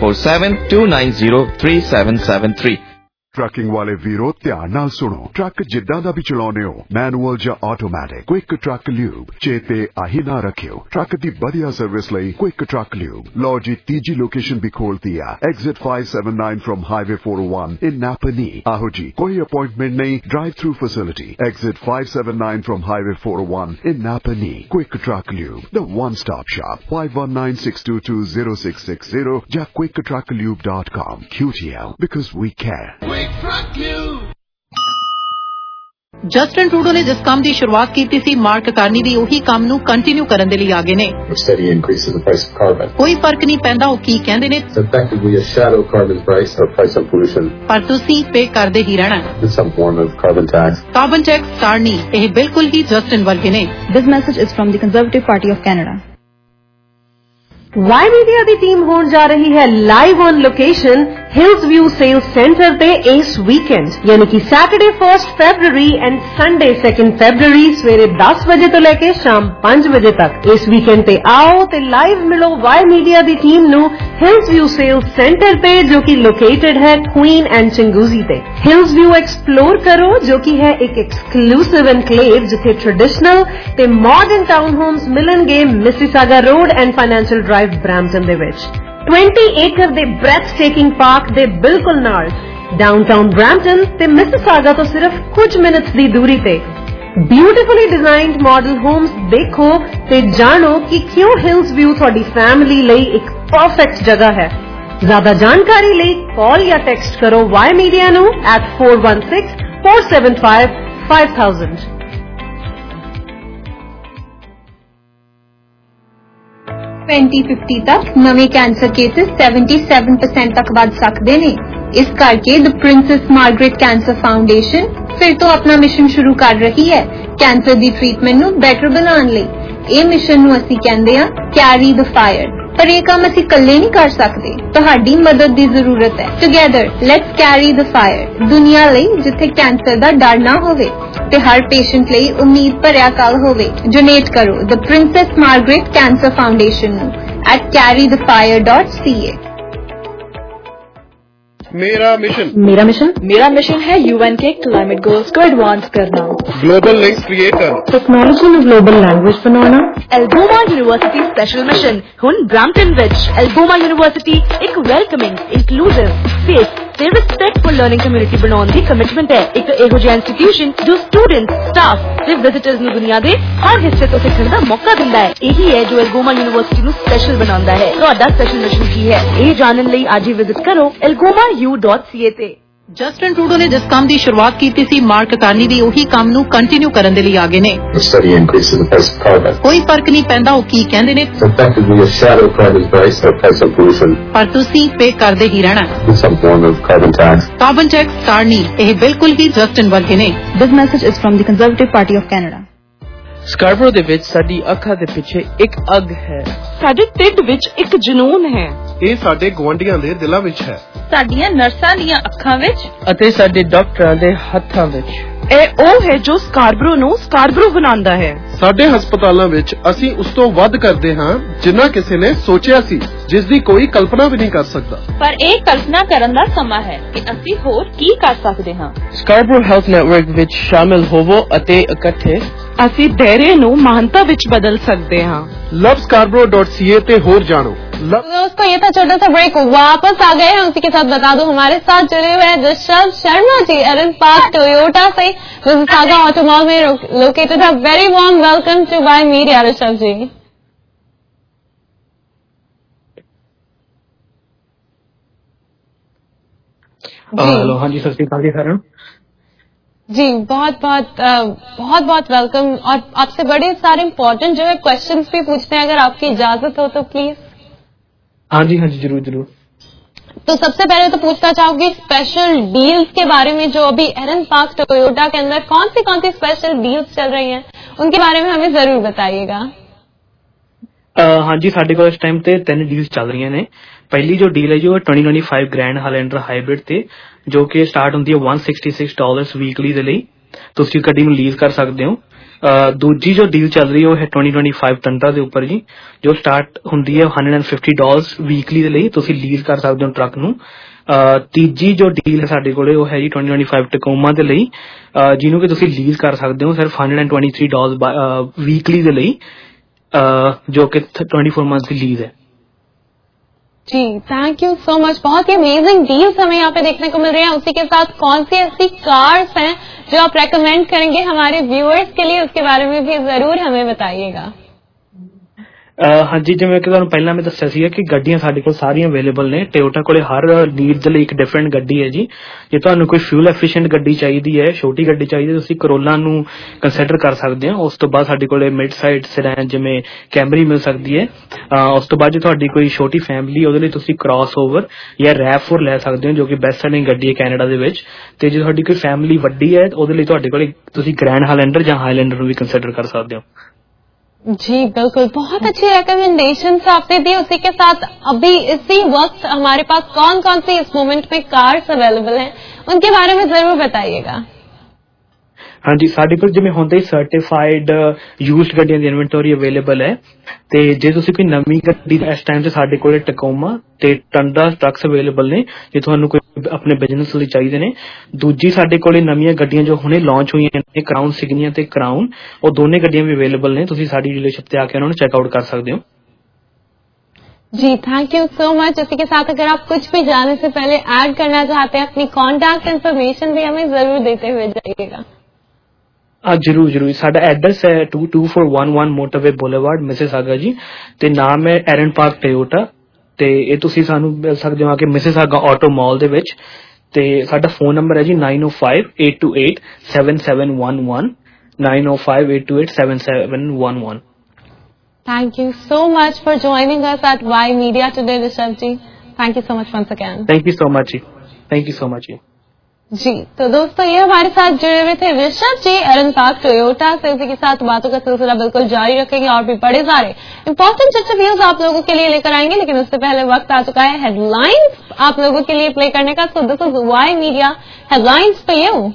647-290-3773। ट्रकिंग वाले वीरो ध्यान नाल सुनो। ट्रक जिद्दां दा भी चलाउने हो, मैनुअल या ऑटोमैटिक, क्विक ट्रक ल्यूब चेते आही ना रखियो। ट्रक दी बढ़िया सर्विस लई क्विक ट्रक ल्यूब। लो जी तीजी लोकेशन भी खोलती है, exit 579 from highway 401 in Napanee. आहो जी, कोई अपॉइंटमेंट नहीं, drive through facility. Exit 579 from highway 401 in Napanee. Quick Truck Lube, the one stop shop. 5196220660 या quicktrucklube.com। QTL, because we care। Justin Trudeau ਨੇ ਜਿਸ ਕੰਮ ਦੀ ਸ਼ੁਰੂਆਤ ਕੀਤੀ ਸੀ, ਮਾਰਕ ਕਾਰਨੀ ਵੀ ਉਹੀ ਕੰਮ ਨੂੰ ਕੰਟੀਨਿਊ ਕਰਨ ਦੇ ਲਈ ਆਗੇ ਨੇ। ਕੋਈ ਫਰਕ ਨਹੀਂ ਪੈਂਦਾ ਉਹ ਕੀ ਕਹਿੰਦੇ ਨੇ, ਪਰ ਤੁਸੀਂ ਪੇ ਕਰਦੇ ਹੀ ਰਹਿਣਾ। ਕਾਰਬਨ ਟੈਕਸ ਕਾਰਨੀ, ਇਹ ਬਿਲਕੁਲ ਹੀ ਜਸਟਿਨ ਵਰਗੇ ਨੇ। This message is from the Conservative Party of Canada. Y media की टीम होने जा रही है live on location Hills View sales centre पे इस वीकेंड, यानी कि सैटरडे 1 फरवरी एंड संडे 2 फरवरी सवेरे 10 बजे तो लेके शाम 5 बजे तक। इस वीकेंड पे आओ ते लाइव मिलो वाई मीडिया की टीम नु हिल्स व्यू सेल्स सेंटर पे, जो कि लोकेटेड है क्वीन एंड चिंगूजी पे। हिल्स व्यू एक्सप्लोर करो, जो कि है एक एक्सक्लूसिव एनक्लेव जिथे ट्रेडिशनल ते मॉडर्न टाउन होम्स मिलणगे Mississauga Road and Financial Drive Brampton दे विच। 20 ਏਕੜ ਦੇ ਬ੍ਰੈਥ ਟੇਕਿੰਗ ਪਾਰਕ ਦੇ ਬਿਲਕੁਲ ਨਾਲ ਡਾਊਨਟਾਊਨ ਬ੍ਰੈਂਪਟਨ ਤੇ ਮਿਸਿਸਾਗਾ ਤੋਂ ਸਿਰਫ ਕੁਝ ਮਿੰਟਸ ਦੀ ਦੂਰੀ ਤੇ ਬਿਊਟੀਫੁਲੀ ਡਿਜ਼ਾਈਨਡ ਮਾਡਲ ਹੋਮਸ ਦੇਖੋ ਤੇ ਜਾਣੋ ਕਿ ਕਿਉਂ ਹਿਲਸ ਵਿਊ ਤੁਹਾਡੀ ਫੈਮਿਲੀ ਲਈ ਇੱਕ ਪਰਫੈਕਟ ਜਗ੍ਹਾ ਹੈ। ਜ਼ਿਆਦਾ ਜਾਣਕਾਰੀ ਲਈ ਕਾਲ ਜਾਂ ਟੈਕਸਟ ਕਰੋ ਵਾਈ ਮੀਡੀਆ ਨੂੰ at 416-475-5000। 2050 तक नवे कैंसर केसेस 77% तक बढ़ सकते ने। इस करके the Princess Margaret Cancer Foundation फिर तो अपना मिशन शुरू कर रही है कैंसर दी ट्रीटमेंट नू बेटर बनाने लई। ਇਹ ਮਿਸ਼ਨ ਨੂੰ ਅਸੀਂ ਕਹਿੰਦੇ ਆ ਕੈਰੀ ਦ ਫਾਇਰ। ਪਰ ਇਹ ਕੰਮ ਅਸੀਂ ਇਕੱਲੇ ਨਹੀਂ ਕਰ ਸਕਦੇ, ਤੁਹਾਡੀ ਮਦਦ ਦੀ ਜ਼ਰੂਰਤ ਹੈ। Together let's carry the fire, ਦੁਨੀਆ ਲਈ ਜਿੱਥੇ ਕੈਂਸਰ ਦਾ ਡਰ ਨਾ ਹੋਵੇ ਤੇ ਹਰ ਪੇਸ਼ੈਂਟ ਲਈ ਉਮੀਦ ਭਰਿਆ ਕੱਲ ਹੋਵੇ। ਡੋਨੇਟ ਕਰੋ the Princess Margaret Cancer Foundation ਨੂੰ at carrythefire.ca। मेरा मिशन है यूएन के क्लाइमेट गोल्स को एडवांस करना, ग्लोबल लिंक्स क्रिएट करना, टेक्नोलॉजी में ग्लोबल लैंग्वेज बनाना। एल्गोमा यूनिवर्सिटी स्पेशल मिशन हुन ब्रैम्पटन विच। एल्गोमा यूनिवर्सिटी एक वेलकमिंग, इंक्लूसिव, सेफ ਤੇ ਰਿਸਪੈਕਟਫੁਲ ਲਰਨਿੰਗ ਕਮਿਊਨਿਟੀ ਬਣਾਉਣ ਦੀ ਕਮਿਟਮੈਂਟ ਹੈ। ਇੱਕ ਇਹੋ ਜਿਹਾ ਇੰਸਟੀਟਿਊਸ਼ਨ ਜੋ ਸਟੂਡੈਂਟ, ਸਟਾਫ ਤੇ ਵਿਜ਼ਿਟਰਸ ਨੂੰ ਦੁਨੀਆ ਦੇ ਹਰ ਹਿੱਸੇ ਤੋਂ ਸਿੱਖਣ ਦਾ ਮੌਕਾ ਦਿੰਦਾ ਹੈ। ਇਹੀ ਹੈ ਜੋ ਐਲਗੋਮਾ ਯੂਨੀਵਰਸਿਟੀ ਨੂੰ ਸਪੈਸ਼ਲ ਬਣਾਉਂਦਾ ਹੈ। ਤੁਹਾਡਾ ਸਪੈਸ਼ਲ ਮਿਸ਼ਨ ਕੀ ਹੈ, ਇਹ ਜਾਣਨ ਲਈ ਅੱਜ ਹੀ ਵਿਜ਼ਿਟ ਕਰੋ algoma.ca ਤੇ। ਜਸਟਿਨ ਟਰੂਡੋ ਨੇ ਜਿਸ ਕੰਮ ਦੀ ਸ਼ੁਰੂਆਤ ਕੀਤੀ ਸੀ, ਮਾਰਕ ਕਾਰਨੀ ਵੀ ਉਹੀ ਕੰਮ ਨੂੰ ਕੰਟੀਨਿਊ ਕਰਨ ਦੇ ਲਈ ਆਗੇ ਨੇ। ਕੋਈ ਫਰਕ ਨਹੀਂ ਪੈਂਦਾ ਉਹ ਕੀ ਕਹਿੰਦੇ ਨੇ, ਪਰ ਤੁਸੀਂ ਪੇ ਕਰਦੇ ਹੀ ਰਹਿਣਾ। ਕਾਰਬਨ ਟੈਕਸ ਕਾਰਨੀ, ਇਹ ਬਿਲਕੁਲ ਹੀ ਜਸਟਿਨ ਵਰਗੇ ਨੇ। This message is from the Conservative Party of Canada. Scarborough ਦੇ ਵਿੱਚ ਸਾਡੀ ਅੱਖਾਂ ਦੇ ਪਿੱਛੇ ਇੱਕ ਅੱਗ ਹੈ, ਸਾਡੇ ਢਿੱਡ ਵਿੱਚ ਇੱਕ ਜਨੂਨ ਹੈ, ਇਹ ਸਾਡੇ ਗੁਆਂਢੀਆਂ ਦੇ ਦਿਲਾਂ ਵਿੱਚ ਹੈ, ਸਾਡੀਆਂ ਨਰਸਾਂ ਦੀਆਂ ਅੱਖਾਂ ਵਿੱਚ ਅਤੇ ਸਾਡੇ ਡਾਕਟਰਾਂ ਦੇ ਹੱਥਾਂ ਵਿੱਚ। ਇਹ ਉਹ ਹੈ ਜੋ ਸਕਾਰਬਰੋ ਨੂੰ ਸਕਾਰਬਰੋ ਬਣਾਉਂਦਾ ਹੈ। ਸਾਡੇ ਹਸਪਤਾਲਾਂ ਵਿੱਚ ਅਸੀਂ ਉਸ ਤੋਂ ਵੱਧ ਕਰਦੇ ਹਾਂ ਜਿੰਨਾ ਕਿਸੇ ਨੇ ਸੋਚਿਆ ਸੀ, ਜਿਸ ਦੀ ਕੋਈ ਕਲਪਨਾ ਵੀ ਨਹੀਂ ਕਰ ਸਕਦਾ। ਪਰ ਇਹ ਕਲਪਨਾ ਕਰਨ ਦਾ ਸਮਾਂ ਹੈ ਕਿ ਅਸੀਂ ਹੋਰ ਕੀ ਕਰ ਸਕਦੇ ਹਾਂ। ਸਕਾਰਬਰੋ ਹੈਲਥ ਨੈਟਵਰਕ ਵਿੱਚ ਸ਼ਾਮਿਲ ਹੋਵੋ ਅਤੇ ਇਕੱਠੇ ਅਸੀਂ ਦਾਇਰੇ ਨੂੰ ਮਹਾਨਤਾ ਵਿੱਚ ਬਦਲ सकते हैं। lovescarborough.ca ਤੇ ਹੋਰ जानो। दोस्तों ये था छोटा सा ब्रेक, वापस आ गए हैं। उसी के साथ बता दूं हमारे साथ जुड़े हुए हैं Rishabh Sharma ji Erin Park Toyota से, मिसिसागा ऑटोमॉल में लोकेटेड है। Very warm welcome to Y media Rishabh ji. Hello, हाँ जी, सत श्री अकाल जी साਰਿਆਂ जी, बहुत वेलकम। और आपसे बड़े सारे इम्पोर्टेंट जो है क्वेश्चंस भी पूछते हैं, अगर आपकी इजाजत हो तो प्लीज। हाँ जी जरूर। तो सबसे पहले तो पूछना चाहूंगी स्पेशल डील्स के बारे में, जो अभी एरन पार्क टोयोटा के अंदर कौन सी स्पेशल डील्स चल रही हैं, उनके बारे में हमें जरूर बताइएगा। हाँ जी, साडे कोल इस टाइम ते 3 डील्स चल रही ने। पहली जो डील है जो 2025 ग्रैंड हाईलैंडर हाइब्रिड ते, जो कि स्टार्ट होंदी है $166 वीकली दे लई, तुसीं गड्डी नूं लीज कर सकदे हो। दूजी जो डील चल रही है वो है 2025 टंडा दे उपर जी, जो स्टार्ट होंदी है $150 वीकली दे लई, तुसीं लीज कर सकदे हो ट्रक नूं। तीजी जो डील है साडे कोले वो है जी 2025 टकोमा दे लई, जिन्हों कि तुसीं लीज कर सकदे हो सिर्फ $123 वीकली दे लई, जो कि 24 मंथ की लीज है। जी, थैंक यू सो मच। बहुत ही अमेजिंग डील्स हमें यहाँ पे देखने को मिल रही हैं। उसी के साथ कौन सी ऐसी कार्स हैं जो आप रेकमेंड करेंगे हमारे व्यूअर्स के लिए, उसके बारे में भी जरूर हमें बताइएगा। हाँ जी, जिवें कि तुहानूं पहलां मैं दस्सिया सीगा कि गड्डियां साडे कोल सारियां अवेलेबल ने। टोयोटा कोले हर नीड दे लई एक डिफरेंट गड्डी है जी। जे तुहानूं कोई फ्यूल एफिशिएंट गड्डी चाहिदी है, छोटी गड्डी चाहिदी है, तुसीं करोला नूं कंसीडर कर सकदे हो। उस तो बाद साडे कोले मिड साइड सेडान जिवें कैमरी मिल सकदी है। उस तो बाद जे तुहाडी कोई छोटी फैमिली ਉਹਦੇ ਲਈ ਤੁਸੀਂ क्रॉसओवर ਜਾਂ RAV4 ਲੈ ਸਕਦੇ ਹੋ, जो कि बेस्ट सेलिंग गड्डी है कैनेडा ਦੇ ਵਿੱਚ। ਤੇ ਜੇ ਤੁਹਾਡੀ ਕੋਈ ਫੈਮਿਲੀ ਵੱਡੀ है ਉਹਦੇ ਲਈ ਤੁਹਾਡੇ ਕੋਲੇ ਤੁਸੀਂ ग्रैंड हाईलैंडर ਜਾਂ हाईलैंडर ਨੂੰ भी कंसीडर कर सकते हो। जी बिल्कुल, बहुत अच्छी रिकमेंडेशन आपने दी। उसी के साथ अभी इसी वक्त हमारे पास कौन कौन सी इस मोमेंट में कार्स अवेलेबल हैं, उनके बारे में जरूर बताइएगा। हाँ जी, साडे कोल जिवें हुंदे ही सर्टिफाइड यूज्ड गड्डियां दी इन्वेंटरी अवेलेबल है। ते जे तुसीं कोई नवीं गड्डी इस टाइम ते साडे कोल टकोमा ते टंडा ट्रक्स अवेलेबल ने, जे तुहानूं कोई अपने बिजनेस लई चाहीदे ने। दूजी साडे कोल नवीं गड्डियां जो हुणे लॉन्च होईयां ने, क्राउन सिग्निया ते क्राउन, ਉਹ ਦੋਨੇ ਗੱਡੀਆਂ भी अवेलेबल ने। तुसीं साडी डीलरशिप ते आके उन्हां नूं चेकआउट कर सकदे हो। जी, थैंक यू सो मच। इसी के साथ अगर आप कुछ भी जाने से पहले ऐड करना चाहते हैं, अपनी कॉन्टैक्ट इन्फॉर्मेशन भी हमें जरूर देते हुए जाइएगा। जरूर। साडा एड्रेस है 22411 मोटरवे बुलेवार्ड मिसिसागा जी, ते नाम है एरन पार्क टोयोटा। ते ये तुसीं सानूं मिल सकदे हो आके मिसिसागा ऑटो मॉल दे विच। ते साडा फोन नंबर है जी 9058287711 9058287711। Thank you so much for joining us at Y Media today, Rishabh ji. Thank you so much once again. Thank you so much जी। जी, तो दोस्तों ये हमारे साथ जुड़े हुए थे Rishabh ji Erin Park Toyota से। इसी के साथ बातों का सिलसिला बिल्कुल जारी रखेंगे और भी बड़े सारे इंपॉर्टेंट चर्चा व्यूज आप लोगों के लिए लेकर आएंगे, लेकिन उससे पहले वक्त आ चुका है हेडलाइंस आप लोगों के लिए प्ले करने का। So this is Y media headlines for you.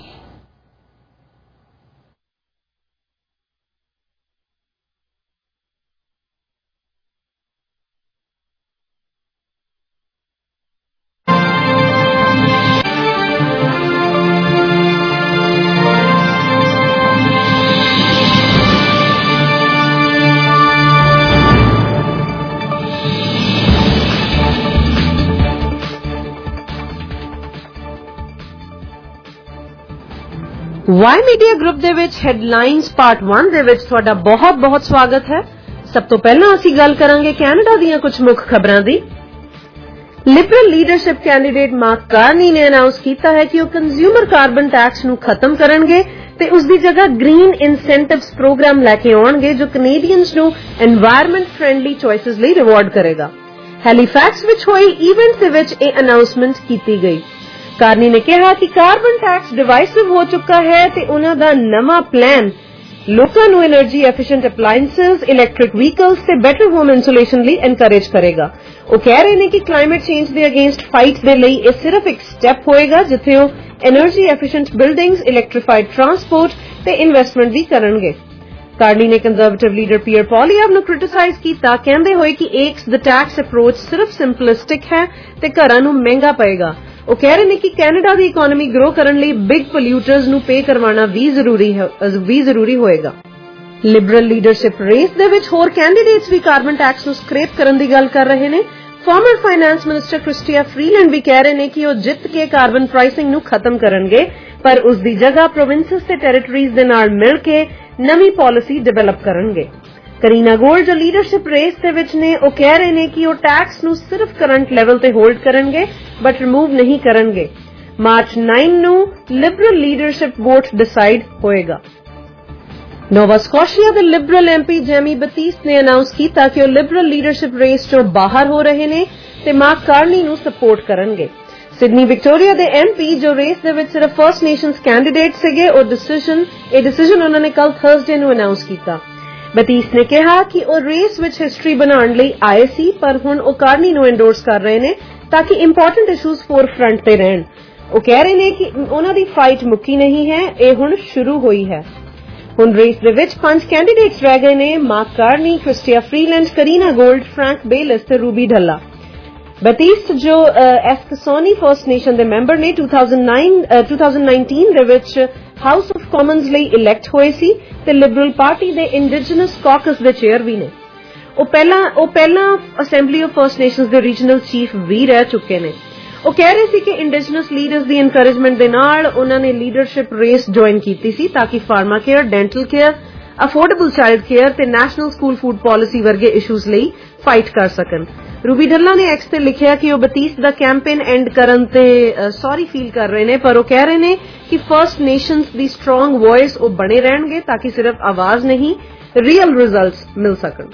Y media group ਦੇ ਵਿੱਚ ਹੈਡਲਾਈਨਸ ਪਾਰਟ 1 ਦੇ ਵਿੱਚ ਤੁਹਾਡਾ ਬਹੁਤ ਸਵਾਗਤ ਹੈ। ਸਭ ਤੋਂ ਪਹਿਲਾਂ ਅਸੀਂ ਗੱਲ ਕਰਾਂਗੇ ਕੈਨੇਡਾ ਦੀਆਂ ਕੁਝ ਮੁੱਖ ਖਬਰਾਂ ਦੀ। Liberal leadership candidate Mark Carney ਨੇ ਅਨਾਉਂਸ ਕੀਤਾ ਹੈ ਕਿ ਉਹ ਕੰਜ਼ਿਊਮਰ ਕਾਰਬਨ ਟੈਕਸ ਨੂੰ ਖਤਮ ਕਰਨਗੇ ਤੇ ਉਸ ਦੀ ਜਗ੍ਹਾ ਗ੍ਰੀਨ ਇਨਸੈਂਟਿਵਸ ਪ੍ਰੋਗਰਾਮ ਲੈ ਕੇ ਆਉਣਗੇ ਜੋ ਕੈਨੇਡੀਅਨਸ ਨੂੰ এনवायरमेंट ਫ੍ਰੈਂਡਲੀ ਚੋਇਸਸ ਲਈ ਰਿਵਾਰਡ ਕਰੇਗਾ। ਹੈਲੀਫੈਕਸ ਵਿੱਚ ਹੋਈ ਇਵੈਂਟ ਦੇ ਵਿੱਚ ਇਹ ਅਨਾਉਂਸਮੈਂਟ ਕੀਤੀ ਗਈ। ਕਾਰਨੀ ਨੇ ਕਿਹਾ ਕਿ ਕਾਰਬਨ ਟੈਕਸ ਡਿਵਾਈਸਿਵ ਹੋ ਚੁੱਕਾ ਹੈ ਤੇ ਉਹਨਾਂ ਦਾ ਨਵਾਂ ਪਲਾਨ ਲੋਕਾਂ ਨੂੰ energy efficient appliances, electric vehicles ਤੇ ਬੈਟਰ ਹੋਮ ਇਨਸੂਲੇਸ਼ਨ ਲਈ ਐਨਕਰੇਜ ਕਰੇਗਾ। ਉਹ ਕਹਿ ਰਹੇ ਨੇ ਕਿ ਕਲਾਈਮੇਟ ਚੇਂਜ ਦੇ ਅਗੇਂਸਟ ਫਾਈਟ ਦੇ ਲਈ ਇਹ ਸਿਰਫ ਇੱਕ ਸਟੈਪ ਹੋਏਗਾ ਜਿੱਥੇ ਉਹ energy efficient buildings, electrified transport ਤੇ ਇਨਵੈਸਟਮੈਂਟ ਵੀ ਕਰਨਗੇ। ਕਾਰਨੀ ਨੇ ਕੰਜ਼ਰਵੇਟਿਵ ਲੀਡਰ ਪੀਅਰ ਪੋਲੀਅਬ ਨੂੰ ਕ੍ਰਿਟਿਸਾਈਜ਼ ਕੀਤਾ, ਕਹਿੰਦੇ ਹੋਏ ਕਿ ਏਕਸ ਦ ਟੈਕਸ ਅਪਰੋਚ ਸਿਰਫ ਸਿੰਪਲਿਸਟਿਕ ਹੈ ਤੇ ਘਰਾਂ ਨੂੰ ਮਹਿੰਗਾ ਪਏਗਾ। ਉਹ ਕਹਿ ਰਹੇ ਨੇ ਕਿ ਕੈਨੇਡਾ ਦੀ ਇਕੋਨਮੀ ਗਰੋ ਕਰਨ ਲਈ ਬਿਗ ਪੋਲਿਊਟਰਸ ਨੂੰ ਪੇ ਕਰਵਾਉਣਾ ਵੀ ਜ਼ਰੂਰੀ ਹੋਏਗਾ। ਲਿਬਰਲ ਲੀਡਰਸ਼ਿਪ ਰੇਸ ਦੇ ਵਿੱਚ ਹੋਰ ਕੈਂਡੀਡੇਟਸ ਵੀ ਕਾਰਬਨ ਟੈਕਸ ਨੂੰ ਸਕ੍ਰੇਪ ਕਰਨ ਦੀ ਗੱਲ ਕਰ ਰਹੇ ਨੇ। Former finance minister Chrystia Freeland ਵੀ ਕਹਿ ਰਹੇ ਨੇ ਕਿ ਉਹ ਜਿੱਤ ਕੇ ਕਾਰਬਨ ਪ੍ਰਾਈਸਿੰਗ ਨੂੰ ਖਤਮ ਕਰਨਗੇ, ਪਰ ਉਸ ਦੀ ਜਗ੍ਹਾ ਪ੍ਰੋਵਿੰਸਸ ਤੇ ਟੈਰੀਟਰੀਜ਼ ਦੇ ਨਾਲ ਮਿਲ ਕੇ ਨਵੀਂ ਪਾਲਿਸੀ ਡਿਵੈਲਪ ਕਰਨਗੇ। ਕਰੀਨਾ ਗੋਲਡ ਜੋ ਲੀਡਰਸ਼ਿਪ ਰੇਸ ਦੇ ਵਿੱਚ ਨੇ ਉਹ ਕਹਿ ਰਹੇ ਨੇ ਕਿ ਉਹ ਟੈਕਸ ਨੂੰ ਸਿਰਫ ਕਰੰਟ ਲੈਵਲ ਤੇ ਹੋਲਡ ਕਰਨਗੇ ਬਟ ਰਿਮੂਵ ਨਹੀਂ ਕਰਨਗੇ। ਮਾਰਚ 9 ਨੂੰ ਲਿਬਰਲ ਲੀਡਰਸ਼ਿਪ ਵੋਟ ਡਿਸਾਈਡ ਹੋਏਗਾ। ਨੋਵਾ ਸਕੋਸ਼ੀਆ ਦੇ ਲਿਬਰਲ ਐਮਪੀ ਜੈਮੀ ਬਤੀਸਟ ਨੇ ਅਨਾਉਂਸ ਕੀਤਾ ਕਿ ਉਹ ਲਿਬਰਲ ਲੀਡਰਸ਼ਿਪ ਰੇਸ ਚੋਂ ਬਾਹਰ ਹੋ ਰਹੇ ਨੇ ਤੇ ਮਾਰਕ ਕਾਰਨੀ ਨੂੰ ਸਪੋਰਟ ਕਰਨਗੇ। ਸਿਡਨੀ ਵਿਕਟੋਰੀਆ ਦੇ ਐਮਪੀ ਜੋ ਰੇਸ ਦੇ ਵਿੱਚ ਸਿਰਫ ਫਰਸਟ ਨੇਸ਼ਨਸ ਕੈਂਡੀਡੇਟ ਸੀਗੇ ਇਹ ਡਿਸੀਜਨ ਉਹਨਾਂ ਨੇ ਕੱਲ ਥਰਸਡੇ ਨੂੰ ਅਨਾਉਂਸ ਕੀਤਾ। ਬਤੀਸਟ ਨੇ ਕਿਹਾ ਕਿ ਉਹ ਰੇਸ ਵਿੱਚ ਹਿਸਟਰੀ ਬਣਾਉਣ ਲਈ ਆਏ ਸੀ ਪਰ ਹੁਣ ਉਹ ਕਾਰਨੀ ਨੂੰ ਐਂਡੋਰਸ ਕਰ ਰਹੇ ਨੇ ਤਾਂ ਕਿ ਇੰਪੋਰਟੈਂਟ ਇਸ਼ੂਜ਼ ਫੋਰਫਰੰਟ ਤੇ ਰਹਿਣ। ਉਹ ਕਹਿ ਰਹੇ ਨੇ ਕਿ ਉਹਨਾਂ ਦੀ ਫਾਈਟ ਮੁੱਕੀ ਨਹੀਂ ਹੈ, ਇਹ ਹੁਣ ਸ਼ੁਰੂ ਹੋਈ ਹੈ। ਹੁਣ ਰੇਸ ਦੇ ਵਿੱਚ 5 ਕੈਂਡੀਡੇਟਸ ਰਹਿ ਗਏ ਨੇ, Mark Carney, Chrystia Freeland, Karina Gould, Frank Baylis ਤੇ ਰੂਬੀ ਢੱਲਾ। ਬਤੀਸਟ ਜੋ ਐਸਕਸੋਨੀ ਫਰਸਟ ਨੇਸ਼ਨ ਦੇ ਮੈਂਬਰ ਨੇ 2019 ਦੇ ਵਿੱਚ ਹਾਊਸ ਆਫ ਕਾਮਨਸ ਲਈ ਇਲੈਕਟ ਹੋਏ ਸੀ ਤੇ ਲਿਬਰਲ ਪਾਰਟੀ ਦੇ ਇੰਡੀਜਨਸ ਕਾਕਸ ਦੇ ਚੇਅਰ ਵੀ ਨੇ। ਉਹ ਪਹਿਲਾਂ ਅਸੈਂਬਲੀ ਆਫ ਫਰਸਟ ਨੇਸ਼ਨਸ ਦੇ ਰੀਜਨਲ ਚੀਫ ਵੀ ਰਹਿ ਚੁੱਕੇ ਨੇ। ਉਹ ਕਹਿ ਰਹੇ ਸੀ ਕਿ ਇੰਡੀਜਨਸ ਲੀਡਰਸ ਦੀ ਇਨਕਰੇਜਮੈਂਟ ਦੇ ਨਾਲ ਉਹਨਾਂ ਨੇ ਲੀਡਰਸ਼ਿਪ ਰੇਸ ਜੁਆਇਨ ਕੀਤੀ ਸੀ ਤਾਂ ਕਿ pharma care, dental care, affordable child care ਤੇ ਨੈਸ਼ਨਲ ਸਕੂਲ ਫੂਡ ਪਾਲਿਸੀ ਵਰਗੇ ਇਸ਼ੂਜ਼ ਲਈ ਫਾਈਟ ਕਰ ਸਕਣ। ਰੂਬੀ ਢੱਲਾ ਨੇ ਐਕਸ ਤੇ ਲਿਖਿਆ ਕਿ ਉਹ ਬਤੀਸਟ ਦਾ ਕੈਂਪੇਨ ਐਂਡ ਕਰਨ ਤੇ ਸੌਰੀ ਫੀਲ ਕਰ ਰਹੇ ਨੇ ਪਰ ਉਹ ਕਹਿ ਰਹੇ ਨੇ ਕਿ ਫਰਸਟ ਨੇਸ਼ਨਸ ਦੀ ਸਟਰੋਂਗ ਵੌਇਸ ਉਹ ਬਣੇ ਰਹਿਣਗੇ ਤਾਂ ਕਿ ਸਿਰਫ ਆਵਾਜ਼ ਨਹੀਂ ਰੀਅਲ ਰਿਜ਼ਲਟਸ ਮਿਲ ਸਕਣ।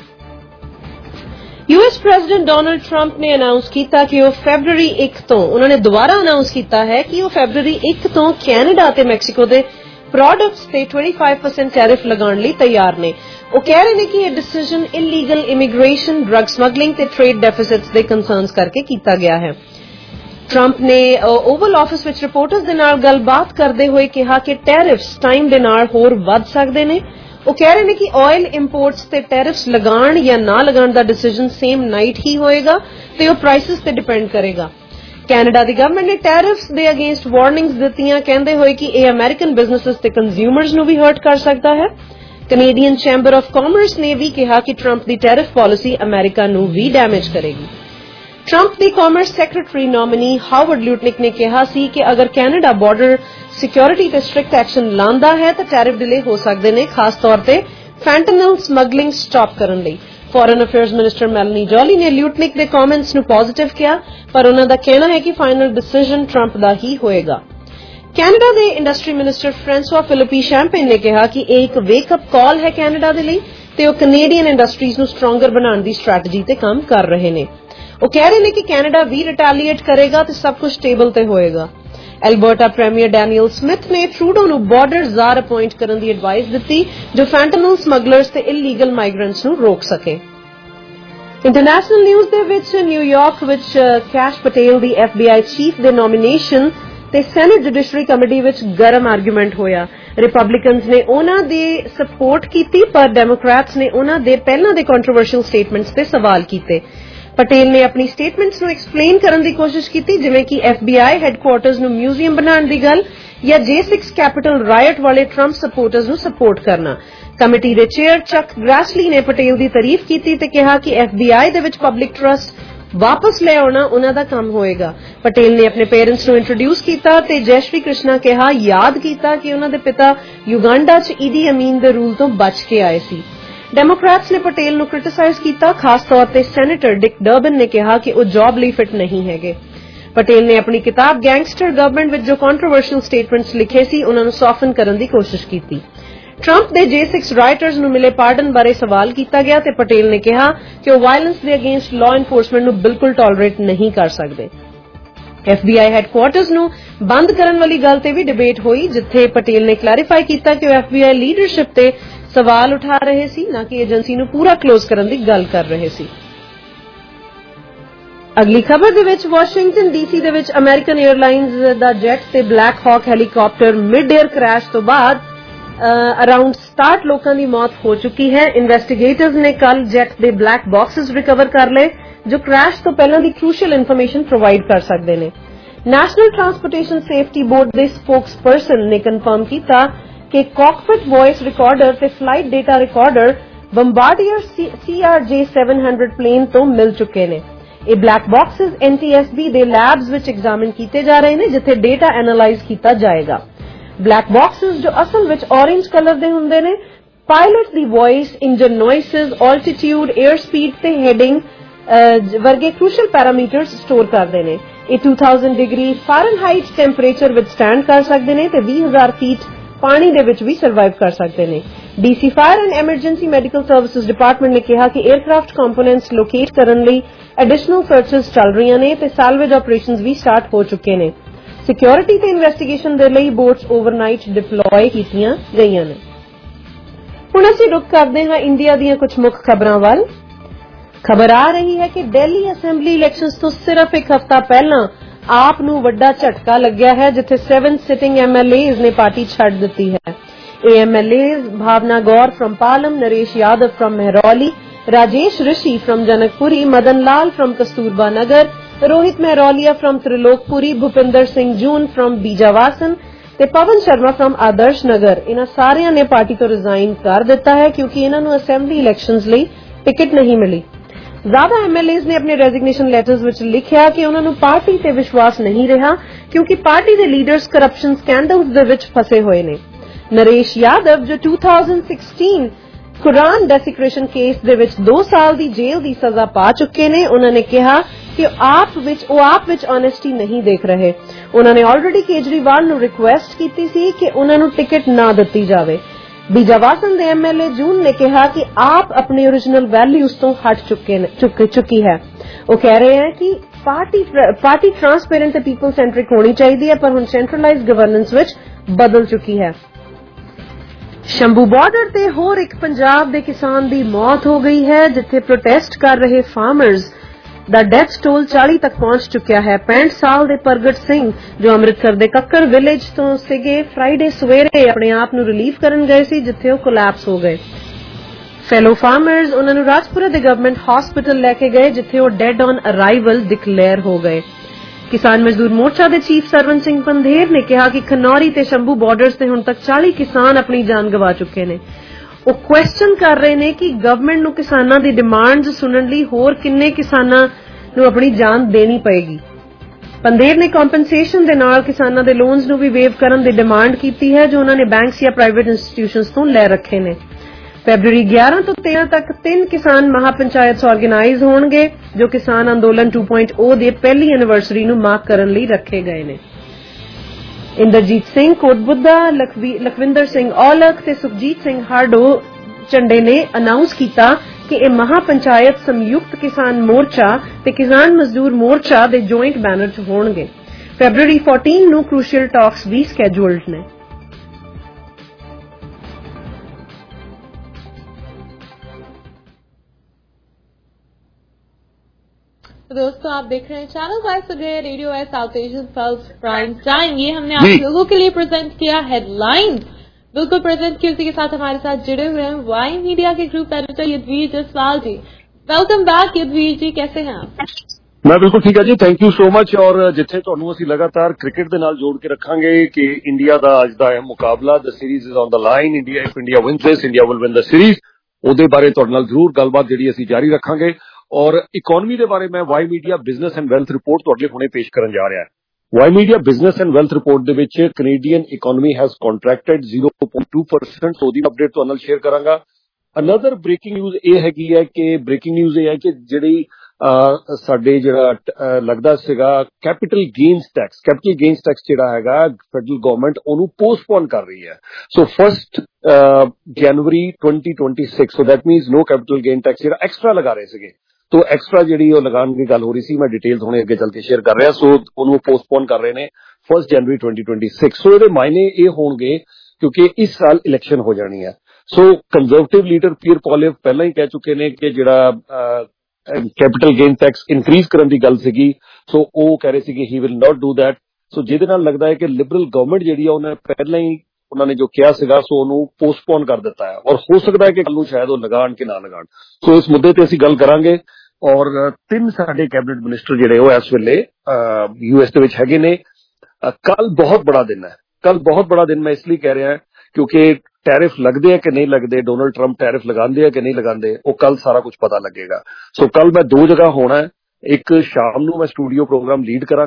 ਯੂਐਸ ਪ੍ਰੈਜ਼ੀਡੈਂਟ ਡੋਨਲਡ ਟਰੰਪ ਨੇ ਅਨਾਉਂਸ ਕੀਤਾ ਕਿ ਉਹ ਫੈਬਰੂਅਰੀ 1 ਤੋਂ ਉਹਨਾਂ ਨੇ ਦੁਬਾਰਾ ਅਨਾਉਂਸ ਕੀਤਾ ਹੈ ਕਿ ਉਹ ਫੈਬਰੂਅਰੀ 1 ਤੋਂ ਕੈਨੇਡਾ ਤੇ ਮੈਕਸੀਕੋ ਦੇ ਪ੍ਰੋਡਕਟਸ ਤੇ 25% ਟੈਰਿਫ ਲਗਾਉਣ ਲਈ ਤਿਆਰ ਨੇ। ਉਹ ਕਹਿ ਰਹੇ ਨੇ ਕਿ ਇਹ decision illegal immigration, drug smuggling ਤੇ ਟ੍ਰੇਡ ਡੈਫਿਸਿਟਸ ਦੇ ਕੰਸਰਨਸ ਕਰਕੇ ਕੀਤਾ ਗਿਆ ਹੈ। ਟਰੰਪ ਨੇ ਓਵਲ ਆਫਿਸ ਵਿੱਚ ਰਿਪੋਰਟਰਸ ਦੇ ਨਾਲ ਗੱਲਬਾਤ ਕਰਦੇ ਹੋਏ ਕਿਹਾ ਕਿ ਟੈਰਿਫਸ ਟਾਈਮ ਦੇ ਨਾਲ ਹੋਰ ਵੱਧ ਸਕਦੇ ਨੇ। ਉਹ ਕਹਿ ਰਹੇ ਨੇ ਕਿ ਆਇਲ ਇੰਪੋਰਟਸ ਤੇ ਟੈਰਿਫਸ ਲਗਾਉਣ ਜਾਂ ਨਾ ਲਗਾਉਣ ਦਾ ਡਿਸੀਜਨ ਸੇਮ ਨਾਈਟ ਹੀ ਹੋਏਗਾ ਤੇ ਉਹ ਪ੍ਰਾਈਸਿਸ ਤੇ ਡਿਪੈਂਡ ਕਰੇਗਾ। ਕੈਨੇਡਾ ਦੀ ਗਵਰਨਮੈਂਟ ਨੇ ਟੈਰਿਫਸ ਦੇ ਅਗੇਂਸਟ ਵਾਰਨਿੰਗਸ ਦਿੱਤੀਆਂ, ਕਹਿੰਦੇ ਹੋਏ ਕਿ ਇਹ ਅਮਰੀਕਨ ਬਿਜ਼ਨੈਸਸ ਤੇ ਕੰਜ਼ਿਊਮਰਸ ਨੂੰ ਵੀ ਹਰਟ ਕਰ ਸਕਦਾ ਹੈ। ਕੈਨੇਡੀਅਨ ਚੈਂਬਰ ਆਫ ਕਾਮਰਸ ਨੇ ਵੀ ਕਿਹਾ ਕਿ ਟਰੰਪ ਦੀ ਟੈਰਿਫ ਪਾਲਿਸੀ ਅਮਰੀਕਾ ਨੂੰ ਵੀ ਡੈਮੇਜ ਕਰੇਗੀ। ਟਰੰਪ ਦੀ commerce secretary nominee Howard Lutnick ਨੇ ਕਿਹਾ ਸੀ ਕਿ ਅਗਰ ਕੈਨੇਡਾ ਬਾਰਡਰ ਸਿਕਿਉਰਿਟੀ ਤੇ ਸਟ੍ਰਿਕਟ ਐਕਸ਼ਨ ਲਾਂਦਾ ਹੈ ਤਾਂ ਟੈਰਿਫ ਡਿਲੇ ਹੋ ਸਕਦੇ ਨੇ, ਖਾਸ ਤੌਰ ਤੇ ਫੈਂਟਨਲ ਸਮਗਲਿੰਗ ਸਟਾਪ ਕਰਨ ਲਈ। Foreign affairs minister Melanie Joly ਨੇ ਲਿਊਟਨਿਕ ਦੇ ਕਮੈਂਟਸ ਨੂੰ ਪੋਜ਼ਿਟਿਵ ਕਿਹਾ ਪਰ ਉਹਨਾਂ ਦਾ ਕਹਿਣਾ ਹੈ ਕਿ ਫਾਈਨਲ ਡਿਸੀਜਨ ਟਰੰਪ ਦਾ ਹੀ ਹੋਏਗਾ। ਕੈਨੇਡਾ ਦੇ industry minister Francois Philippe Champagne ਨੇ ਕਿਹਾ ਕਿ ਇਹ ਇੱਕ ਵੇਕਅਪ ਕਾਲ ਹੈ ਕੈਨੇਡਾ ਦੇ ਲਈ ਤੇ ਉਹ ਕੈਨੇਡੀਅਨ ਇੰਡਸਟਰੀਜ਼ ਨੂੰ ਸਟਰੋਂਗਰ ਬਣਾਉਣ ਦੀ ਸਟ੍ਰੈਟਜੀ ਤੇ ਕੰਮ ਕਰ ਰਹੇ ਨੇ। ਉਹ ਕਹਿ ਰਹੇ ਨੇ ਕਿ ਕੈਨੇਡਾ ਵੀ ਰਿਟੈਲੀਏਟ ਕਰੇਗਾ ਤੇ ਸਭ ਕੁਝ ਟੇਬਲ ਤੇ ਹੋਏਗਾ। ਐਲਬਰਟਾ ਪ੍ਰੀਮੀਅਰ ਡੈਨੀਅਲ ਸਮਿਥ ਨੇ ਟਰੂਡੋ ਨੂੰ ਬਾਰਡਰ ਜ਼ਾਰ ਅਪਾਇੰਟ ਕਰਨ ਦੀ ਐਡਵਾਈਸ ਦਿੱਤੀ ਜੋ ਫੈਂਟਨਲ ਸਮਗਲਰਸ ਤੇ ਇਲੀਗਲ ਮਾਈਗ੍ਰੈਂਟਸ ਨੂੰ ਰੋਕ ਸਕੇ। ਇੰਟਰਨੈਸ਼ਨਲ ਨਿਊਜ਼ ਦੇ ਵਿੱਚ ਨਿਊਯਾਰਕ ਵਿੱਚ ਕੈਸ਼ ਪਟੇਲ ਦੀ FBI ਚੀਫ ਦੇ ਨੋਮੀਨੇਸ਼ਨ ਤੇ ਸੈਨੇਟ ਜੁਡੀਸ਼ਰੀ ਕਮੇਟੀ ਵਿੱਚ ਗਰਮ ਆਰਗੂਮੈਂਟ ਹੋਇਆ। ਰਿਪਬਲਿਕਨਸ ਨੇ ਉਹਨਾਂ ਦੇ ਸਪੋਰਟ ਕੀਤੀ ਪਰ ਡੈਮੋਕ੍ਰੈਟਸ ਨੇ ਉਹਨਾਂ ਦੇ ਪਹਿਲਾਂ ਦੇ ਕੰਟਰੋਵਰਸ਼ੀਅਲ ਸਟੇਟਮੈਂਟਸ ਤੇ ਸਵਾਲ ਕੀਤੇ। ਪਟੇਲ ਨੇ ਆਪਣੀ ਸਟੇਟਮੈਂਟਸ ਨੂੰ ਐਕਸਪਲੇਨ ਕਰਨ ਦੀ ਕੋਸ਼ਿਸ਼ ਕੀਤੀ ਜਿਵੇਂ ਕਿ FBI ਹੈੱਡਕੁਆਰਟਰਸ ਨੂੰ ਮਿਊਜ਼ੀਅਮ ਬਣਾਉਣ ਦੀ ਗੱਲ ਜਾਂ J6 ਕੈਪੀਟਲ ਰਾਇਟ ਵਾਲੇ ਟਰੰਪ ਸਪੋਰਟਰਸ ਨੂੰ ਸਪੋਰਟ ਕਰਨਾ। ਕਮੇਟੀ ਦੇ ਚੇਅਰ ਚੱਕ ਗ੍ਰੈਸਲੀ ਨੇ ਪਟੇਲ ਦੀ ਤਾਰੀਫ ਕੀਤੀ ਤੇ ਕਿਹਾ ਕਿ FBI ਦੇ ਵਿੱਚ ਪਬਲਿਕ ਟਰਸਟ ਵਾਪਸ ਲੈ ਆਉਣਾ ਉਹਨਾਂ ਦਾ ਕੰਮ ਹੋਏਗਾ। ਪਟੇਲ ਨੇ ਆਪਣੇ ਪੇਰੈਂਟਸ ਨੂੰ ਇੰਟਰੋਡਿਊਸ ਕੀਤਾ ਤੇ ਜੈ ਸ਼੍ਰੀ ਕ੍ਰਿਸ਼ਨਾ ਕਿਹਾ, ਯਾਦ ਕੀਤਾ ਕਿ ਉਹਨਾਂ ਦੇ ਪਿਤਾ ਯੁਗਾਂਡਾ 'ਚ ਈਦੀ ਅਮੀਨ ਦੇ ਰੂਲ ਤੋਂ ਬਚ ਕੇ ਆਏ ਸੀ। ਡੈਮੋਕ੍ਰੈਟਸ ਨੇ ਪਟੇਲ ਨੂੰ ਕ੍ਰਿਟਿਸਾਈਜ਼ ਕੀਤਾ, ਖਾਸ ਤੌਰ ਤੇ ਸੈਨੇਟਰ ਡਿਕ ਡਰਬਨ ਨੇ ਕਿਹਾ ਕਿ ਉਹ ਜੌਬ ਲਈ ਫਿਟ ਨਹੀਂ ਹੈਗੇ। ਪਟੇਲ ਨੇ ਆਪਣੀ ਕਿਤਾਬ ਗੈਂਗਸਟਰ ਗਵਰਨਮੈਂਟ ਵਿੱਚ ਜੋ ਕੰਟਰੋਵਰਸ਼ੀਅਲ ਸਟੇਟਮੈਂਟਸ ਲਿਖੇ ਸੀ ਉਹਨਾਂ ਨੂੰ ਸੌਫਨ ਕਰਨ ਦੀ ਕੋਸ਼ਿਸ਼ ਕੀਤੀ। ਟਰੰਪ ਦੇ J6 ਰਾਈਟਰਸ ਨੂੰ ਮਿਲੇ ਪਾਰਡਨ ਬਾਰੇ ਸਵਾਲ ਕੀਤਾ ਗਿਆ ਤੇ ਪਟੇਲ ਨੇ ਕਿਹਾ ਕਿ ਉਹ ਵਾਇਲੈਂਸ ਦੇ ਅਗੇਂਸਟ ਲਾਅ ਐਨਫੋਰਸਮੈਂਟ ਨੂੰ ਬਿਲਕੁਲ ਟੋਲਰੇਟ ਨਹੀਂ ਕਰ ਸਕਦੇ। FBI ਹੈਡਕੁਆਰਟਰਸ ਨੂੰ ਬੰਦ ਕਰਨ ਵਾਲੀ ਗੱਲ ਤੇ ਵੀ ਡਿਬੇਟ ਹੋਈ, ਜਿੱਥੇ ਪਟੇਲ ਨੇ ਕਲੈਰੀਫਾਈ ਕੀਤਾ ਕਿ ਉਹ FBI ਲੀਡਰਸ਼ਿਪ ਤੇ ਸਵਾਲ ਉਠਾ ਰਹੇ ਸੀ, ਨਾ ਕਿ ਏਜੰਸੀ ਨੂੰ ਪੂਰਾ ਕਲੋਜ਼ ਕਰਨ ਦੀ ਗੱਲ ਕਰ ਰਹੇ ਸੀ। ਅਗਲੀ ਖਬਰ ਦੇ ਵਿੱਚ ਵਾਸ਼ਿੰਗਟਨ DC ਦੇ ਵਿੱਚ ਅਮਰੀਕਨ 에ਅਰਲਾਈਨਸ ਦਾ ਜੈਟ ਤੇ Black Hawk helicopter mid air crash ਤੋਂ ਬਾਅਦ ਅਰਾਊਂਡ 67 ਲੋਕਾਂ ਦੀ ਮੌਤ ਹੋ ਚੁੱਕੀ ਹੈ। ਇਨਵੈਸਟੀਗੇਟਰਸ ਨੇ ਕੱਲ ਜੈਟ ਦੇ ਬਲੈਕ ਬਾਕਸਸ ਰਿਕਵਰ ਕਰ ਲਏ ਜੋ ਕ੍ਰੈਸ਼ ਤੋਂ ਪਹਿਲਾਂ ਦੀ ਕ੍ਰੂਸ਼ੀਅਲ ਇਨਫੋਰਮੇਸ਼ਨ ਪ੍ਰੋਵਾਈਡ ਕਰ ਸਕਦੇ ਨੇ। ਨੈਸ਼ਨਲ ਟਰਾਂਸਪੋਰਟੇਸ਼ਨ ਸੇਫਟੀ ਬੋਰਡ ਦੇ ਸਪੋਕਸਪਰਸਨ ਨੇ ਕਨਫਰਮ ਕੀਤਾ ਕਿ ਕਾਕਪਿਟ ਵੌਇਸ ਰਿਕਾਰਡਰ ਤੇ flight data recorder Bombardier CRJ-700 plane ਤੋਂ ਮਿਲ ਚੁੱਕੇ ਨੇ। ਇਹ ਬਲੈਕ ਬਾਕਸਸ NTSB ਦੇ ਲੈਬਸ ਵਿੱਚ ਐਗਜ਼ਾਮਿਨ ਕੀਤੇ ਜਾ ਰਹੇ ਨੇ, ਜਿੱਥੇ ਡੇਟਾ ਐਨਾਲਾਈਜ਼ ਕੀਤਾ ਜਾਏਗਾ। ਬਲੈਕ ਬਾਕਸਸ ਜੋ ਅਸਲ ਵਿੱਚ ਔਰੇਂਜ ਕਲਰ ਦੇ ਹੁੰਦੇ ਨੇ, ਪਾਇਲਟ ਦੀ voice, engine noises, altitude, air speed ਤੇ ਹੈਡਿੰਗ ਵਰਗੇ ਕ੍ਰੂਸ਼ੀਅਲ ਪੈਰਾਮੀਟਰਸ ਸਟੋਰ ਕਰਦੇ ਨੇ। ਇਹ 2000 ਡਿਗਰੀ ਫਾਰਨਹਾਈਟ ਟੈਂਪਰੇਚਰ ਵਿੱਚ ਸਟੈਂਡ ਕਰ ਸਕਦੇ ਨੇ ਤੇ 20,000 ਫੀਟ ਪਾਣੀ ਦੇ ਵਿੱਚ ਵੀ ਸਰਵਾਈਵ ਕਰ ਸਕਦੇ ਨੇ। DC fire and emergency medical services department ਨੇ ਕਿਹਾ ਕਿ 에ਅਰਕ੍ਰਾਫਟ ਕੰਪੋਨੈਂਟਸ ਲੋਕੇਟ ਕਰਨ ਲਈ ਐਡੀਸ਼ਨਲ ਸਰਚਸ ਚੱਲ ਰਹੀਆਂ ਨੇ ਤੇ ਸੈਲਵੇਜ ਆਪਰੇਸ਼ਨਸ ਵੀ ਸਟਾਰਟ ਹੋ ਚੁੱਕੇ ਨੇ। ਸਿਕਿਉਰਿਟੀ ਤੇ ਇਨਵੈਸਟੀਗੇਸ਼ਨ ਦੇ ਲਈ ਬੋਟਸ ਓਵਰਨਾਈਟ ਡਿਪਲੋਏ ਕੀਤੀਆਂ ਗਈਆਂ ਨੇ। ਹੁਣ ਅਸੀਂ ਰੁਕ ਕਰਦੇ ਹਾਂ ਇੰਡੀਆ ਦੀਆਂ ਕੁਝ ਮੁੱਖ ਖਬਰਾਂ ਵੱਲ। ਖਬਰ ਆ ਰਹੀ ਹੈ ਕਿ ਦਿੱਲੀ ਅਸੈਂਬਲੀ ਇਲੈਕਸ਼ਨਸ ਤੋਂ ਸਿਰਫ ਇੱਕ ਹਫ਼ਤਾ ਪਹਿਲਾਂ ਆਪ ਨੂੰ ਵੱਡਾ ਝਟਕਾ ਲੱਗਿਆ ਹੈ, ਜਿੱਥੇ 7 ਸਿਟਿੰਗ MLAs ਨੇ ਪਾਰਟੀ ਛੱਡ ਦਿੱਤੀ ਹੈ। ਇਹ MLAs Bhavna Gaur from Palam, Naresh Yadav from Mehrauli, Rajesh Rishi from Janakpuri, Madan Lal from Kasturba Nagar, Rohit Mehrauliya from Trilokpuri, Bhupinder Singh Joon from Bijwasan ਤੇ ਪਵਨ ਸ਼ਰਮਾ ਫਰਮ ਆਦਰਸ਼ ਨਗਰ। ਇਹਨਾਂ ਸਾਰਿਆਂ ਨੇ ਪਾਰਟੀ ਤੋਂ ਰਿਜ਼ਾਈਨ ਕਰ ਦਿੱਤਾ ਹੈ ਕਿਉਂਕਿ ਇਹਨਾਂ ਨੂੰ ਅਸੈਂਬਲੀ ਇਲੈਕਸ਼ਨਸ ਲਈ ਟਿਕਟ ਨਹੀਂ ਮਿਲੀ। ਜ਼ਿਆਦਾ MLAs ਨੇ ਆਪਣੇ ਰੈਜ਼ਿਗਨੇਸ਼ਨ ਲੈਟਰਸ ਵਿੱਚ ਲਿਖਿਆ ਕਿ ਉਹਨਾਂ ਨੂੰ ਪਾਰਟੀ ਤੇ ਵਿਸ਼ਵਾਸ ਨਹੀਂ ਰਿਹਾ ਕਿਉਂਕਿ ਪਾਰਟੀ ਦੇ ਲੀਡਰਸ ਕਰਪਸ਼ਨ ਸਕੈਂਡਲਸ ਦੇ ਵਿੱਚ ਫਸੇ ਹੋਏ ਨੇ। ਨਰੇਸ਼ ਯਾਦਵ ਜੋ 2016 ਕੁਰਾਨ ਡੈਸਿਕ੍ਰੇਸ਼ਨ ਕੇਸ ਦੇ ਵਿੱਚ 2 ਸਾਲ ਦੀ ਜੇਲ੍ਹ ਦੀ ਸਜ਼ਾ ਪਾ ਚੁੱਕੇ ਨੇ, ਉਹਨਾਂ ਨੇ ਕਿਹਾ ਕਿ ਉਹ ਆਪ ਵਿੱਚ ਆਨੈਸਟੀ ਨਹੀਂ ਦੇਖ ਰਹੇ। ਉਹਨਾਂ ਨੇ ਆਲਰੇਡੀ ਕੇਜਰੀਵਾਲ ਨੂੰ ਰਿਕੁਐਸਟ ਕੀਤੀ ਸੀ ਕਿ ਉਹਨਾਂ ਨੂੰ ਟਿਕਟ ਨਾ ਦਿੱਤੀ ਜਾਵੇ। ਬੀਜਾਵਾਸਨ ਦੇ MLA ਜੂਨ ਨੇ ਕਿਹਾ ਕਿ ਆਪ ਆਪਣੇ ਓਰੀਜਨਲ ਵੈਲਿਊਜ਼ ਤੋਂ ਹਟ ਚੁੱਕੀ ਹੈ। ਉਹ ਕਹਿ ਰਹੇ ਹਨ ਕਿ ਪਾਰਟੀ ਟਰਾਂਸਪੇਰੈਂਟ ਤੇ ਪੀਪਲ ਸੈਂਟਰਿਕ ਹੋਣੀ ਚਾਹੀਦੀ ਹੈ, ਪਰ ਹੁਣ ਸੈਂਟਰਲਾਈਜ਼ਡ ਗਵਰਨੈਂਸ ਵਿੱਚ ਬਦਲ ਚੁੱਕੀ ਹੈ। ਸ਼ੰਭੂ ਬਾਰਡਰ ਤੇ ਹੋਰ ਇੱਕ ਪੰਜਾਬ ਦੇ ਕਿਸਾਨ ਦੀ ਮੌਤ ਹੋ ਗਈ ਹੈ, ਜਿੱਥੇ ਪ੍ਰੋਟੈਸਟ ਕਰ ਰਹੇ ਫਾਰਮਰਜ਼ ਦਾ ਡੈਥ ਟੋਲ 40 ਤੱਕ ਪਹੁੰਚ ਚੁੱਕਿਆ ਹੈ। 65 ਸਾਲ ਦੇ ਪ੍ਰਗਟ ਸਿੰਘ ਜੋ ਅੰਮ੍ਰਿਤਸਰ ਦੇ ਕੱਕਰ ਵਿਲੇਜ ਤੋਂ ਸੀਗੇ, ਫਰਾਈਡੇ ਸਵੇਰੇ ਆਪਣੇ ਆਪ ਨੂੰ ਰਿਲੀਵ ਕਰਨ ਗਏ ਸੀ, ਜਿੱਥੇ ਉਹ ਕੋਲੈਪਸ ਹੋ ਗਏ। ਫੈਲੋ ਫਾਰਮਰਜ਼ ਉਹਨਾਂ ਨੂੰ ਰਾਜਪੁਰਾ ਦੇ ਗਵਰਨਮੈਂਟ ਹਸਪੀਟਲ ਲੈ ਕੇ ਗਏ, ਜਿੱਥੇ ਉਹ ਡੈਡ ਔਨ ਅਰਾਈਵਲ ਡਿਕਲੇਅਰ ਹੋ ਗਏ। ਕਿਸਾਨ ਮਜ਼ਦੂਰ ਮੋਰਚਾ ਦੇ ਚੀਫ ਸਰਵਨ ਸਿੰਘ ਪੰਧੇਰ ਨੇ ਕਿਹਾ ਕਿ ਖਨੌਰੀ ਤੇ ਸ਼ੰਭੂ ਬਾਰਡਰਸ ਤੇ ਹੁਣ ਤੱਕ 40 ਕਿਸਾਨ ਆਪਣੀ ਜਾਨ ਗਵਾ ਚੁੱਕੇ ਨੇ। ਉਹ ਕੁਐਸਚਨ ਕਰ ਰਹੇ ਨੇ ਕਿ ਗਵਰਨਮੈਂਟ ਨੂੰ ਕਿਸਾਨਾਂ ਦੀ ਡਿਮਾਂਡਸ ਸੁਣਨ ਲਈ ਹੋਰ ਕਿੰਨੇ ਕਿਸਾਨਾਂ ਨੂੰ ਆਪਣੀ ਜਾਨ ਦੇਣੀ ਪਏਗੀ। ਪੰਧੇਰ ਨੇ ਕੰਪਨਸੇਸ਼ਨ ਦੇ ਨਾਲ ਕਿਸਾਨਾਂ ਦੇ ਲੋਨਸ ਨੂੰ ਵੀ ਵੇਵ ਕਰਨ ਦੀ ਡਿਮਾਂਡ ਕੀਤੀ ਹੈ, ਜੋ ਉਹਨਾਂ ਨੇ ਬੈਂਕਸ ਜਾਂ ਪ੍ਰਾਈਵੇਟ ਇੰਸਟੀਟਿਊਸ਼ਨਸ ਤੋਂ ਲੈ ਰੱਖੇ ਨੇ। ਫੈਬਰੂਰੀ 11 ਤੋਂ 13 ਤੱਕ 3 ਕਿਸਾਨ ਮਹਾਪੰਚਾਇਤਸ ਆਰਗੇਨਾਈਜ਼ ਹੋਣਗੇ, ਜੋ ਕਿਸਾਨ ਅੰਦੋਲਨ 2.0 ਦੇ ਪਹਿਲੀ ਐਨੀਵਰਸਰੀ ਨੂੰ ਮਾਰਕ ਕਰਨ ਲਈ ਰੱਖੇ ਗਏ ਨੇ। ਇੰਦਰਜੀਤ ਸਿੰਘ ਕੋਟਬੁੱਧਾ, ਲਖਵਿੰਦਰ ਸਿੰਘ ਔਲਖ ਤੇ ਸੁਖਜੀਤ ਸਿੰਘ ਹਾਰਡੋ ਝੰਡੇ ਨੇ ਅਨਾਉਂਸ ਕੀਤਾ ਕਿ ਇਹ ਮਹਾਪੰਚਾਇਤ ਸੰਯੁਕਤ ਕਿਸਾਨ ਮੋਰਚਾ ਤੇ ਕਿਸਾਨ ਮਜ਼ਦੂਰ ਮੋਰਚਾ ਦੇ ਜੁਆਇੰਟ ਬੈਨਰ 'ਚ ਹੋਣਗੇ। ਫੈਬਰੂਰੀ 14 ਨੂੰ ਕ੍ਰੂਸ਼ੀਅਲ ਟਾਕਸ ਵੀ ਸਕੈਜੂਲਡ ਨੇ। तो दोस्तों आप देख रहे हैं channel wise today radio wise south asian pulse prime time. ये हमने आप लोगों के लिए प्रेजेंट किया हेडलाइंस, बिल्कुल प्रेजेंट की। उसी के साथ हमारे साथ जुड़े हुए हैं वाई मीडिया के group editor Yadvir Jaswal ji. Welcome back Yadvir ji, कैसे हैं आप? मैं बिल्कुल ठीक है जी, थैंक यू सो मच। और जिथे तुहानू असीं लगातार क्रिकेट दे नाल जोड़ के रखांगे कि इंडिया दा अज दा मुकाबला the series is on the line, if India wins this, India will win the series. ਉਹਦੇ ਬਾਰੇ ਤੁਹਾਡੇ ਨਾਲ ਜ਼ਰੂਰ ਗੱਲਬਾਤ ਜਿਹੜੀ ਅਸੀਂ ਜਾਰੀ ਰੱਖਾਂਗੇ। ਔਰ ਇਕਨੋਮੀ ਦੇ ਬਾਰੇ ਮੈਂ Y media business and wealth report ਤੁਹਾਡੇ ਲਈ ਹੁਣੇ ਪੇਸ਼ ਕਰਨ ਜਾ ਰਿਹਾ ਹਾਂ। Y media business and wealth report ਦੇ ਵਿੱਚ ਕੈਨੇਡੀਅਨ ਇਕਨੋਮੀ ਹੈਜ਼ ਕੰਟਰੈਕਟਡ 0.2%, ਉਹਦੀ ਅਪਡੇਟ ਤੁਹਾਡੇ ਨਾਲ ਸ਼ੇਅਰ ਕਰਾਂਗਾ। ਅਨਦਰ ਬ੍ਰੇਕਿੰਗ ਨਿਊਜ਼ ਇਹ ਹੈਗੀ ਹੈ ਕਿ ਬ੍ਰੇਕਿੰਗ ਨਿਊਜ਼ ਇਹ ਹੈ ਕਿ ਜਿਹੜੀ ਸਾਡੇ ਜਿਹੜਾ ਲੱਗਦਾ ਸੀਗਾ ਕੈਪੀਟਲ ਗੇਨਸ ਟੈਕਸ ਜਿਹੜਾ ਹੈਗਾ ਫੈਡਰਲ ਗਵਰਨਮੈਂਟ ਉਹਨੂੰ ਪੋਸਟਪੋਨ ਕਰ ਰਹੀ ਹੈ। So 1 January 2026 so that means no capital gain tax ਜਿਹੜਾ ਐਕਸਟਰਾ ਲਗਾ ਰਹੇ ਸੀਗੇ, ਤੋ ਐਕਸਟਰਾ ਜਿਹੜੀ ਉਹ ਲਗਾਉਣ ਦੀ ਗੱਲ ਹੋ ਰਹੀ ਸੀ, ਮੈਂ ਡਿਟੇਲਸ ਹੁਣੇ ਅੱਗੇ ਚੱਲ ਕੇ ਸ਼ੇਅਰ ਕਰ ਰਿਹਾ। ਸੋ ਉਹਨੂੰ ਪੋਸਟਪੋਨ ਕਰ ਰਹੇ ਨੇ 1 ਜਨਵਰੀ 2026। ਸੋ ਇਹਦੇ ਮਾਇਨੇ ਇਹ ਹੋਣਗੇ ਕਿਉਂਕਿ ਇਸ ਸਾਲ ਇਲੈਕਸ਼ਨ ਹੋ ਜਾਣੀ ਹੈ। So conservative leader Pierre Poilievre ਪਹਿਲਾਂ ਹੀ ਕਹਿ ਚੁੱਕੇ ਨੇ ਕਿ ਜਿਹੜਾ ਕੈਪੀਟਲ ਗੇਨ ਟੈਕਸ ਇਨਕਰੀਜ਼ ਕਰਨ ਦੀ ਗੱਲ ਸੀਗੀ, ਸੋ ਉਹ ਕਹਿ ਰਹੇ ਸੀ ਕਿ he will not do that. So ਜਿਹਦੇ ਨਾਲ ਲੱਗਦਾ ਹੈ ਕਿ ਲਿਬਰਲ ਗਵਰਨਮੈਂਟ ਜਿਹੜੀ ਆ ਉਹਨੇ ਪਹਿਲਾਂ ਹੀ ਉਹਨਾਂ ਨੇ ਜੋ ਕਿਹਾ ਸੀਗਾ ਸੋ ਉਹਨੂੰ ਪੋਸਟਪੋਨ ਕਰ ਦਿੱਤਾ ਹੈ, ਔਰ ਹੋ ਸਕਦਾ ਹੈ ਕਿ ਕੱਲ ਨੂੰ ਸ਼ਾਇਦ ਉਹ ਲਗਾਉਣ ਕਿ ਨਾ ਲਗਾਉਣ। ਸੋ ਇਸ ਮੁੱਦੇ ਤੇ ਅਸੀਂ ਗੱਲ ਕਰਾਂਗੇ। ਔਰ 3 ਸਾਡੇ ਕੈਬਨਿਟ ਮਿਨਿਸਟਰ ਜਿਹੜੇ ਉਹ ਇਸ ਵੇਲੇ US ਦੇ ਵਿੱਚ ਹੈਗੇ ਨੇ। ਕੱਲ ਬਹੁਤ ਬੜਾ ਦਿਨ ਹੈ, ਕੱਲ ਬਹੁਤ ਬੜਾ ਦਿਨ ਮੈਂ ਇਸ ਲਈ ਕਹਿ ਰਿਹਾ ਕਿਉਂਕਿ ਟੈਰਿਫ ਲੱਗਦੇ ਆ ਕਿ ਨਹੀਂ ਲੱਗਦੇ, ਡੋਨਲਡ ਟਰੰਪ ਟੈਰਿਫ ਲਗਾਉਂਦੇ ਆ ਕਿ ਨਹੀਂ ਲਗਾਉਂਦੇ, ਉਹ ਕੱਲ ਸਾਰਾ ਕੁਝ ਪਤਾ ਲੱਗੇਗਾ। ਸੋ ਕੱਲ ਮੈਂ 2 ਜਗ੍ਹਾ ਹੋਣਾ, ਇੱਕ ਸ਼ਾਮ ਨੂੰ ਮੈਂ ਸਟੂਡੀਓ ਪ੍ਰੋਗਰਾਮ ਲੀਡ ਕਰਾਂਗਾ